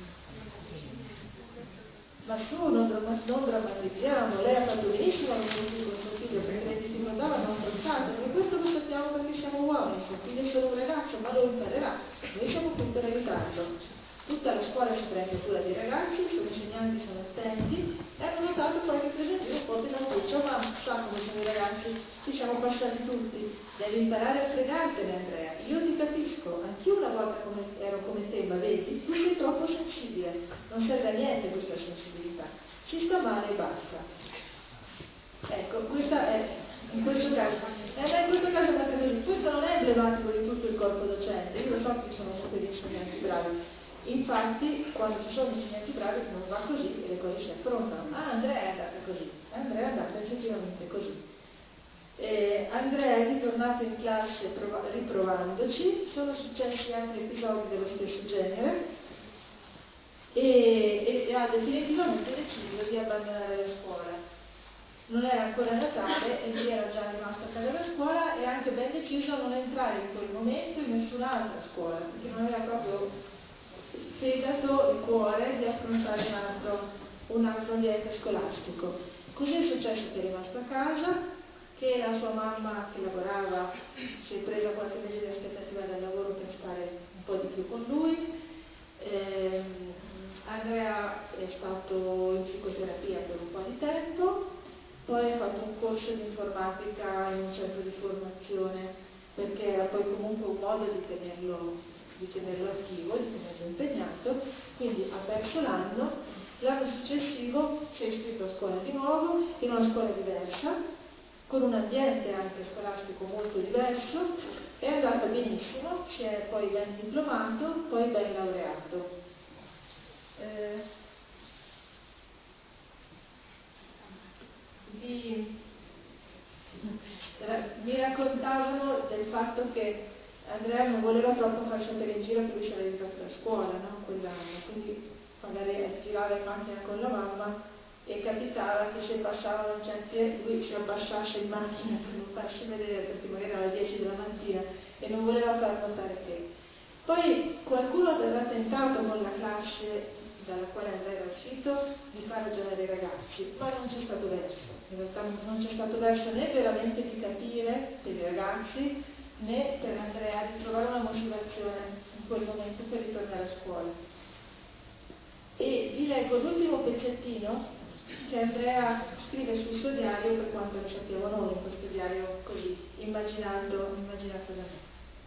Speaker 13: Ma tu non drammatizziamo, lei ha fatto benissimo a non con suo figlio, perché le difficoltà vanno affrontate, e questo lo sappiamo perché siamo uomini, suo figlio è solo un ragazzo, ma lo imparerà, noi siamo qui per aiutarlo. Tutta la scuola si prende cura dei ragazzi, i suoi insegnanti sono attenti e hanno notato qualche presentino un po' pesantuccio, ma sa come sono i ragazzi, ci siamo passati tutti. Devi imparare a fregartene, Andrea, io ti capisco, anch'io una volta ero come te, ma vedi, tu sei troppo sensibile, non serve a niente questa sensibilità, ci sta male e basta. Ecco, questa è, in questo caso questo non è emblematico di tutto il corpo docente, io lo so che ci sono sempre degli insegnanti bravi. Infatti, quando ci sono insegnanti bravi non va così e le cose si affrontano. Andrea è andata così, Andrea è andata effettivamente così.
Speaker 12: Andrea è ritornato in classe riprovandoci, sono successi anche episodi dello stesso genere e ha definitivamente deciso di abbandonare la scuola. Non era ancora Natale e lui era già rimasto a casa della scuola e ha anche ben deciso a non entrare in quel momento in nessun'altra scuola, perché non aveva proprio il fegato, il cuore di affrontare un altro ambiente scolastico. Così è successo che è rimasto a casa, che la sua mamma che lavorava si è presa qualche mese di aspettativa dal lavoro per stare un po' di più con lui. Andrea è stato in psicoterapia per un po' di tempo, poi ha fatto un corso di informatica in un centro di formazione perché era poi comunque un modo di tenerlo attivo, di tenerlo impegnato, quindi ha perso l'anno successivo si è iscritto a scuola di nuovo, in una scuola diversa, con un ambiente anche scolastico molto diverso, è andata benissimo, si è poi ben diplomato, poi ben laureato. Mi raccontavano del fatto che Andrea non voleva troppo far sapere in giro che lui si era aiutato da scuola, no? Quell'anno, quindi magari girava in macchina con la mamma e capitava che se passavano certi lui si abbassasse in macchina per non farsi vedere perché magari era alle 10 della mattina e non voleva far notare che. Poi qualcuno aveva tentato con la classe dalla quale Andrea era uscito di far ragionare i ragazzi, ma non c'è stato verso. In realtà non c'è stato verso né veramente di capire per i ragazzi né per Andrea di trovare una motivazione in quel momento per ritornare a scuola. E vi leggo l'ultimo pezzettino che Andrea scrive sul suo diario per quanto lo sappiamo noi, in questo diario così, immaginato da me.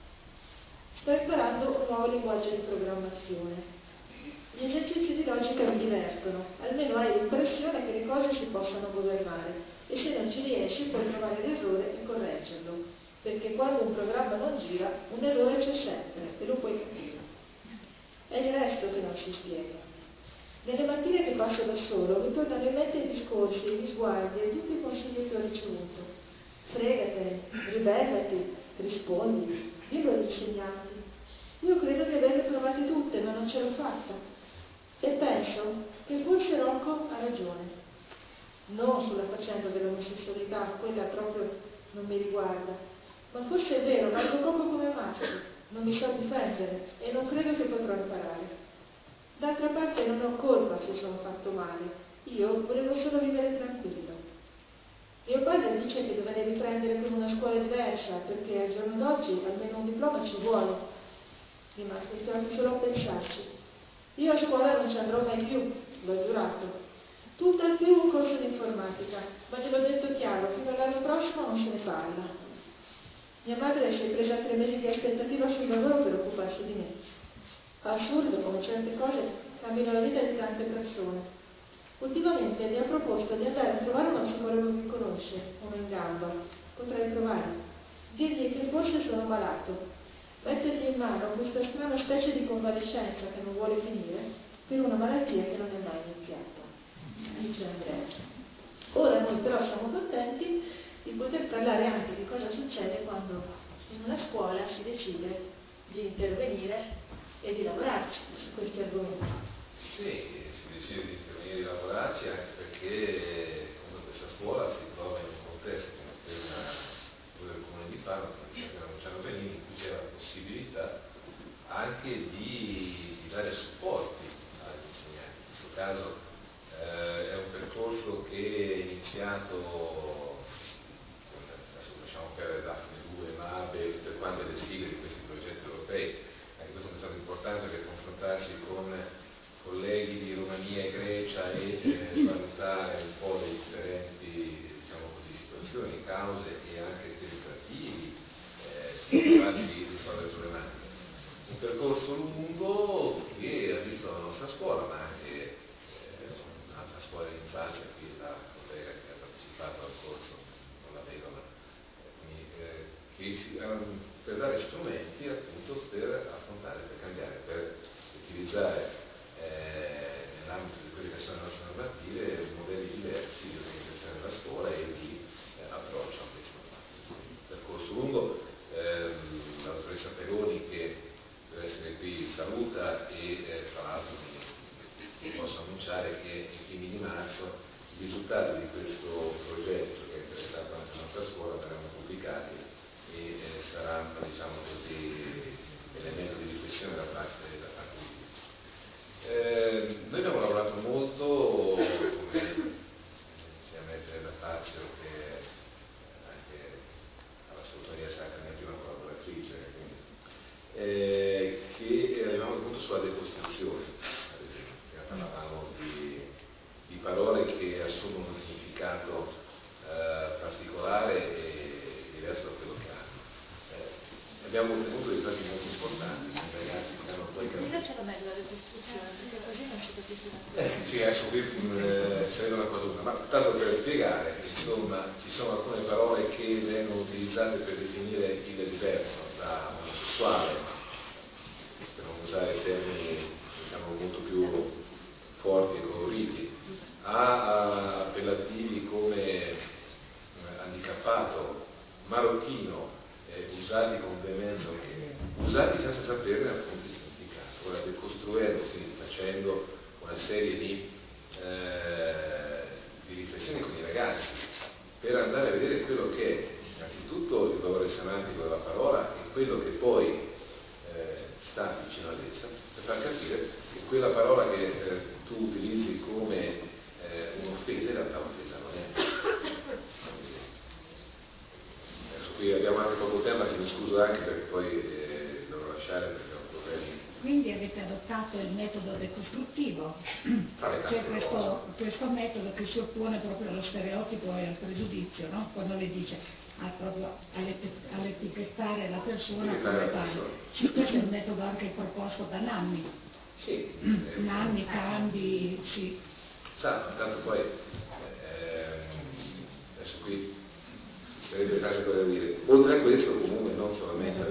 Speaker 12: Sto imparando un nuovo linguaggio di programmazione. Gli esercizi di logica mi divertono, almeno hai l'impressione che le cose si possano governare e se non ci riesci puoi trovare l'errore e correggerlo, perché quando un programma non gira un errore c'è sempre e lo puoi capire. È il resto che non si spiega. Nelle mattine che passo da solo mi tornano in mente i discorsi, gli sguardi e tutti i consigli che ho ricevuto. Fregatene, ribellati, rispondi, dillo agli insegnanti. Io credo di averle provate tutte, ma non ce l'ho fatta. E penso che forse Rocco ha ragione. Non sulla faccenda dell'omosessualità, quella proprio non mi riguarda. Ma forse è vero, valgo poco come maschio, non mi so difendere e non credo che potrò imparare. D'altra parte non ho colpa se sono fatto male, io volevo solo vivere tranquillo. Mio padre dice che dovrei riprendere con una scuola diversa, perché al giorno d'oggi almeno un diploma ci vuole. Rimasto stiamo solo a pensarci. Io a scuola non ci andrò mai più, l'ho giurato. Tutto al più un corso di informatica, ma gliel'ho detto chiaro, fino all'anno prossimo non se ne parla. Mia madre si è presa 3 mesi di aspettativa sul lavoro per occuparsi di me. Assurdo come certe cose cambiano la vita di tante persone. Ultimamente mi ha proposto di andare a trovare uno psicologo che conosce, uno in gamba. Potrei provare. Dirgli che forse sono malato. Mettergli in mano questa strana specie di convalescenza che non vuole finire per una malattia che non è mai iniziata. Dice Andrea. Ora noi però siamo contenti di poter parlare anche di cosa succede quando in una scuola si decide di intervenire e di lavorarci su questi argomenti.
Speaker 4: Sì, si decide di intervenire e di lavorarci anche perché come questa scuola si trova in un contesto come quello del Comune di Fano, che non c'erano Benini, in cui c'è la possibilità anche di dare supporti agli insegnanti. In questo caso è un percorso che è iniziato, adesso lasciamo perdere Daphne 2, MABE, tutte quante le sigle di questi progetti europei. Anche questo è stato importante per confrontarsi con colleghi di Romania e Grecia e valutare un po' le differenti, diciamo così, situazioni, cause e anche tentativi di risolvere le problematiche. Un percorso lungo che ha visto la nostra scuola, ma anche un'altra scuola di infanzia, qui la collega che ha partecipato al corso, non la vedo, ma per dare strumenti appunto per affrontare, per cambiare, per utilizzare nell'ambito di quelle che sono le nostre normative modelli diversi di organizzazione della scuola e di approccio a questo. abbiamo ottenuto risultati molto importanti, ragazzi che hanno poi capito.
Speaker 13: C'è la meglio la descrizione, perché così non si capisce.
Speaker 4: Sì, adesso qui sarebbe una cosa una, ma tanto per spiegare, insomma, ci sono alcune parole che vengono utilizzate per definire il diverso da omosessuale, per non usare termini diciamo molto più forti e coloriti, ha appellativi come handicappato, marocchino, usati con veemenza, usati senza saperne appunto il significato. Ora, decostruendo, quindi facendo una serie di riflessioni con i ragazzi per andare a vedere quello che è innanzitutto il valore semantico della parola e quello che poi sta vicino ad essa, per far capire che quella parola che tu utilizzi come un'offesa in realtà un'offesa non è. Adesso qui abbiamo anche poco tempo, mi scuso anche perché poi devo lasciare perché ho problemi.
Speaker 3: Quindi avete adottato il metodo decostruttivo, cioè questo metodo che si oppone proprio allo stereotipo e al pregiudizio, no? Quando lei dice proprio all'etichettare la persona come tale. Sì, questo è un metodo anche proposto da Nanni.
Speaker 4: Sì.
Speaker 3: Nanni, Candi, sì.
Speaker 4: Sa, tanto poi adesso qui sarebbe tante cose da dire. Oltre a questo comunque non solamente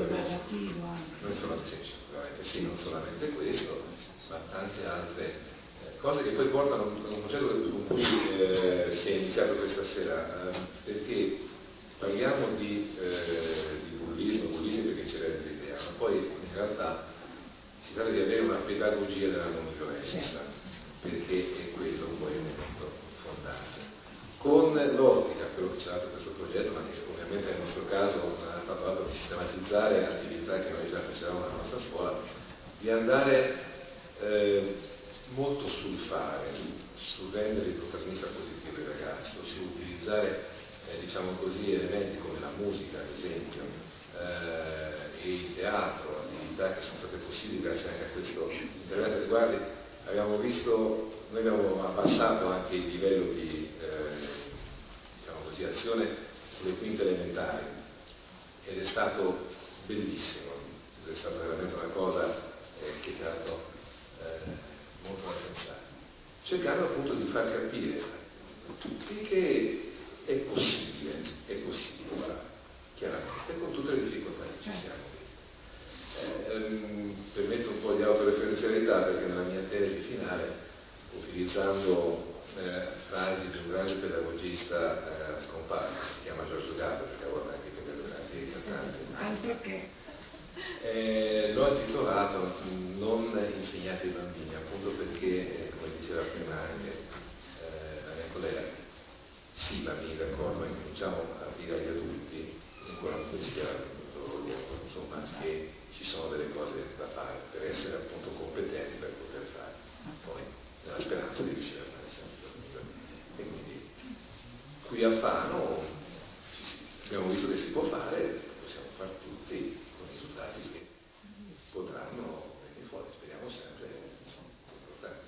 Speaker 4: non solamente questo, ma tante altre cose che poi portano a un concetto con cui si è iniziato questa sera, perché parliamo di bullismo perché c'era l'idea, ma poi in realtà si tratta di avere una pedagogia della non violenza, perché è quello poi un punto fondante. Con l'ottica, quello che ci ha dato questo progetto, ma che ovviamente nel nostro caso ha fatto l'atto di sistematizzare attività che noi già facevamo nella nostra scuola, di andare molto sul fare, sul rendere il protagonista positivo il ragazzo, su utilizzare diciamo così elementi come la musica ad esempio e il teatro, attività che sono state possibili grazie anche a questo intervento. Guardi, abbiamo visto, noi abbiamo abbassato anche il livello di diciamo così, azione sulle quinte elementari ed è stato bellissimo, è stata veramente una cosa che ha dato molto da pensare, cercando appunto di far capire a tutti che è possibile fare, chiaramente, con tutte le difficoltà che ci siamo. Permetto un po' di autoreferenzialità perché nella mia tesi finale, utilizzando frasi di un grande pedagogista scomparso, si chiama Giorgio Gaber, perché a volte anche i pedagogi cantanti, l'ho intitolato Non insegnate ai bambini, appunto perché, come diceva prima anche la mia collega, sì, i bambini d'accordo, ma cominciamo a dire agli adulti, in qualunque sia il loro luogo, insomma, che ci sono delle cose da fare per essere appunto competenti per poter fare, poi nella speranza di riuscire a fare sempre. E quindi qui a Fano abbiamo visto che si può fare, possiamo fare tutti con risultati che potranno venire fuori, speriamo sempre importanti.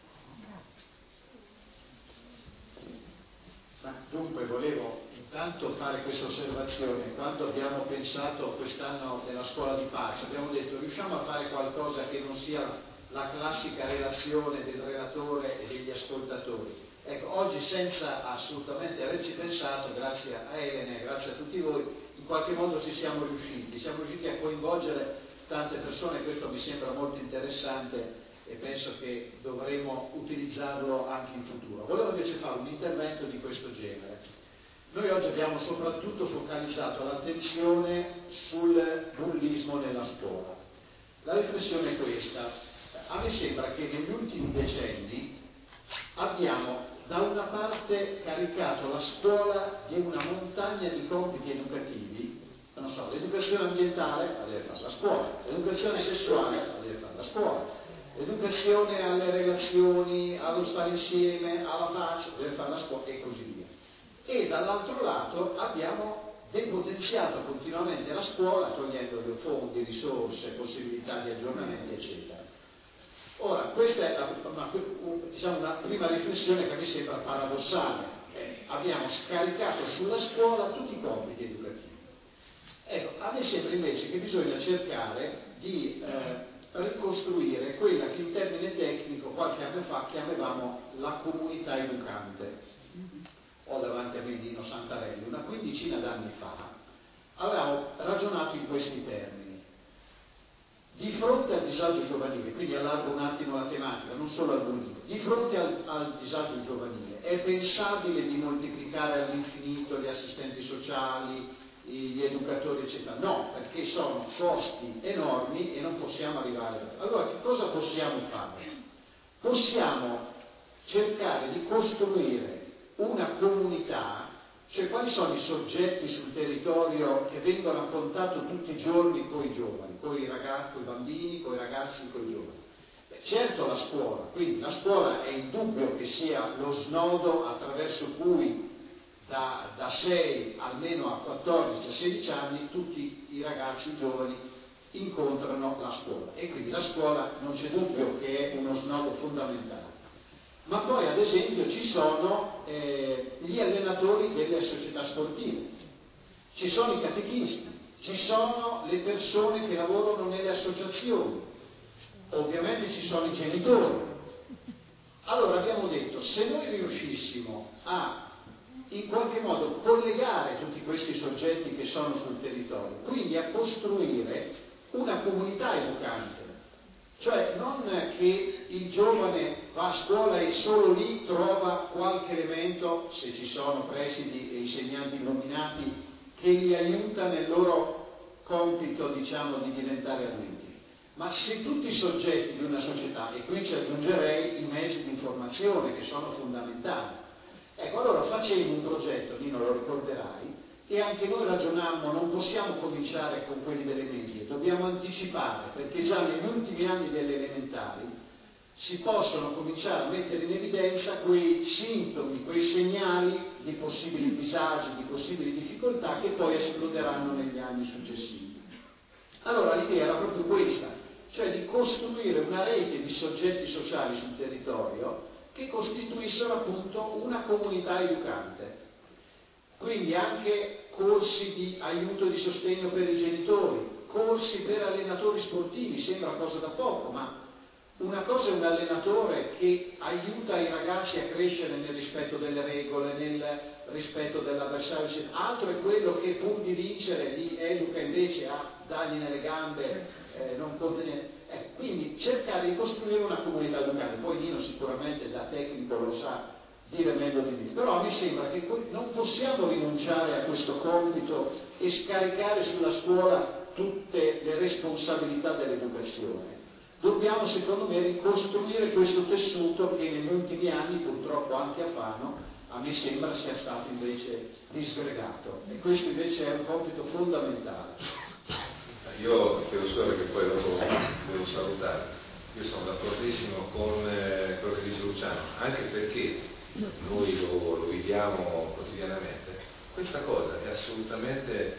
Speaker 1: Ma dunque volevo intanto fare questa osservazione. Quando abbiamo pensato quest'anno della scuola di pace abbiamo detto riusciamo a fare qualcosa che non sia la classica relazione del relatore e degli ascoltatori. Ecco, oggi senza assolutamente averci pensato, grazie a Elena e grazie a tutti voi, in qualche modo siamo riusciti a coinvolgere tante persone. Questo mi sembra molto interessante e penso che dovremo utilizzarlo anche in futuro. Volevo invece fare un intervento di questo genere. Noi oggi abbiamo soprattutto focalizzato l'attenzione sul bullismo nella scuola. La riflessione è questa. A me sembra che negli ultimi decenni abbiamo da una parte caricato la scuola di una montagna di compiti educativi, non so, l'educazione ambientale la deve fare la scuola, l'educazione sessuale la deve fare la scuola, l'educazione alle relazioni, allo stare insieme, alla pace, deve fare la scuola e così via. E dall'altro lato abbiamo depotenziato continuamente la scuola togliendo fondi, risorse, possibilità di aggiornamenti, eccetera. Ora, questa è una prima riflessione che mi sembra paradossale. Abbiamo scaricato sulla scuola tutti i compiti educativi. Ecco, a me sembra invece che bisogna cercare di ricostruire quella che in termine tecnico qualche anno fa chiamavamo la comunità educante. Ho davanti a me Nino Santarelli, una quindicina d'anni fa avevamo ragionato in questi termini. Di fronte al disagio giovanile, quindi allargo un attimo la tematica, non solo al Mulino, di fronte al disagio giovanile, è pensabile di moltiplicare all'infinito gli assistenti sociali, gli educatori, eccetera? No, perché sono costi enormi e non possiamo arrivare. Allora, che cosa possiamo fare? Possiamo cercare di costruire una comunità. Cioè, quali sono i soggetti sul territorio che vengono a contatto tutti i giorni con i giovani, con i ragazzi, con i bambini, con i ragazzi, con i giovani? Beh, certo la scuola, quindi la scuola è indubbio che sia lo snodo attraverso cui da 6 almeno a 14, a 16 anni tutti i ragazzi, i giovani incontrano la scuola, e quindi la scuola non c'è dubbio che è uno snodo fondamentale. Ma poi ad esempio ci sono gli allenatori delle società sportive, ci sono i catechisti, ci sono le persone che lavorano nelle associazioni, ovviamente ci sono i genitori. Allora abbiamo detto, se noi riuscissimo a in qualche modo collegare tutti questi soggetti che sono sul territorio, quindi a costruire una comunità educante, cioè non che il giovane va a scuola e solo lì trova qualche elemento, se ci sono presidi e insegnanti illuminati, che li aiuta nel loro compito, diciamo, di diventare adulti, ma se tutti i soggetti di una società, e qui ci aggiungerei i mezzi di informazione che sono fondamentali. Ecco, allora facemmo un progetto, Nino lo ricorderai, e anche noi ragionammo, non possiamo cominciare con quelli delle medie, dobbiamo anticipare, perché già negli ultimi anni delle elementari si possono cominciare a mettere in evidenza quei sintomi, quei segnali di possibili disagi, di possibili difficoltà che poi esploderanno negli anni successivi. Allora l'idea era proprio questa, cioè di costruire una rete di soggetti sociali sul territorio che costituissero appunto una comunità educante. Quindi anche corsi di aiuto e di sostegno per i genitori, corsi per allenatori sportivi, sembra cosa da poco, ma una cosa è un allenatore che aiuta i ragazzi a crescere nel rispetto delle regole, nel rispetto dell'avversario, altro è quello che pur di vincere li educa invece a dargli nelle gambe, non contenere. Quindi cercare di costruire una comunità educante, poi Nino sicuramente da tecnico lo sa dire meglio di me, però mi sembra che non possiamo rinunciare a questo compito e scaricare sulla scuola tutte le responsabilità dell'educazione. Dobbiamo, secondo me, ricostruire questo tessuto che negli ultimi anni, purtroppo anche a Fano, a me sembra sia stato invece disgregato, e questo invece è un compito fondamentale.
Speaker 4: Io chiedo scusa perché poi dopo devo salutare. Io sono d'accordissimo con quello che dice Luciano, anche perché noi lo viviamo quotidianamente. Questa cosa è assolutamente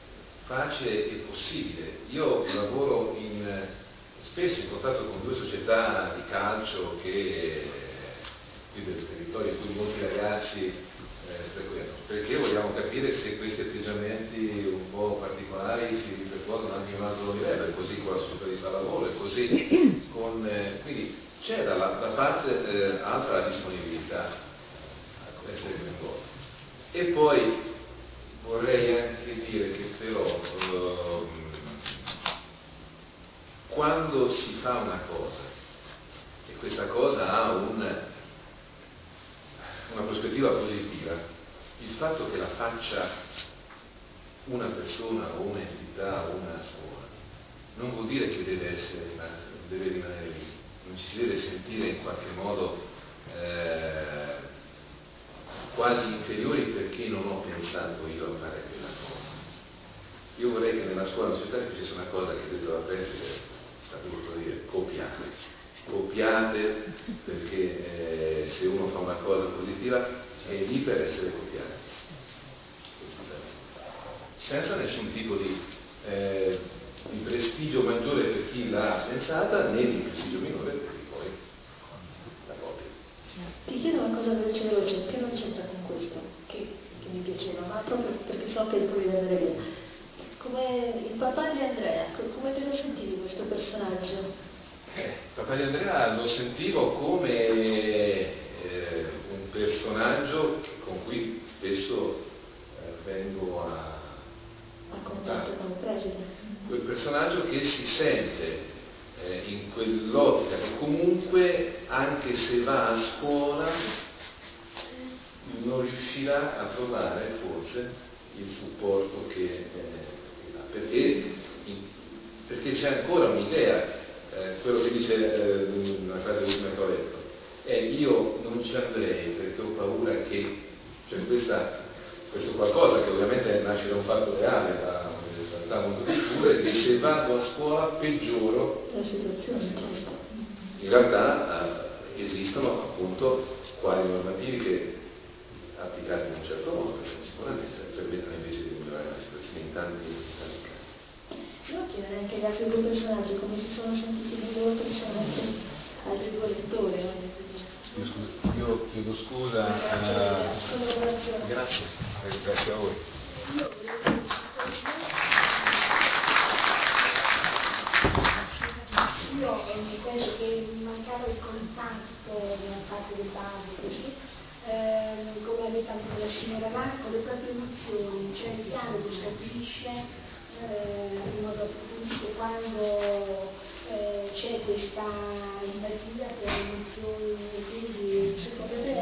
Speaker 4: facile e possibile. Io lavoro spesso in contatto con 2 società di calcio che qui del territorio in cui molti ragazzi frequentano, perché vogliamo capire se questi atteggiamenti un po' particolari si ripercuotono anche a un altro livello, e così con la società di pallavolo, e così con quindi c'è da parte altra la disponibilità a essere coinvolti. E poi vorrei anche dire che però quando si fa una cosa e questa cosa ha una prospettiva positiva, il fatto che la faccia una persona o un'entità o una scuola non vuol dire che deve rimanere lì, non ci si deve sentire in qualche modo quasi inferiori perché non ho pensato io a fare quella cosa. Io vorrei che nella scuola, nella società, ci sia una cosa che detto da essere, sta dovuto dire, copiate, perché se uno fa una cosa positiva è lì per essere copiato, senza nessun tipo di prestigio maggiore per chi l'ha pensata, né di prestigio minore per chi poi la copia.
Speaker 13: Ti chiedo una cosa veloce, che non c'entra con questo, che mi piaceva, ma proprio perché so che devo andare via. come il papà di Andrea, come te lo sentivi questo personaggio?
Speaker 7: Il papà di Andrea lo sentivo come un personaggio con cui spesso vengo a contatto. Quel personaggio che si sente in quell'ottica che comunque, anche se va a scuola, non riuscirà a trovare forse il supporto che ha, perché c'è ancora un'idea, quello che dice una frase ultima che ho letto, io non ci andrei perché ho paura che, cioè questo qualcosa che ovviamente nasce da un fatto reale, da realtà molto diffusa, è che se vado a scuola peggioro
Speaker 13: la situazione.
Speaker 7: In realtà esistono appunto quali normativi che applicati in un certo modo sicuramente permettono invece di migliorare la situazione in tanti casi.
Speaker 13: Io chiedo anche gli altri due personaggi come si sono sentiti di loro personaggi, altri due lettori.
Speaker 7: Io chiedo scusa, grazie a voi.
Speaker 3: Io penso che mancava il contatto da parte dei padri, così, come avete anche la signora Marco, le proprie emozioni, cioè il piano che capisce in modo approfondito quando c'è questa empatia per le emozioni, e quindi secondo me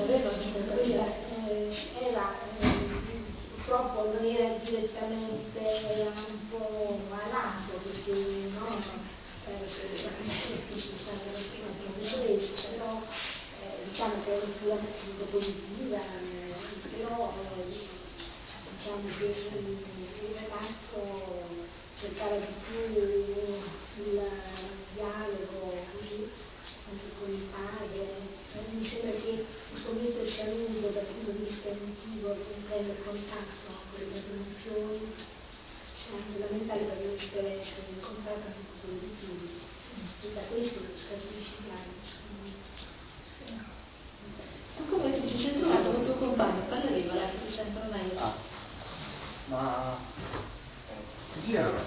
Speaker 3: purtroppo non era direttamente un po' malato, perché no? Si sta una professoressa, però diciamo che è una figura positiva, però diciamo che il ragazzo cercava di più il dialogo così anche con il padre. Mi sembra che questo mettersi a lungo dal punto di vista emotivo e comprendere il contatto con le emozioni sia fondamentale per avere interesse nel contatto anche con i futuri. E da questo scaturisce il dialogo.
Speaker 13: Tu come ti sei trovato con il tuo compagno? Parla lì, guarda che ti sentono meglio.
Speaker 5: Ma chi era?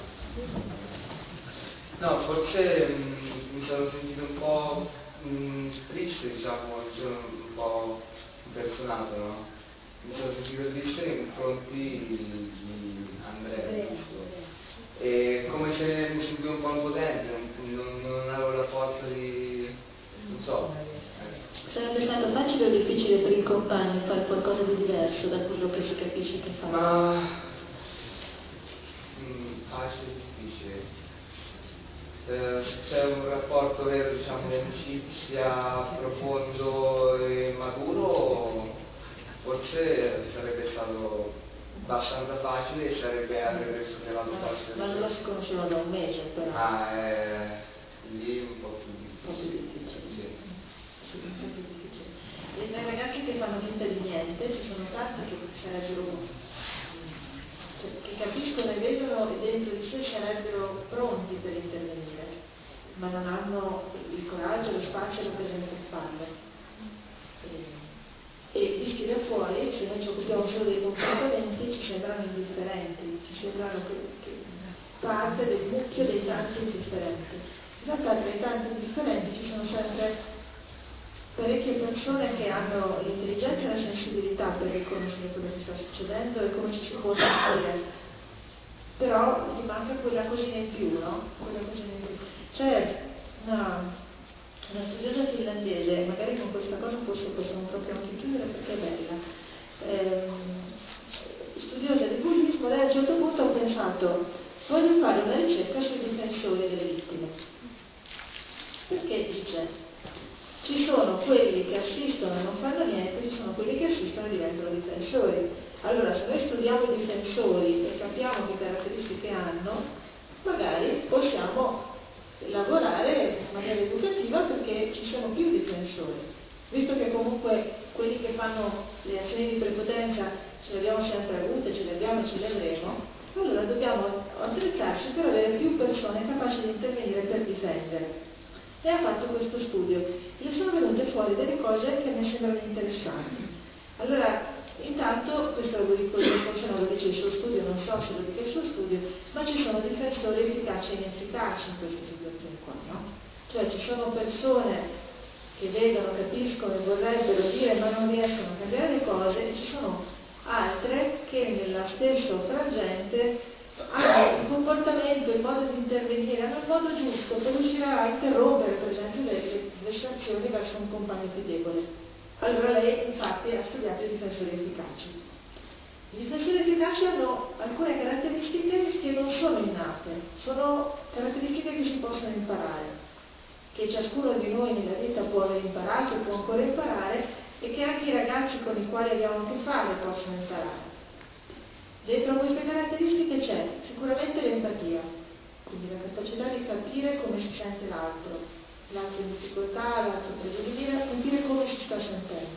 Speaker 5: No, forse mi sono sentito un po' triste, diciamo, mi sono un po' impersonato, no? Mi sono sentito triste nei confronti di Andrea, e come se mi sentivo un po' impotente, non avevo la forza di... non so.
Speaker 13: Sarebbe stato facile o difficile per il compagno fare qualcosa di diverso da quello che si capisce che fa?
Speaker 5: Ma facile o difficile? C'è un rapporto vero, diciamo, di amicizia profondo e maturo, forse sarebbe stato abbastanza facile e avrebbe sollevato qualche...
Speaker 13: Ma non si conoscevano da un mese, però.
Speaker 5: Lì un po' più difficile.
Speaker 13: E tra i ragazzi che fanno finta di niente ci sono tanti che sarebbero, che capiscono e vedono e dentro di sé sarebbero pronti per intervenire, ma non hanno il coraggio, lo spazio e la presenza di farlo. E visti da fuori, se noi ci occupiamo solo dei comportamenti, ci sembrano indifferenti, ci sembrano che parte del mucchio dei tanti indifferenti. In realtà tra i tanti indifferenti ci sono sempre parecchie persone che hanno l'intelligenza e la sensibilità per riconoscere quello che sta succedendo e come ci si può sentire, però gli manca quella cosina in più, no? Quella cosina in più. C'è una studiosa finlandese, magari con questa cosa forse possiamo proprio anche chiudere perché è bella, studiosa di bullismo, lei a un certo punto ha pensato: voglio fare una ricerca sui difensori delle vittime, perché dice ci sono quelli che assistono e non fanno niente, ci sono quelli che assistono e diventano difensori. Allora se noi studiamo i difensori e capiamo che caratteristiche hanno, magari possiamo lavorare in maniera educativa perché ci siano più difensori, visto che comunque quelli che fanno le azioni di prepotenza ce le abbiamo sempre avute, ce le abbiamo e ce le avremo, allora dobbiamo attrezzarci per avere più persone capaci di intervenire per difendere. E ha fatto questo studio e le sono venute fuori delle cose che mi sembrano interessanti. Allora, intanto, questo lo dico io, forse non lo dice il suo studio, non so socio di questo studio, ma ci sono difensori efficaci e inefficaci in queste situazioni qua, no? Cioè ci sono persone che vedono, capiscono e vorrebbero dire ma non riescono a cambiare le cose, e ci sono altre che nella stessa frangente hanno il comportamento, il modo di intervenire, hanno il modo giusto per riuscire a interrompere per esempio le sanzioni verso un compagno più debole. Allora lei infatti ha studiato i difensori efficaci. I difensori efficaci hanno alcune caratteristiche che non sono innate, sono caratteristiche che si possono imparare, che ciascuno di noi nella vita può aver imparato, può ancora imparare, e che anche i ragazzi con i quali abbiamo a che fare possono imparare. Dentro queste caratteristiche c'è sicuramente l'empatia, quindi la capacità di capire come si sente l'altro in difficoltà, l'altro preso di mira, capire come si sta sentendo.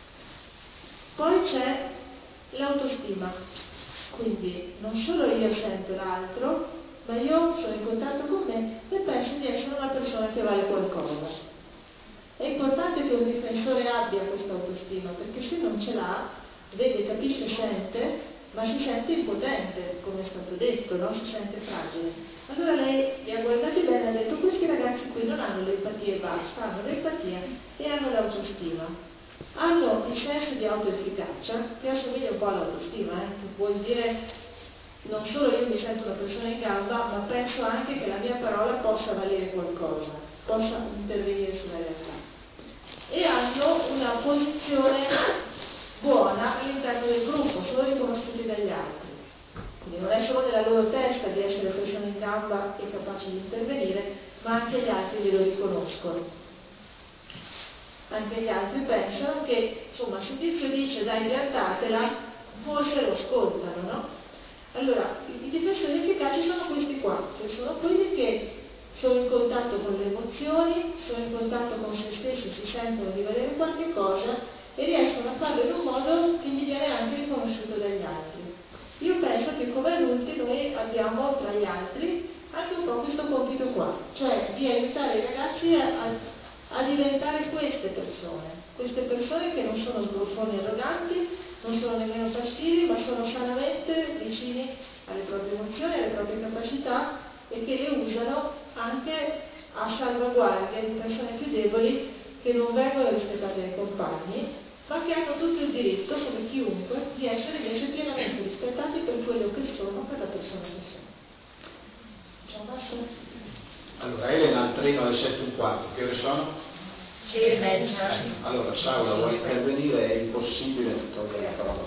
Speaker 13: Poi c'è l'autostima, quindi non solo io sento l'altro, ma io sono in contatto con me e penso di essere una persona che vale qualcosa. È importante che un difensore abbia questa autostima, perché se non ce l'ha, vede, capisce, sente, ma si sente impotente, come è stato detto, no? Si sente fragile. Allora lei li ha guardati bene e ha detto: questi ragazzi qui non hanno l'empatia e basta, hanno l'empatia e hanno l'autostima. Hanno il senso di autoefficacia, che assomiglia un po' all'autostima, che vuol dire non solo io mi sento una persona in gamba, ma penso anche che la mia parola possa valere qualcosa, possa intervenire sulla realtà. E hanno una posizione buona all'interno del gruppo, sono riconosciuti dagli altri. Quindi non è solo nella loro testa di essere persone in gamba e capaci di intervenire, ma anche gli altri glielo riconoscono. Anche gli altri pensano che, insomma, se Tizio dice dai piantatela, forse lo ascoltano, no? Allora, i difensori efficaci sono questi qua, cioè sono quelli che sono in contatto con le emozioni, sono in contatto con se stessi, si sentono di valere qualche cosa e riescono a farlo in un modo che gli viene anche riconosciuto dagli altri. Io penso che come adulti noi abbiamo tra gli altri anche un po' questo compito qua, cioè di aiutare i ragazzi a diventare queste persone che non sono sbruffoni arroganti, non sono nemmeno passivi, ma sono sanamente vicini alle proprie emozioni, alle proprie capacità, e che le usano anche a salvaguardia di persone più deboli che non vengono rispettate dai compagni, ma che hanno tutto il diritto, come chiunque, di essere invece pienamente rispettati per quello che sono, per la persona che sono. C'è un basta?
Speaker 1: Allora, Elena al treno alle 7:15, che ore sono?
Speaker 2: 6:30.
Speaker 1: Allora, Saura vuole intervenire, è impossibile togliere la parola.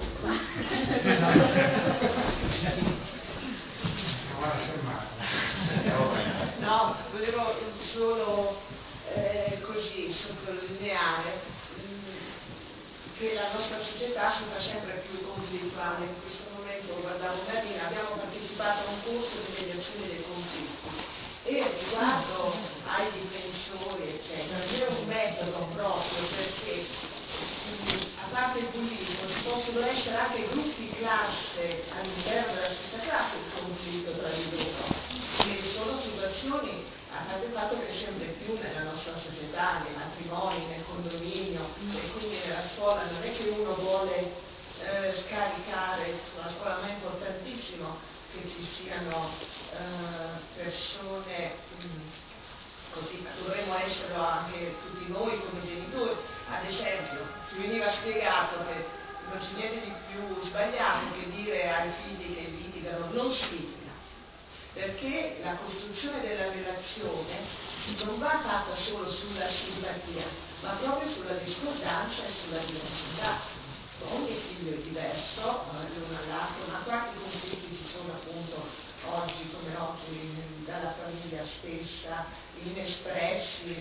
Speaker 9: No, volevo solo così sottolineare che la nostra società si fa sempre più conflittuale. In questo momento guardavo Marina, abbiamo partecipato a un corso di mediazione dei conflitti e riguardo ai difensori eccetera, c'è un metodo proprio, perché a parte il bullismo ci possono essere anche gruppi classe all'interno della stessa classe il conflitto tra di loro, che sono situazioni, a parte il fatto che sempre più nella nostra società, nei matrimoni, nel condominio e quindi nella scuola, non è che uno vuole scaricare sulla scuola, ma è importantissimo che ci siano persone così, dovremmo esserlo anche tutti noi come genitori. Ad esempio, ci veniva spiegato che non c'è niente di più sbagliato che dire ai figli che litigano: non si litiga, perché la costruzione della relazione non va fatta solo sulla simpatia, ma proprio sulla discordanza e sulla diversità. Ogni figlio è diverso, l'uno all'altro, ma quanti conflitti ci sono appunto oggi come oggi dalla famiglia stessa, inespressi,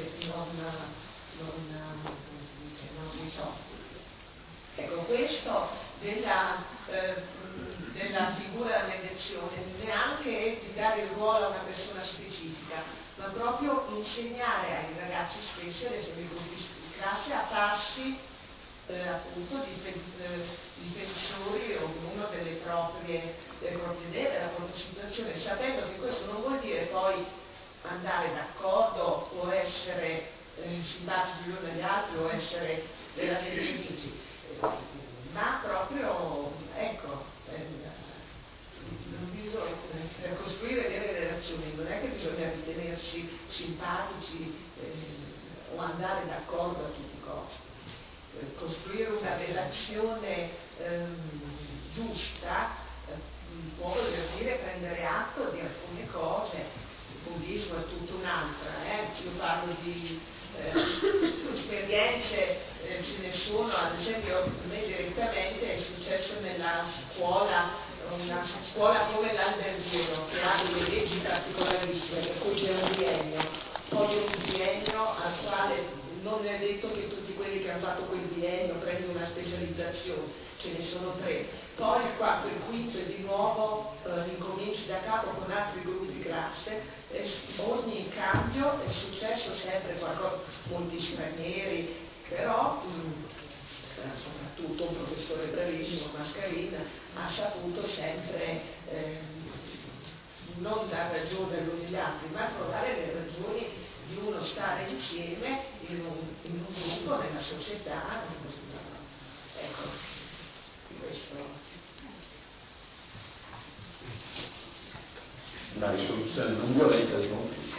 Speaker 9: non risolti. Ecco, questo della figura della mediazione, neanche di dare il ruolo a una persona specifica, ma proprio insegnare ai ragazzi stessi, ad esempio i gruppi di classe, a farsi appunto difensori ognuno delle proprie idee, della propria situazione, sapendo che questo non vuol dire poi andare d'accordo o essere simpatici gli uni agli altri o essere veramente amici, ma proprio ecco relazioni, non è che bisogna ritenersi simpatici o andare d'accordo a tutti i costi. Costruire una relazione giusta può voler dire prendere atto di alcune cose. Il buddismo è tutto un'altra, io parlo di esperienze, ce ne sono, ad esempio a me direttamente è successo nella scuola, una scuola come l'Alberghiero, che ha delle leggi particolarissime, per cui c'è un biennio, poi un biennio al quale non è detto che tutti quelli che hanno fatto quel biennio prendono una specializzazione, ce ne sono 3. Poi il quarto e il quinto e di nuovo incominci da capo con altri gruppi di classe, e ogni cambio è successo sempre qualcosa, molti stranieri, però soprattutto un professore bravissimo, Mascarina, ha saputo sempre non dar ragione agli uni agli altri, ma trovare le ragioni di uno stare insieme in un gruppo, nella società. Ecco, questo.
Speaker 18: La risoluzione non violenta dei conflitti.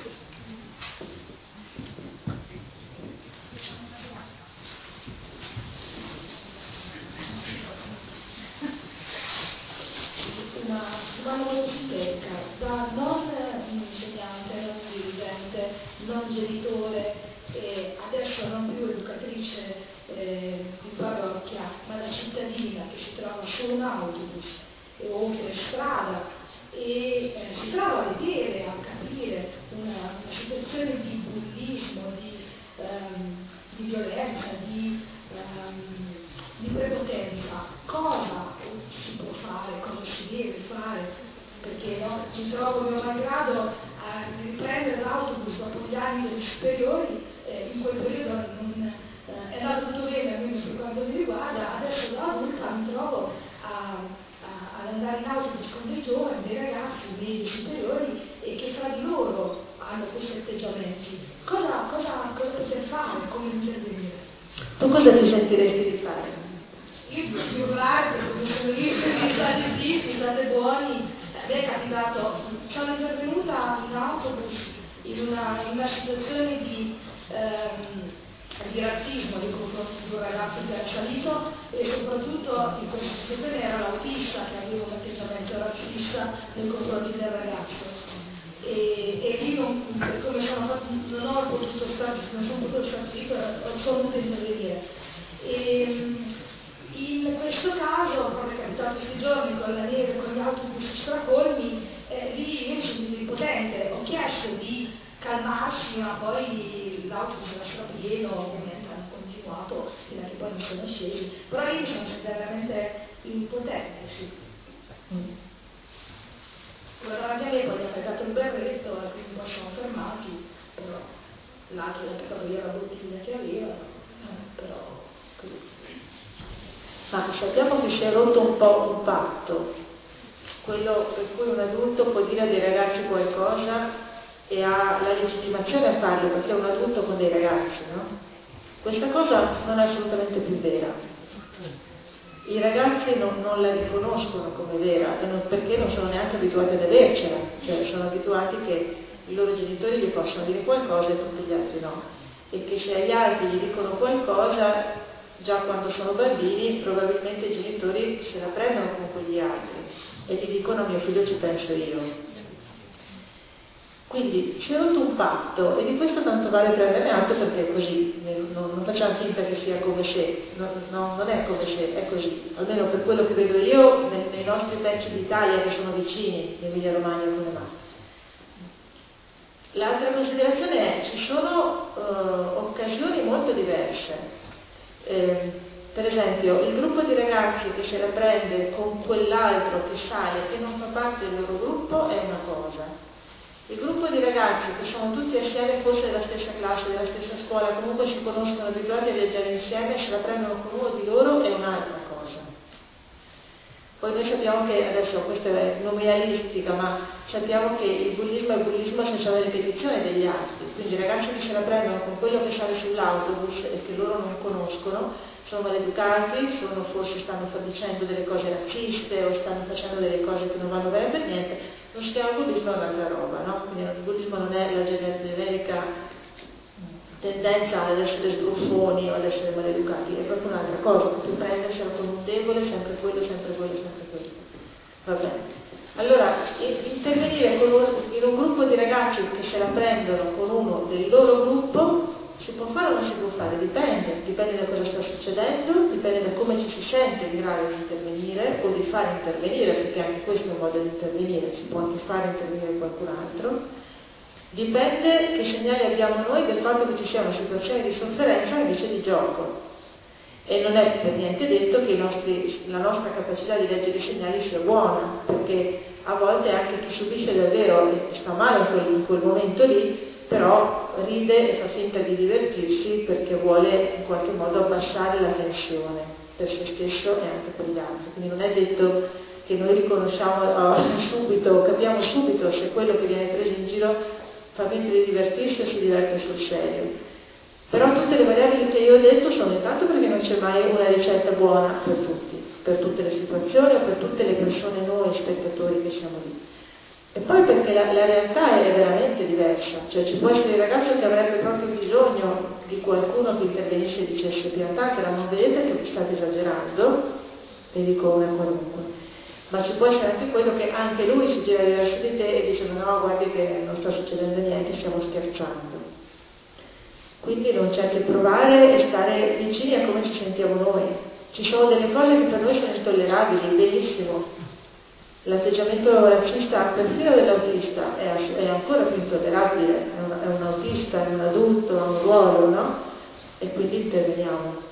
Speaker 12: Una domanda molto sintetica, da non insegnante, non dirigente, non genitore, adesso non più educatrice di parrocchia, ma da cittadina che si trova su un autobus o per strada e si trova a vedere, a capire una situazione di bullismo, di violenza, di prepotenza, cosa si può fare, cosa si deve fare? Perché no, mi trovo mio malgrado a riprendere l'autobus dopo gli anni delle superiori, in quel periodo è andato tutto bene, almeno per quanto mi riguarda, adesso da adulta mi trovo ad andare in autobus con dei giovani, dei ragazzi medi superiori e che fra di loro hanno questi atteggiamenti. Cosa poter fare? Come intervenire?
Speaker 2: Tu cosa ti sentiresti di fare?
Speaker 12: Io di urlare, perché sono lì, state zitti, state buoni. A me è capitato, sono intervenuta in autobus in una situazione di razzismo nei confronti di un ragazzo che era salito e soprattutto in questa situazione era l'autista che aveva un atteggiamento razzista nei confronti del ragazzo. E lì per come sono fatto, non sono potuto stare zitto, sono dovuta intervenire. In questo caso, come è capitato questi giorni con la neve, con gli autobus stracolmi, lì io mi sentivo impotente, ho chiesto di calmarsi, ma poi l'autobus era strapieno, ovviamente hanno continuato fino a che poi non sono scesi, però io mi sono sentita veramente impotente, sì. Davanti a me poi gli ha pagato il berretto e quindi poi sono fermati, però l'altro gli ha pagato via la bottiglia che aveva, però così.
Speaker 2: Ma sappiamo che si è rotto un po' un patto, quello per cui un adulto può dire a dei ragazzi qualcosa e ha la legittimazione a farlo perché è un adulto con dei ragazzi, no? Questa cosa non è assolutamente più vera. I ragazzi non la riconoscono come vera perché non sono neanche abituati ad avercela, cioè sono abituati che i loro genitori gli possono dire qualcosa e tutti gli altri no, e che se agli altri gli dicono qualcosa già quando sono bambini probabilmente i genitori se la prendono con quegli altri e gli dicono mio figlio ci penso io. Quindi si è rotto un patto e di questo tanto vale prenderne atto perché è così, non facciamo finta che sia come se, non è come se, è così, almeno per quello che vedo io nei nostri pezzi d'Italia che sono vicini, in Emilia Romagna e come mai. L'altra considerazione è ci sono occasioni molto diverse. Per esempio il gruppo di ragazzi che se la prende con quell'altro che sale che non fa parte del loro gruppo è una cosa, il gruppo di ragazzi che sono tutti assieme forse della stessa classe, della stessa scuola, comunque si conoscono, abituati a viaggiare insieme, se la prendono con uno di loro è un'altra cosa. Poi noi sappiamo che, adesso questa è nominalistica, ma sappiamo che il bullismo è il bullismo senza la ripetizione degli atti, quindi i ragazzi che se la prendono con quello che sale sull'autobus e che loro non conoscono, sono maleducati, forse stanno dicendo delle cose razziste o stanno facendo delle cose che non vanno bene per niente, Non si chiama bullismo, è un'altra roba, no? Quindi il bullismo non è la generica tendenza ad essere sbruffoni o ad essere maleducati, è proprio un'altra cosa, proprio prendersela con un debole, sempre quello, sempre quello, sempre quello. Va bene. Allora, intervenire in un gruppo di ragazzi che se la prendono con uno del loro gruppo, si può fare o non si può fare? Dipende da cosa sta succedendo, dipende da come ci si sente in grado di intervenire o di fare intervenire, perché anche questo è un modo di intervenire, si può anche fare intervenire qualcun altro. Dipende che segnali abbiamo noi del fatto che ci sia una situazione di sofferenza invece di gioco. E non è per niente detto che la nostra capacità di leggere i segnali sia buona, perché a volte anche chi subisce davvero e sta male in quel momento lì, però ride e fa finta di divertirsi perché vuole in qualche modo abbassare la tensione per se stesso e anche per gli altri. Quindi non è detto che noi riconosciamo subito, capiamo subito se quello che viene preso in giro fa finta di divertirsi o si diverte sul serio. Però tutte le variabili che io ho detto sono intanto perché non c'è mai una ricetta buona per tutti, per tutte le situazioni o per tutte le persone, noi spettatori che siamo lì. E poi perché la realtà è veramente diversa, cioè ci può essere il ragazzo che avrebbe proprio bisogno di qualcuno che intervenisse e dicesse piantà, che non vedete che state esagerando, e dico una qualunque. Ma ci può essere anche quello che anche lui si gira verso di te e dice no, guardi che non sta succedendo niente, stiamo scherzando. Quindi non c'è che provare e stare vicini a come ci sentiamo noi. Ci sono delle cose che per noi sono intollerabili, benissimo. L'atteggiamento razzista perfino dell'autista è ancora più intollerabile, è un autista, è un adulto, ha un ruolo, no? E quindi interveniamo.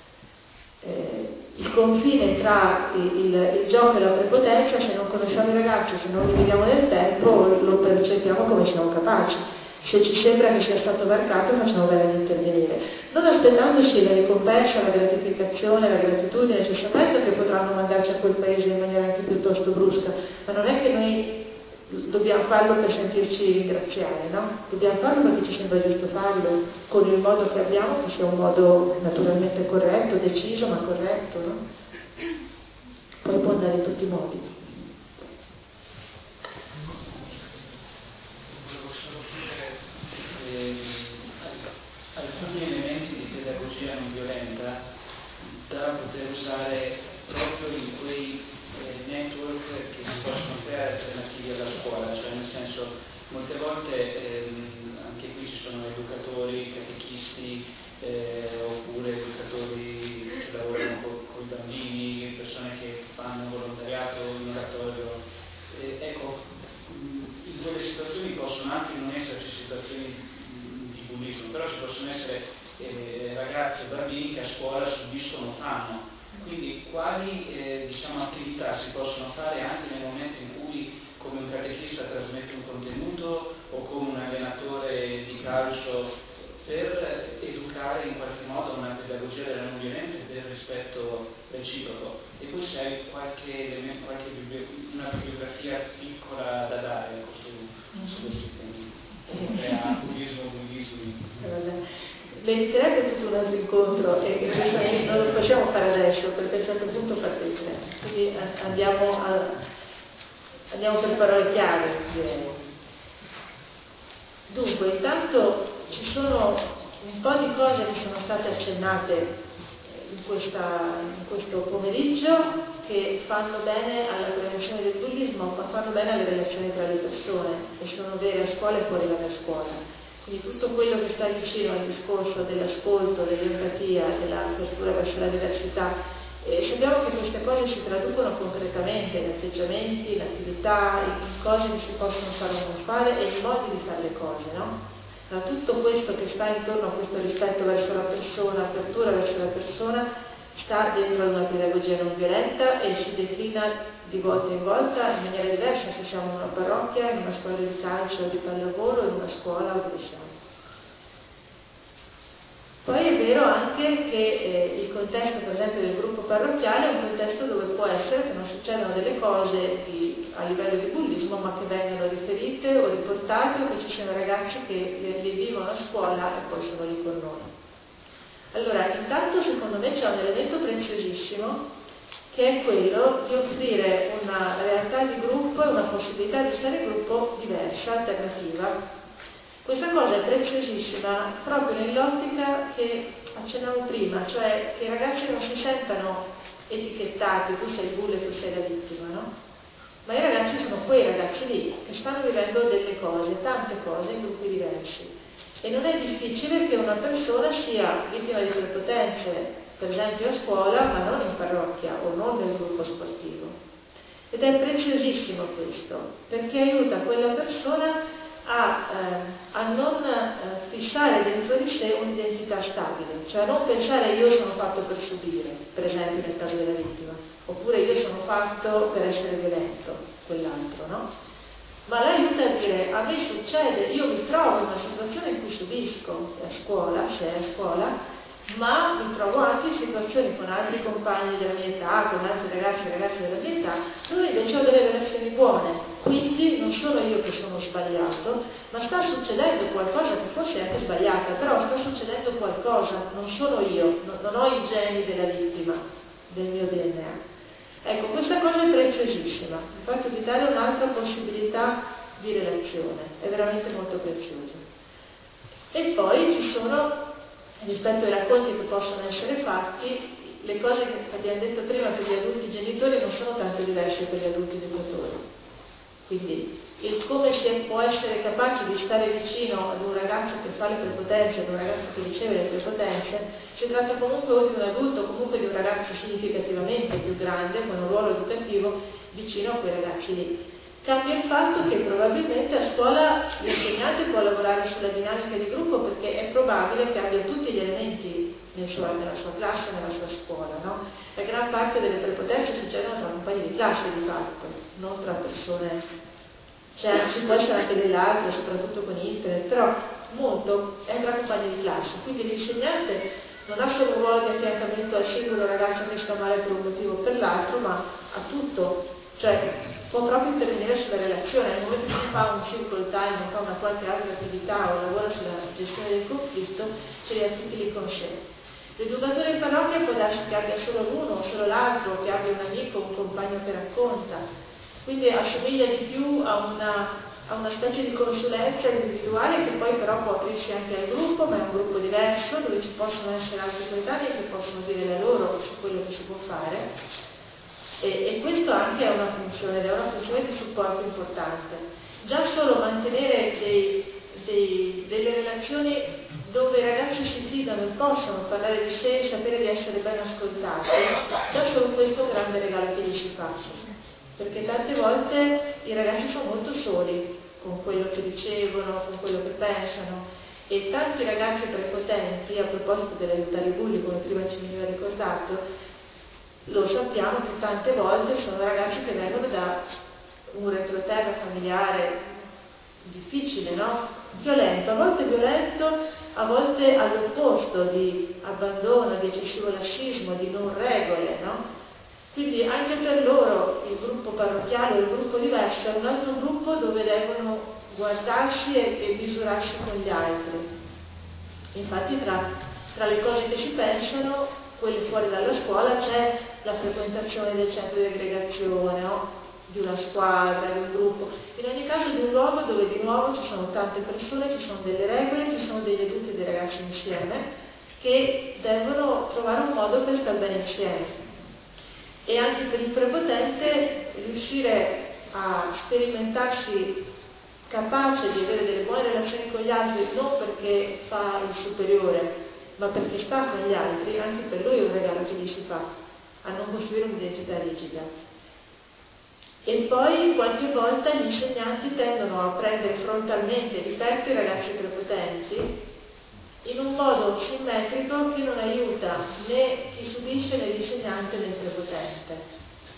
Speaker 2: Il confine tra il gioco e la prepotenza, se non conosciamo i ragazzi, se non li vediamo nel tempo, lo percepiamo come siamo capaci. Se ci sembra che sia stato varcato, facciamo bene di intervenire, non aspettandoci la ricompensa, la gratificazione, la gratitudine, il cessamento che potranno mandarci a quel paese in maniera anche piuttosto brusca, ma non è che noi dobbiamo farlo per sentirci ringraziare, no? Dobbiamo farlo perché ci sembra giusto farlo, con il modo che abbiamo, che sia un modo naturalmente corretto, deciso ma corretto, no? Poi può andare in tutti i modi.
Speaker 10: Alcuni elementi di pedagogia non violenta da poter usare proprio in quei network che si possono creare alternativi alla scuola, cioè nel senso molte volte anche qui ci sono educatori, catechisti oppure educatori che lavorano con i bambini, persone che fanno volontariato in oratorio. Ecco, in quelle situazioni possono anche non esserci situazioni però ci possono essere ragazzi e bambini che a scuola subiscono o fanno, quindi quali attività si possono fare anche nel momento in cui come un catechista trasmette un contenuto o come un allenatore di calcio per educare in qualche modo una pedagogia della non violenza e del rispetto reciproco. E poi se hai una bibliografia piccola da dare su questi temi.
Speaker 2: Meriterebbe tutto un altro incontro e non lo facciamo fare adesso perché a un certo punto fate il tempo, quindi andiamo per parole chiare, direi. Dunque, intanto ci sono un po' di cose che sono state accennate in questo pomeriggio che fanno bene alla prevenzione del bullismo, ma fanno bene alle relazioni tra le persone, che sono vere a scuola e fuori dalla scuola. Quindi tutto quello che sta vicino al discorso dell'ascolto, dell'empatia, dell'apertura verso la diversità, sappiamo che queste cose si traducono concretamente in atteggiamenti, in attività, in cose che si possono fare o non fare e in modi di fare le cose, no? Allora, tutto questo che sta intorno a questo rispetto verso la persona, apertura verso la persona, sta dentro una pedagogia non violenta e si declina di volta in volta in maniera diversa se siamo in una parrocchia, in una scuola di calcio o di pallavolo, in una scuola o dove siamo. Poi è vero anche che il contesto, per esempio, del gruppo parrocchiale è un contesto dove può essere che non succedano delle cose a livello di bullismo, ma che vengano riferite o riportate o che ci siano ragazzi che le vivono a scuola e poi sono lì con noi. Allora, intanto secondo me c'è un elemento preziosissimo che è quello di offrire una realtà di gruppo e una possibilità di stare in gruppo diversa, alternativa. Questa cosa è preziosissima proprio nell'ottica che accennavo prima, cioè che i ragazzi non si sentano etichettati, tu sei il bullo e tu sei la vittima, no? Ma i ragazzi sono quei ragazzi lì che stanno vivendo delle cose, tante cose in gruppi diversi. E non è difficile che una persona sia vittima di prepotenze, per esempio a scuola, ma non in parrocchia o non nel gruppo sportivo. Ed è preziosissimo questo, perché aiuta quella persona a non fissare dentro di sé un'identità stabile, cioè a non pensare io sono fatto per subire, per esempio nel caso della vittima, oppure io sono fatto per essere violento, quell'altro, no? Ma l'aiuta a dire, a me succede, io mi trovo in una situazione in cui subisco a scuola, se è a scuola, ma mi trovo anche in situazioni con altri compagni della mia età, con altri ragazzi e ragazze della mia età, dove invece ho delle relazioni buone, quindi non sono io che sono sbagliato, ma sta succedendo qualcosa che forse è anche sbagliata, però sta succedendo qualcosa, non sono io, non ho i geni della vittima, del mio DNA. Ecco, questa cosa è preziosissima, il fatto di dare un'altra possibilità di relazione, è veramente molto preziosa. E poi ci sono, rispetto ai racconti che possono essere fatti, le cose che abbiamo detto prima per gli adulti genitori non sono tanto diverse per gli adulti educatori. Quindi il come può essere capace di stare vicino ad un ragazzo che fa le prepotenze, ad un ragazzo che riceve le prepotenze, si tratta comunque o di un adulto o comunque di un ragazzo significativamente più grande, con un ruolo educativo vicino a quei ragazzi lì. Cambia il fatto che probabilmente a scuola l'insegnante può lavorare sulla dinamica di gruppo perché è probabile che abbia tutti gli elementi nella sua classe, nella sua scuola, no? La gran parte delle prepotenze succedono tra compagni di classe di fatto, non tra persone, cioè ci può essere anche dell'altro, soprattutto con internet, però molto è tra compagni di classe, quindi l'insegnante non ha solo un ruolo di affiancamento al singolo ragazzo che sta male per un motivo o per l'altro, ma ha tutto, cioè può proprio intervenire sulla relazione. Nel momento in cui fa un circle time o fa una qualche altra attività o lavora sulla gestione del conflitto, ce li ha tutti lì con sé. L'educatore in parrocchia può darsi che abbia solo l'uno o solo l'altro, che abbia un amico, un compagno che racconta, quindi assomiglia di più a una specie di consulenza individuale che poi però può aprirsi anche al gruppo, ma è un gruppo diverso dove ci possono essere altri coetanei che possono dire la loro su quello che si può fare. E questo anche è una funzione, ed è una funzione di supporto importante. Già solo mantenere delle relazioni dove i ragazzi si fidano e possono parlare di sé e sapere di essere ben ascoltati, già solo questo è un grande regalo che gli si fa. Perché tante volte i ragazzi sono molto soli con quello che ricevono, con quello che pensano, e tanti ragazzi prepotenti, a proposito dell'aiutare i bulli, come prima ci veniva ricordato, lo sappiamo che tante volte sono ragazzi che vengono da un retroterra familiare difficile, no? Violento, a volte all'opposto di abbandono, di eccessivo lassismo, di non regole, no? Quindi anche per loro il gruppo parrocchiale o il gruppo diverso è un altro gruppo dove devono guardarsi e misurarsi con gli altri. Infatti tra le cose che si pensano, quelle fuori dalla scuola, c'è la frequentazione del centro di aggregazione, no? Di una squadra, di un gruppo, in ogni caso di un luogo dove di nuovo ci sono tante persone, ci sono delle regole, ci sono degli adulti e dei ragazzi insieme che devono trovare un modo per stare bene insieme. E anche per il prepotente riuscire a sperimentarsi capace di avere delle buone relazioni con gli altri, non perché fa il superiore, ma perché sta con gli altri, anche per lui è un regalo che gli si fa, a non costruire un'identità rigida. E poi qualche volta gli insegnanti tendono a prendere frontalmente, ripeto, i ragazzi prepotenti in un modo simmetrico che non aiuta né chi subisce né l'insegnante né il prepotente.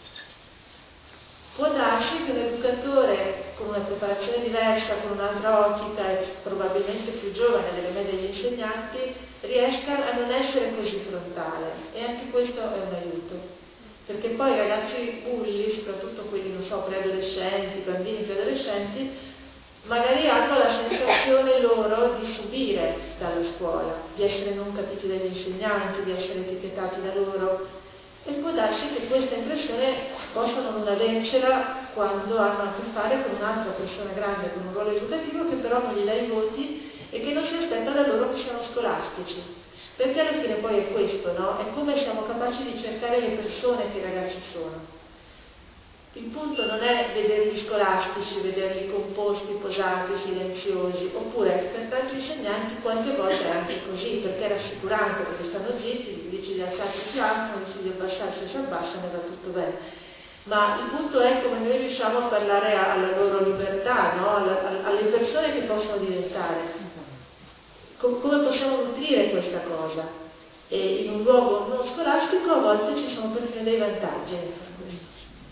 Speaker 2: Può darsi che un educatore con una preparazione diversa, con un'altra ottica e probabilmente più giovane delle medie degli insegnanti, riesca a non essere così frontale, e anche questo è un aiuto. Perché poi i ragazzi bulli, soprattutto quelli, non so, preadolescenti, bambini preadolescenti, magari hanno la sensazione loro di subire dalla scuola, di essere non capiti dagli insegnanti, di essere etichettati da loro, E può darsi che questa impressione possano non avercela quando hanno a che fare con un'altra persona grande, con un ruolo educativo che però non gli dà i voti e che non si aspetta da loro che siano scolastici. Perché alla fine poi è questo, no? È come siamo capaci di cercare le persone che i ragazzi sono. Il punto non è vederli scolastici, vederli composti, posati, silenziosi, oppure per tanti insegnanti qualche volta è anche così, perché è rassicurante, perché stanno zitti, gli dici di alzarsi si alzano, gli dici di abbassarsi si abbassano e va tutto bene. Ma il punto è come noi riusciamo a parlare alla loro libertà, no? Alle persone che possono diventare. Come possiamo nutrire questa cosa? E in un luogo non scolastico a volte ci sono perfino dei vantaggi nel fare questo.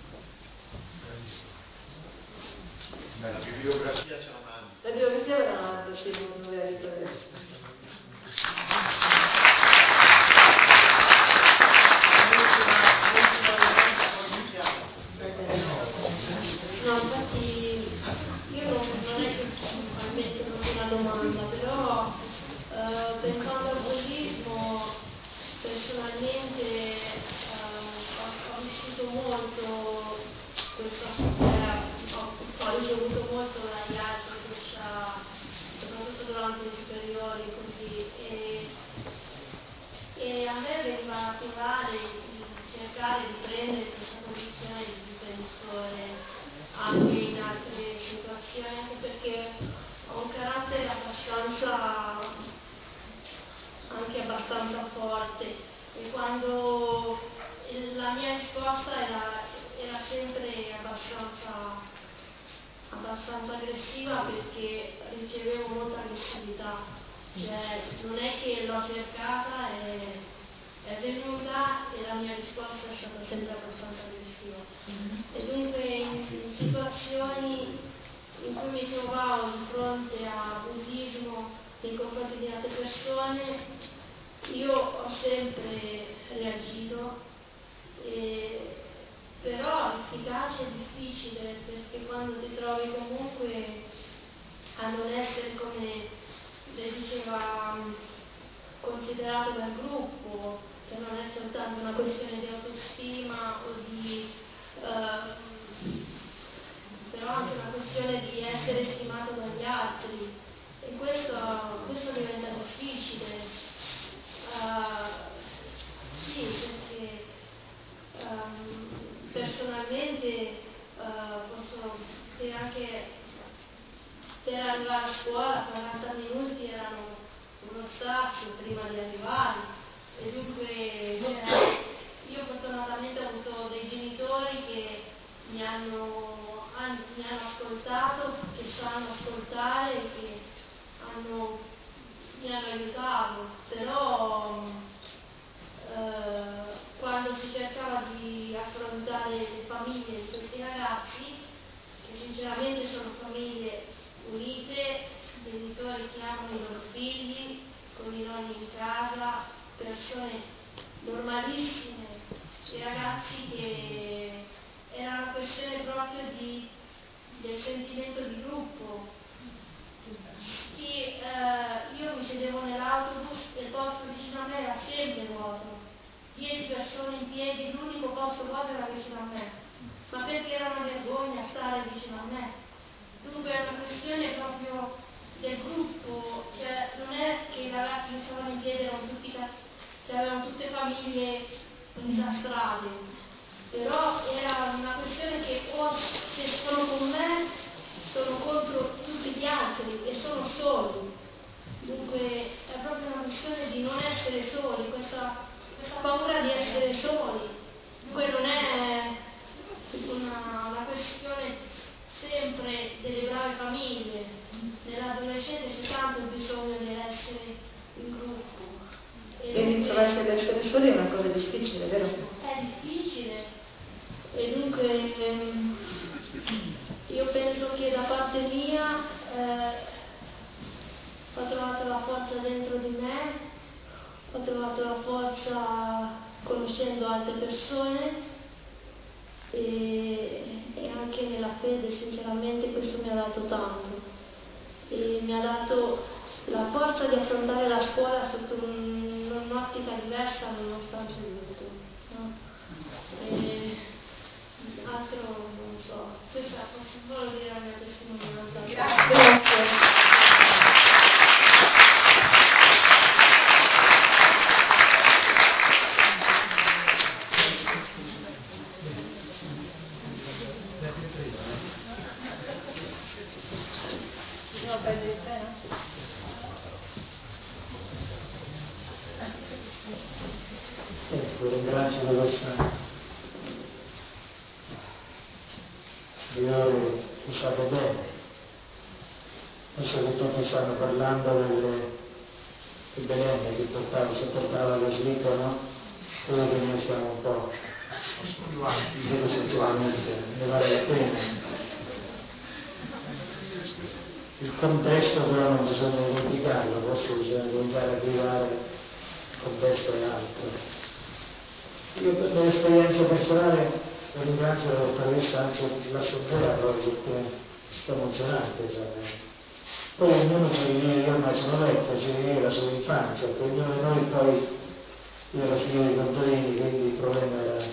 Speaker 1: La bibliografia ce l'ha un'altra.
Speaker 2: La bibliografia è un'altra, sì, non ve la dico adesso.
Speaker 12: No, infatti io non è che metto una domanda, però pensando al bullismo personalmente ho vissuto molto ho ricevuto molto dagli altri soprattutto durante le superiori così e a me veniva naturale cercare di prendere questa posizione di difensore anche in altre situazioni, anche perché ho un carattere abbastanza forte e quando la mia risposta era sempre abbastanza aggressiva perché ricevevo molta aggressività, cioè non è che l'ho cercata, è venuta e la mia risposta è stata sempre abbastanza aggressiva. E dunque in situazioni in cui mi trovavo di fronte a bullismo nei confronti di altre persone, io ho sempre reagito, però l'efficacia è difficile perché quando ti trovi comunque a non essere, come lei diceva, considerato dal gruppo, che non è soltanto una questione di autostima o di però anche una questione di essere stimato dagli altri e questo diventa difficile. Sì, perché personalmente posso dire anche per arrivare a scuola 40 minuti erano uno strazio prima di arrivare e dunque io fortunatamente ho avuto dei genitori che mi hanno ascoltato, che sanno ascoltare, che mi hanno aiutato, però quando si cercava di affrontare le famiglie di questi ragazzi, che sinceramente sono famiglie unite, genitori che amano i loro figli, con i nonni in casa, persone normalissime, i ragazzi che era una questione proprio del sentimento di gruppo. Io mi sedevo nell'autobus e il posto vicino a me era sempre vuoto, 10 persone in piedi, l'unico posto vuoto era vicino a me, ma perché era una vergogna stare vicino a me. Dunque è una questione proprio del gruppo, cioè non è che i ragazzi che stavano in piedi avevano tutte famiglie disastrate, però era una questione che o se sono con me sono contro tutti gli altri e sono soli. Dunque è proprio una questione di non essere soli, questa paura di essere soli. Dunque non è una questione sempre delle brave famiglie. Nell'adolescente c'è tanto il bisogno di essere in gruppo.
Speaker 2: E ritrovarsi ad essere soli è una cosa difficile, vero?
Speaker 12: È difficile. E dunque io penso che da parte mia ho trovato la forza dentro di me, ho trovato la forza conoscendo altre persone e anche nella fede, sinceramente questo mi ha dato tanto e mi ha dato la forza di affrontare la scuola sotto un'ottica diversa nonostante tutto, no? Altro non so, questa posso solo dire la mia testimonianza.
Speaker 11: Grazie.
Speaker 14: Ringrazio di questa io usate bene, visto che tutti stanno parlando delle benenne che si portava la slitta, no? Quello che noi stiamo un po' vedo sinceramente ne vale la pena. Il contesto però non bisogna dimenticarlo, forse bisogna cominciare a arrivare, il contesto è altro. Io per l'esperienza personale ringrazio la dottoressa anche l'assemblea proprio perché sta emozionante. Poi ognuno ci rivive, io ormai sono vecchio, ci rivive la sua infanzia, per ognuno di noi poi io ero figlio di contadini, quindi il problema era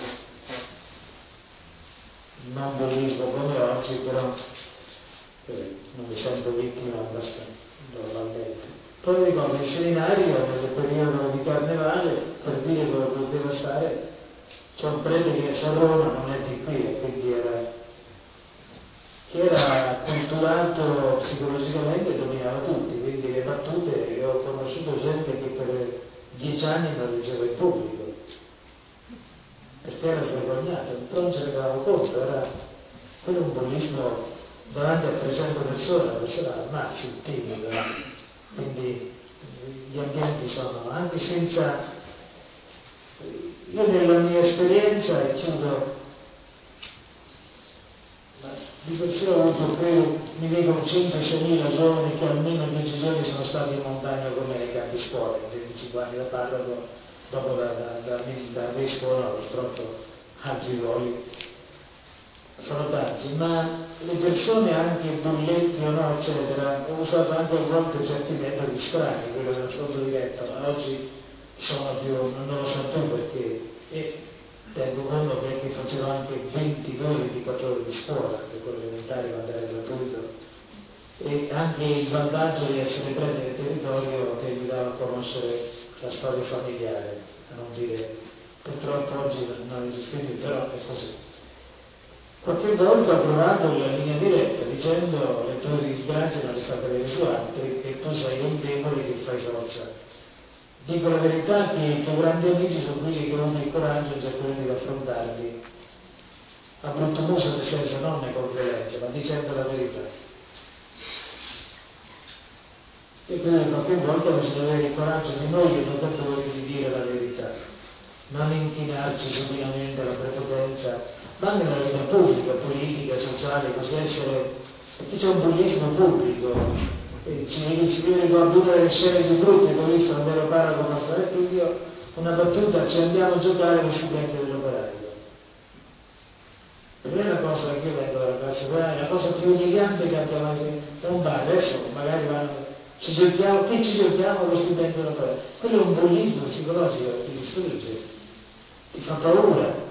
Speaker 14: non bullismo come oggi, però non mi sento vittima abbastanza, normalmente. Poi ricordo il seminario nel periodo di carnevale, per dire dove poteva stare, c'è un prete che è a Roma, non è di qui, quindi era culturato psicologicamente e dominava tutti, quindi le battute, io ho conosciuto gente che per 10 anni non leggeva in pubblico, perché era svergognato, però non se ne dava conto, era quello un bullismo davanti a 300 persone, la persona ammazzi, timido, quindi gli ambienti sono, anche senza. Io nella mia esperienza, e chiudo, di per sé ho avuto, credo, mi dicono 5-6.000 giovani che almeno 10 giorni sono stati in montagna con me nei campi scuola, in 25 anni da parroco, dopo da vescovo, no, purtroppo altri ruoli, sono tanti, ma le persone anche bulletti o no, eccetera, ho usato anche a volte certi metodi strani, quello dell'ascolto diretto, ma oggi sono più, non lo so più perché, e tengo conto che facevo anche 20 ore, 24 ore di scuola, per quello elementare quando era gratuito, e anche il vantaggio di essere prete del territorio che mi dava a conoscere la storia familiare, a non dire, purtroppo oggi non esiste più, però è così. Qualche volta ho provato la linea diretta dicendo le tue disgrazie non le fate vedere su altri e tu sei un debole che fai forza. Dico la verità che i tuoi grandi amici sono quelli che hanno il coraggio e cercano di affrontarli a brutto muso, nel senso non con violenza, ma dicendo la verità. E quindi qualche volta bisogna avere il coraggio di noi che non tanto voglio di dire la verità, non inchinarci supinamente alla prepotenza, ma anche nella vita pubblica, politica, sociale, così essere. C'è un bullismo pubblico, mi ricordo una delle scene più brutte che ho visto quando ero parroco con nostro figlio, una battuta: ci andiamo a giocare con studenti dell'operaio. Per me è una cosa che io vengo dalla classe operaia, la cosa più umiliante che abbia mai visto. Un bar, adesso magari ci giochiamo con lo studente dell'operaio. Quello è un bullismo psicologico che ti distrugge, ti fa paura.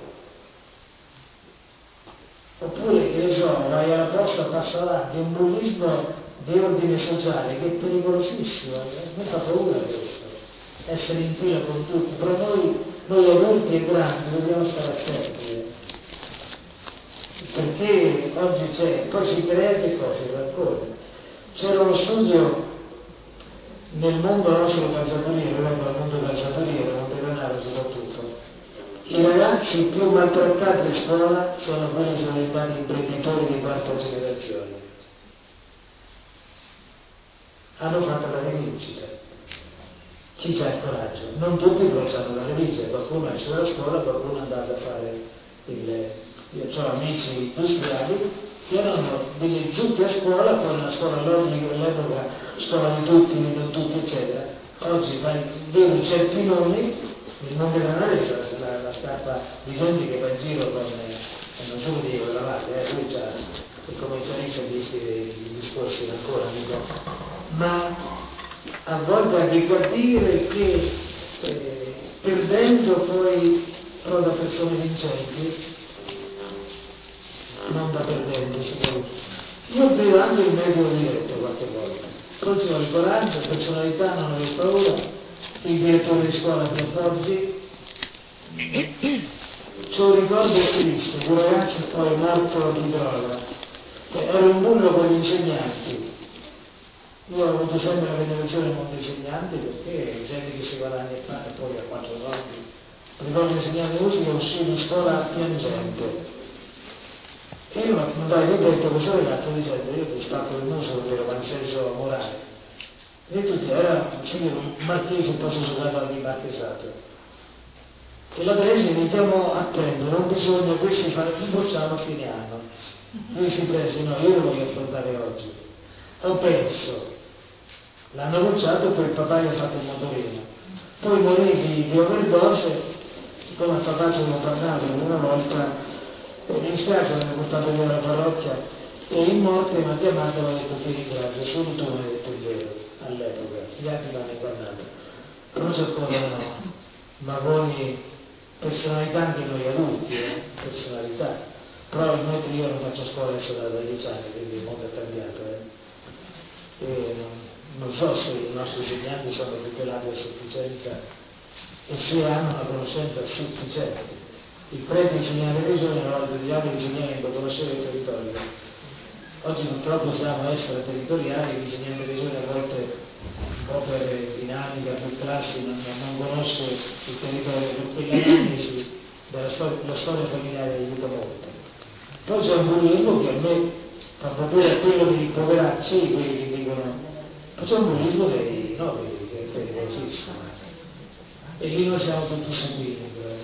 Speaker 14: Oppure, che ne so, vai alla posta, passa avanti, è un bullismo di ordine sociale che è pericolosissimo, mi fa paura questo, essere in fila con tutti, però noi adulti e grandi dobbiamo stare attenti, perché oggi poi si crea che cosa? Il rancore. C'era uno studio nel mondo nostro calzaturiero, vengo dal mondo calzaturiero, monteganaro soprattutto. I ragazzi più maltrattati a scuola sono quelli che sono diventati imprenditori di quarta generazione. Hanno fatto la rivincita. Chi c'ha il coraggio? Non tutti però hanno la rivincita, qualcuno esce dalla scuola, qualcuno è andato a fare io ho amici industriali che erano degli giunti a scuola, poi una scuola l'obbligo all'epoca, scuola di tutti, non tutti, eccetera. Oggi vedo certi nomi. Il mondo della nave la stampa di gente che va in giro con, non solo di la madre, lui già il commercialista i discorsi ancora, dico, ma a volte anche capire che perdendo poi però da persone vincenti, non da perdenti sicuramente. Io vedo anche il metodo diretto qualche volta. Poi ci vuole coraggio, personalità, non aver paura, il direttore di scuola per oggi. C'è un ricordo triste di un ragazzo poi morto di droga, che era un bullo con gli insegnanti. Io ho avuto sempre una venerazione con gli insegnanti perché è gente che si guadagna e fa e poi ha 4 soldi. Ricordo l'insegnante di musica uscì di scuola piangente. E io ho detto a questo ragazzo dicendo io ti stacco il muso per avere un senso morale. E tutti era un marchese poi sono giocato al marchesato. E la presa iniziamo a prendere, non bisogna questi fare, bocciamo a fine anno. Lui si prese, no, io lo voglio affrontare oggi. Ho perso. L'hanno bocciato per il papà che ha fatto il motorino. Poi morì di overdose, come a papà ce l'ho parlato una volta. Mi dispiace aver portato via la parrocchia e in morte mi ha chiamato e mi ha detto ti ringrazio, solo tu mi hai detto il vero all'epoca, gli altri l'hanno ingannato. Non si accordano, ma voi personalità anche noi adulti, personalità. Però io non faccio scuola adesso da 10 anni, quindi il mondo è cambiato. E non so se i nostri insegnanti sono tutelati a sufficienza e se hanno una conoscenza sufficiente. Il prete insegnante di regione una volta di altri insegnamento conoscere il territorio. Oggi purtroppo siamo extraterritoriali, l'insegnante di regione a volte un po' per dinamica, per classi, non conosce il territorio, per quell'analisi della storia familiare aiuta molto. Poi c'è un bullismo che a me fa proprio quello dei poveracci, quelli che dicono, ma c'è un bullismo dei nobili, che è pericolosissimo. E lì noi siamo tutti subiti.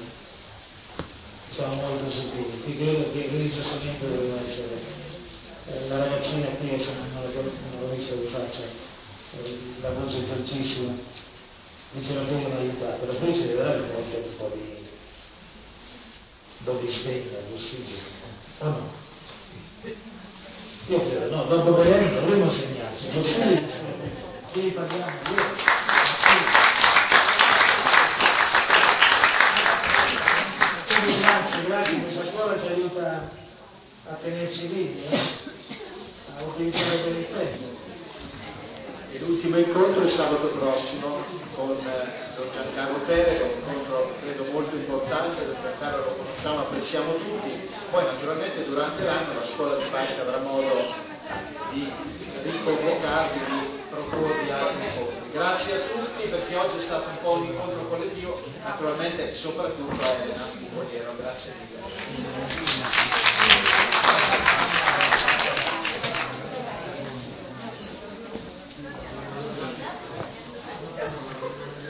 Speaker 14: Siamo molto sicuri, qui credo che religiosamente doveva essere la ragazzina qui, non l'ho vista di faccia, la voce dolcissima, diceva che mi ha aiutato, la felice deve dare un po' di stegna, possibile, o no? Io credo, no, dopo Belen dovremmo segnarci, possibile, qui parliamo io. Grazie, questa scuola ci aiuta a tenerci vivi, a utilizzare per il tempo.
Speaker 8: E l'ultimo incontro è sabato prossimo con Don Giancarlo Pere, che è un incontro credo molto importante. Don Giancarlo lo conosciamo, apprezziamo tutti. Poi naturalmente durante l'anno la scuola di pace avrà modo di riconvocarvi, di proporvi altri incontri. Grazie a tutti perché oggi è stato un po' un incontro collettivo, naturalmente soprattutto a Elena Fugoliero, grazie mille.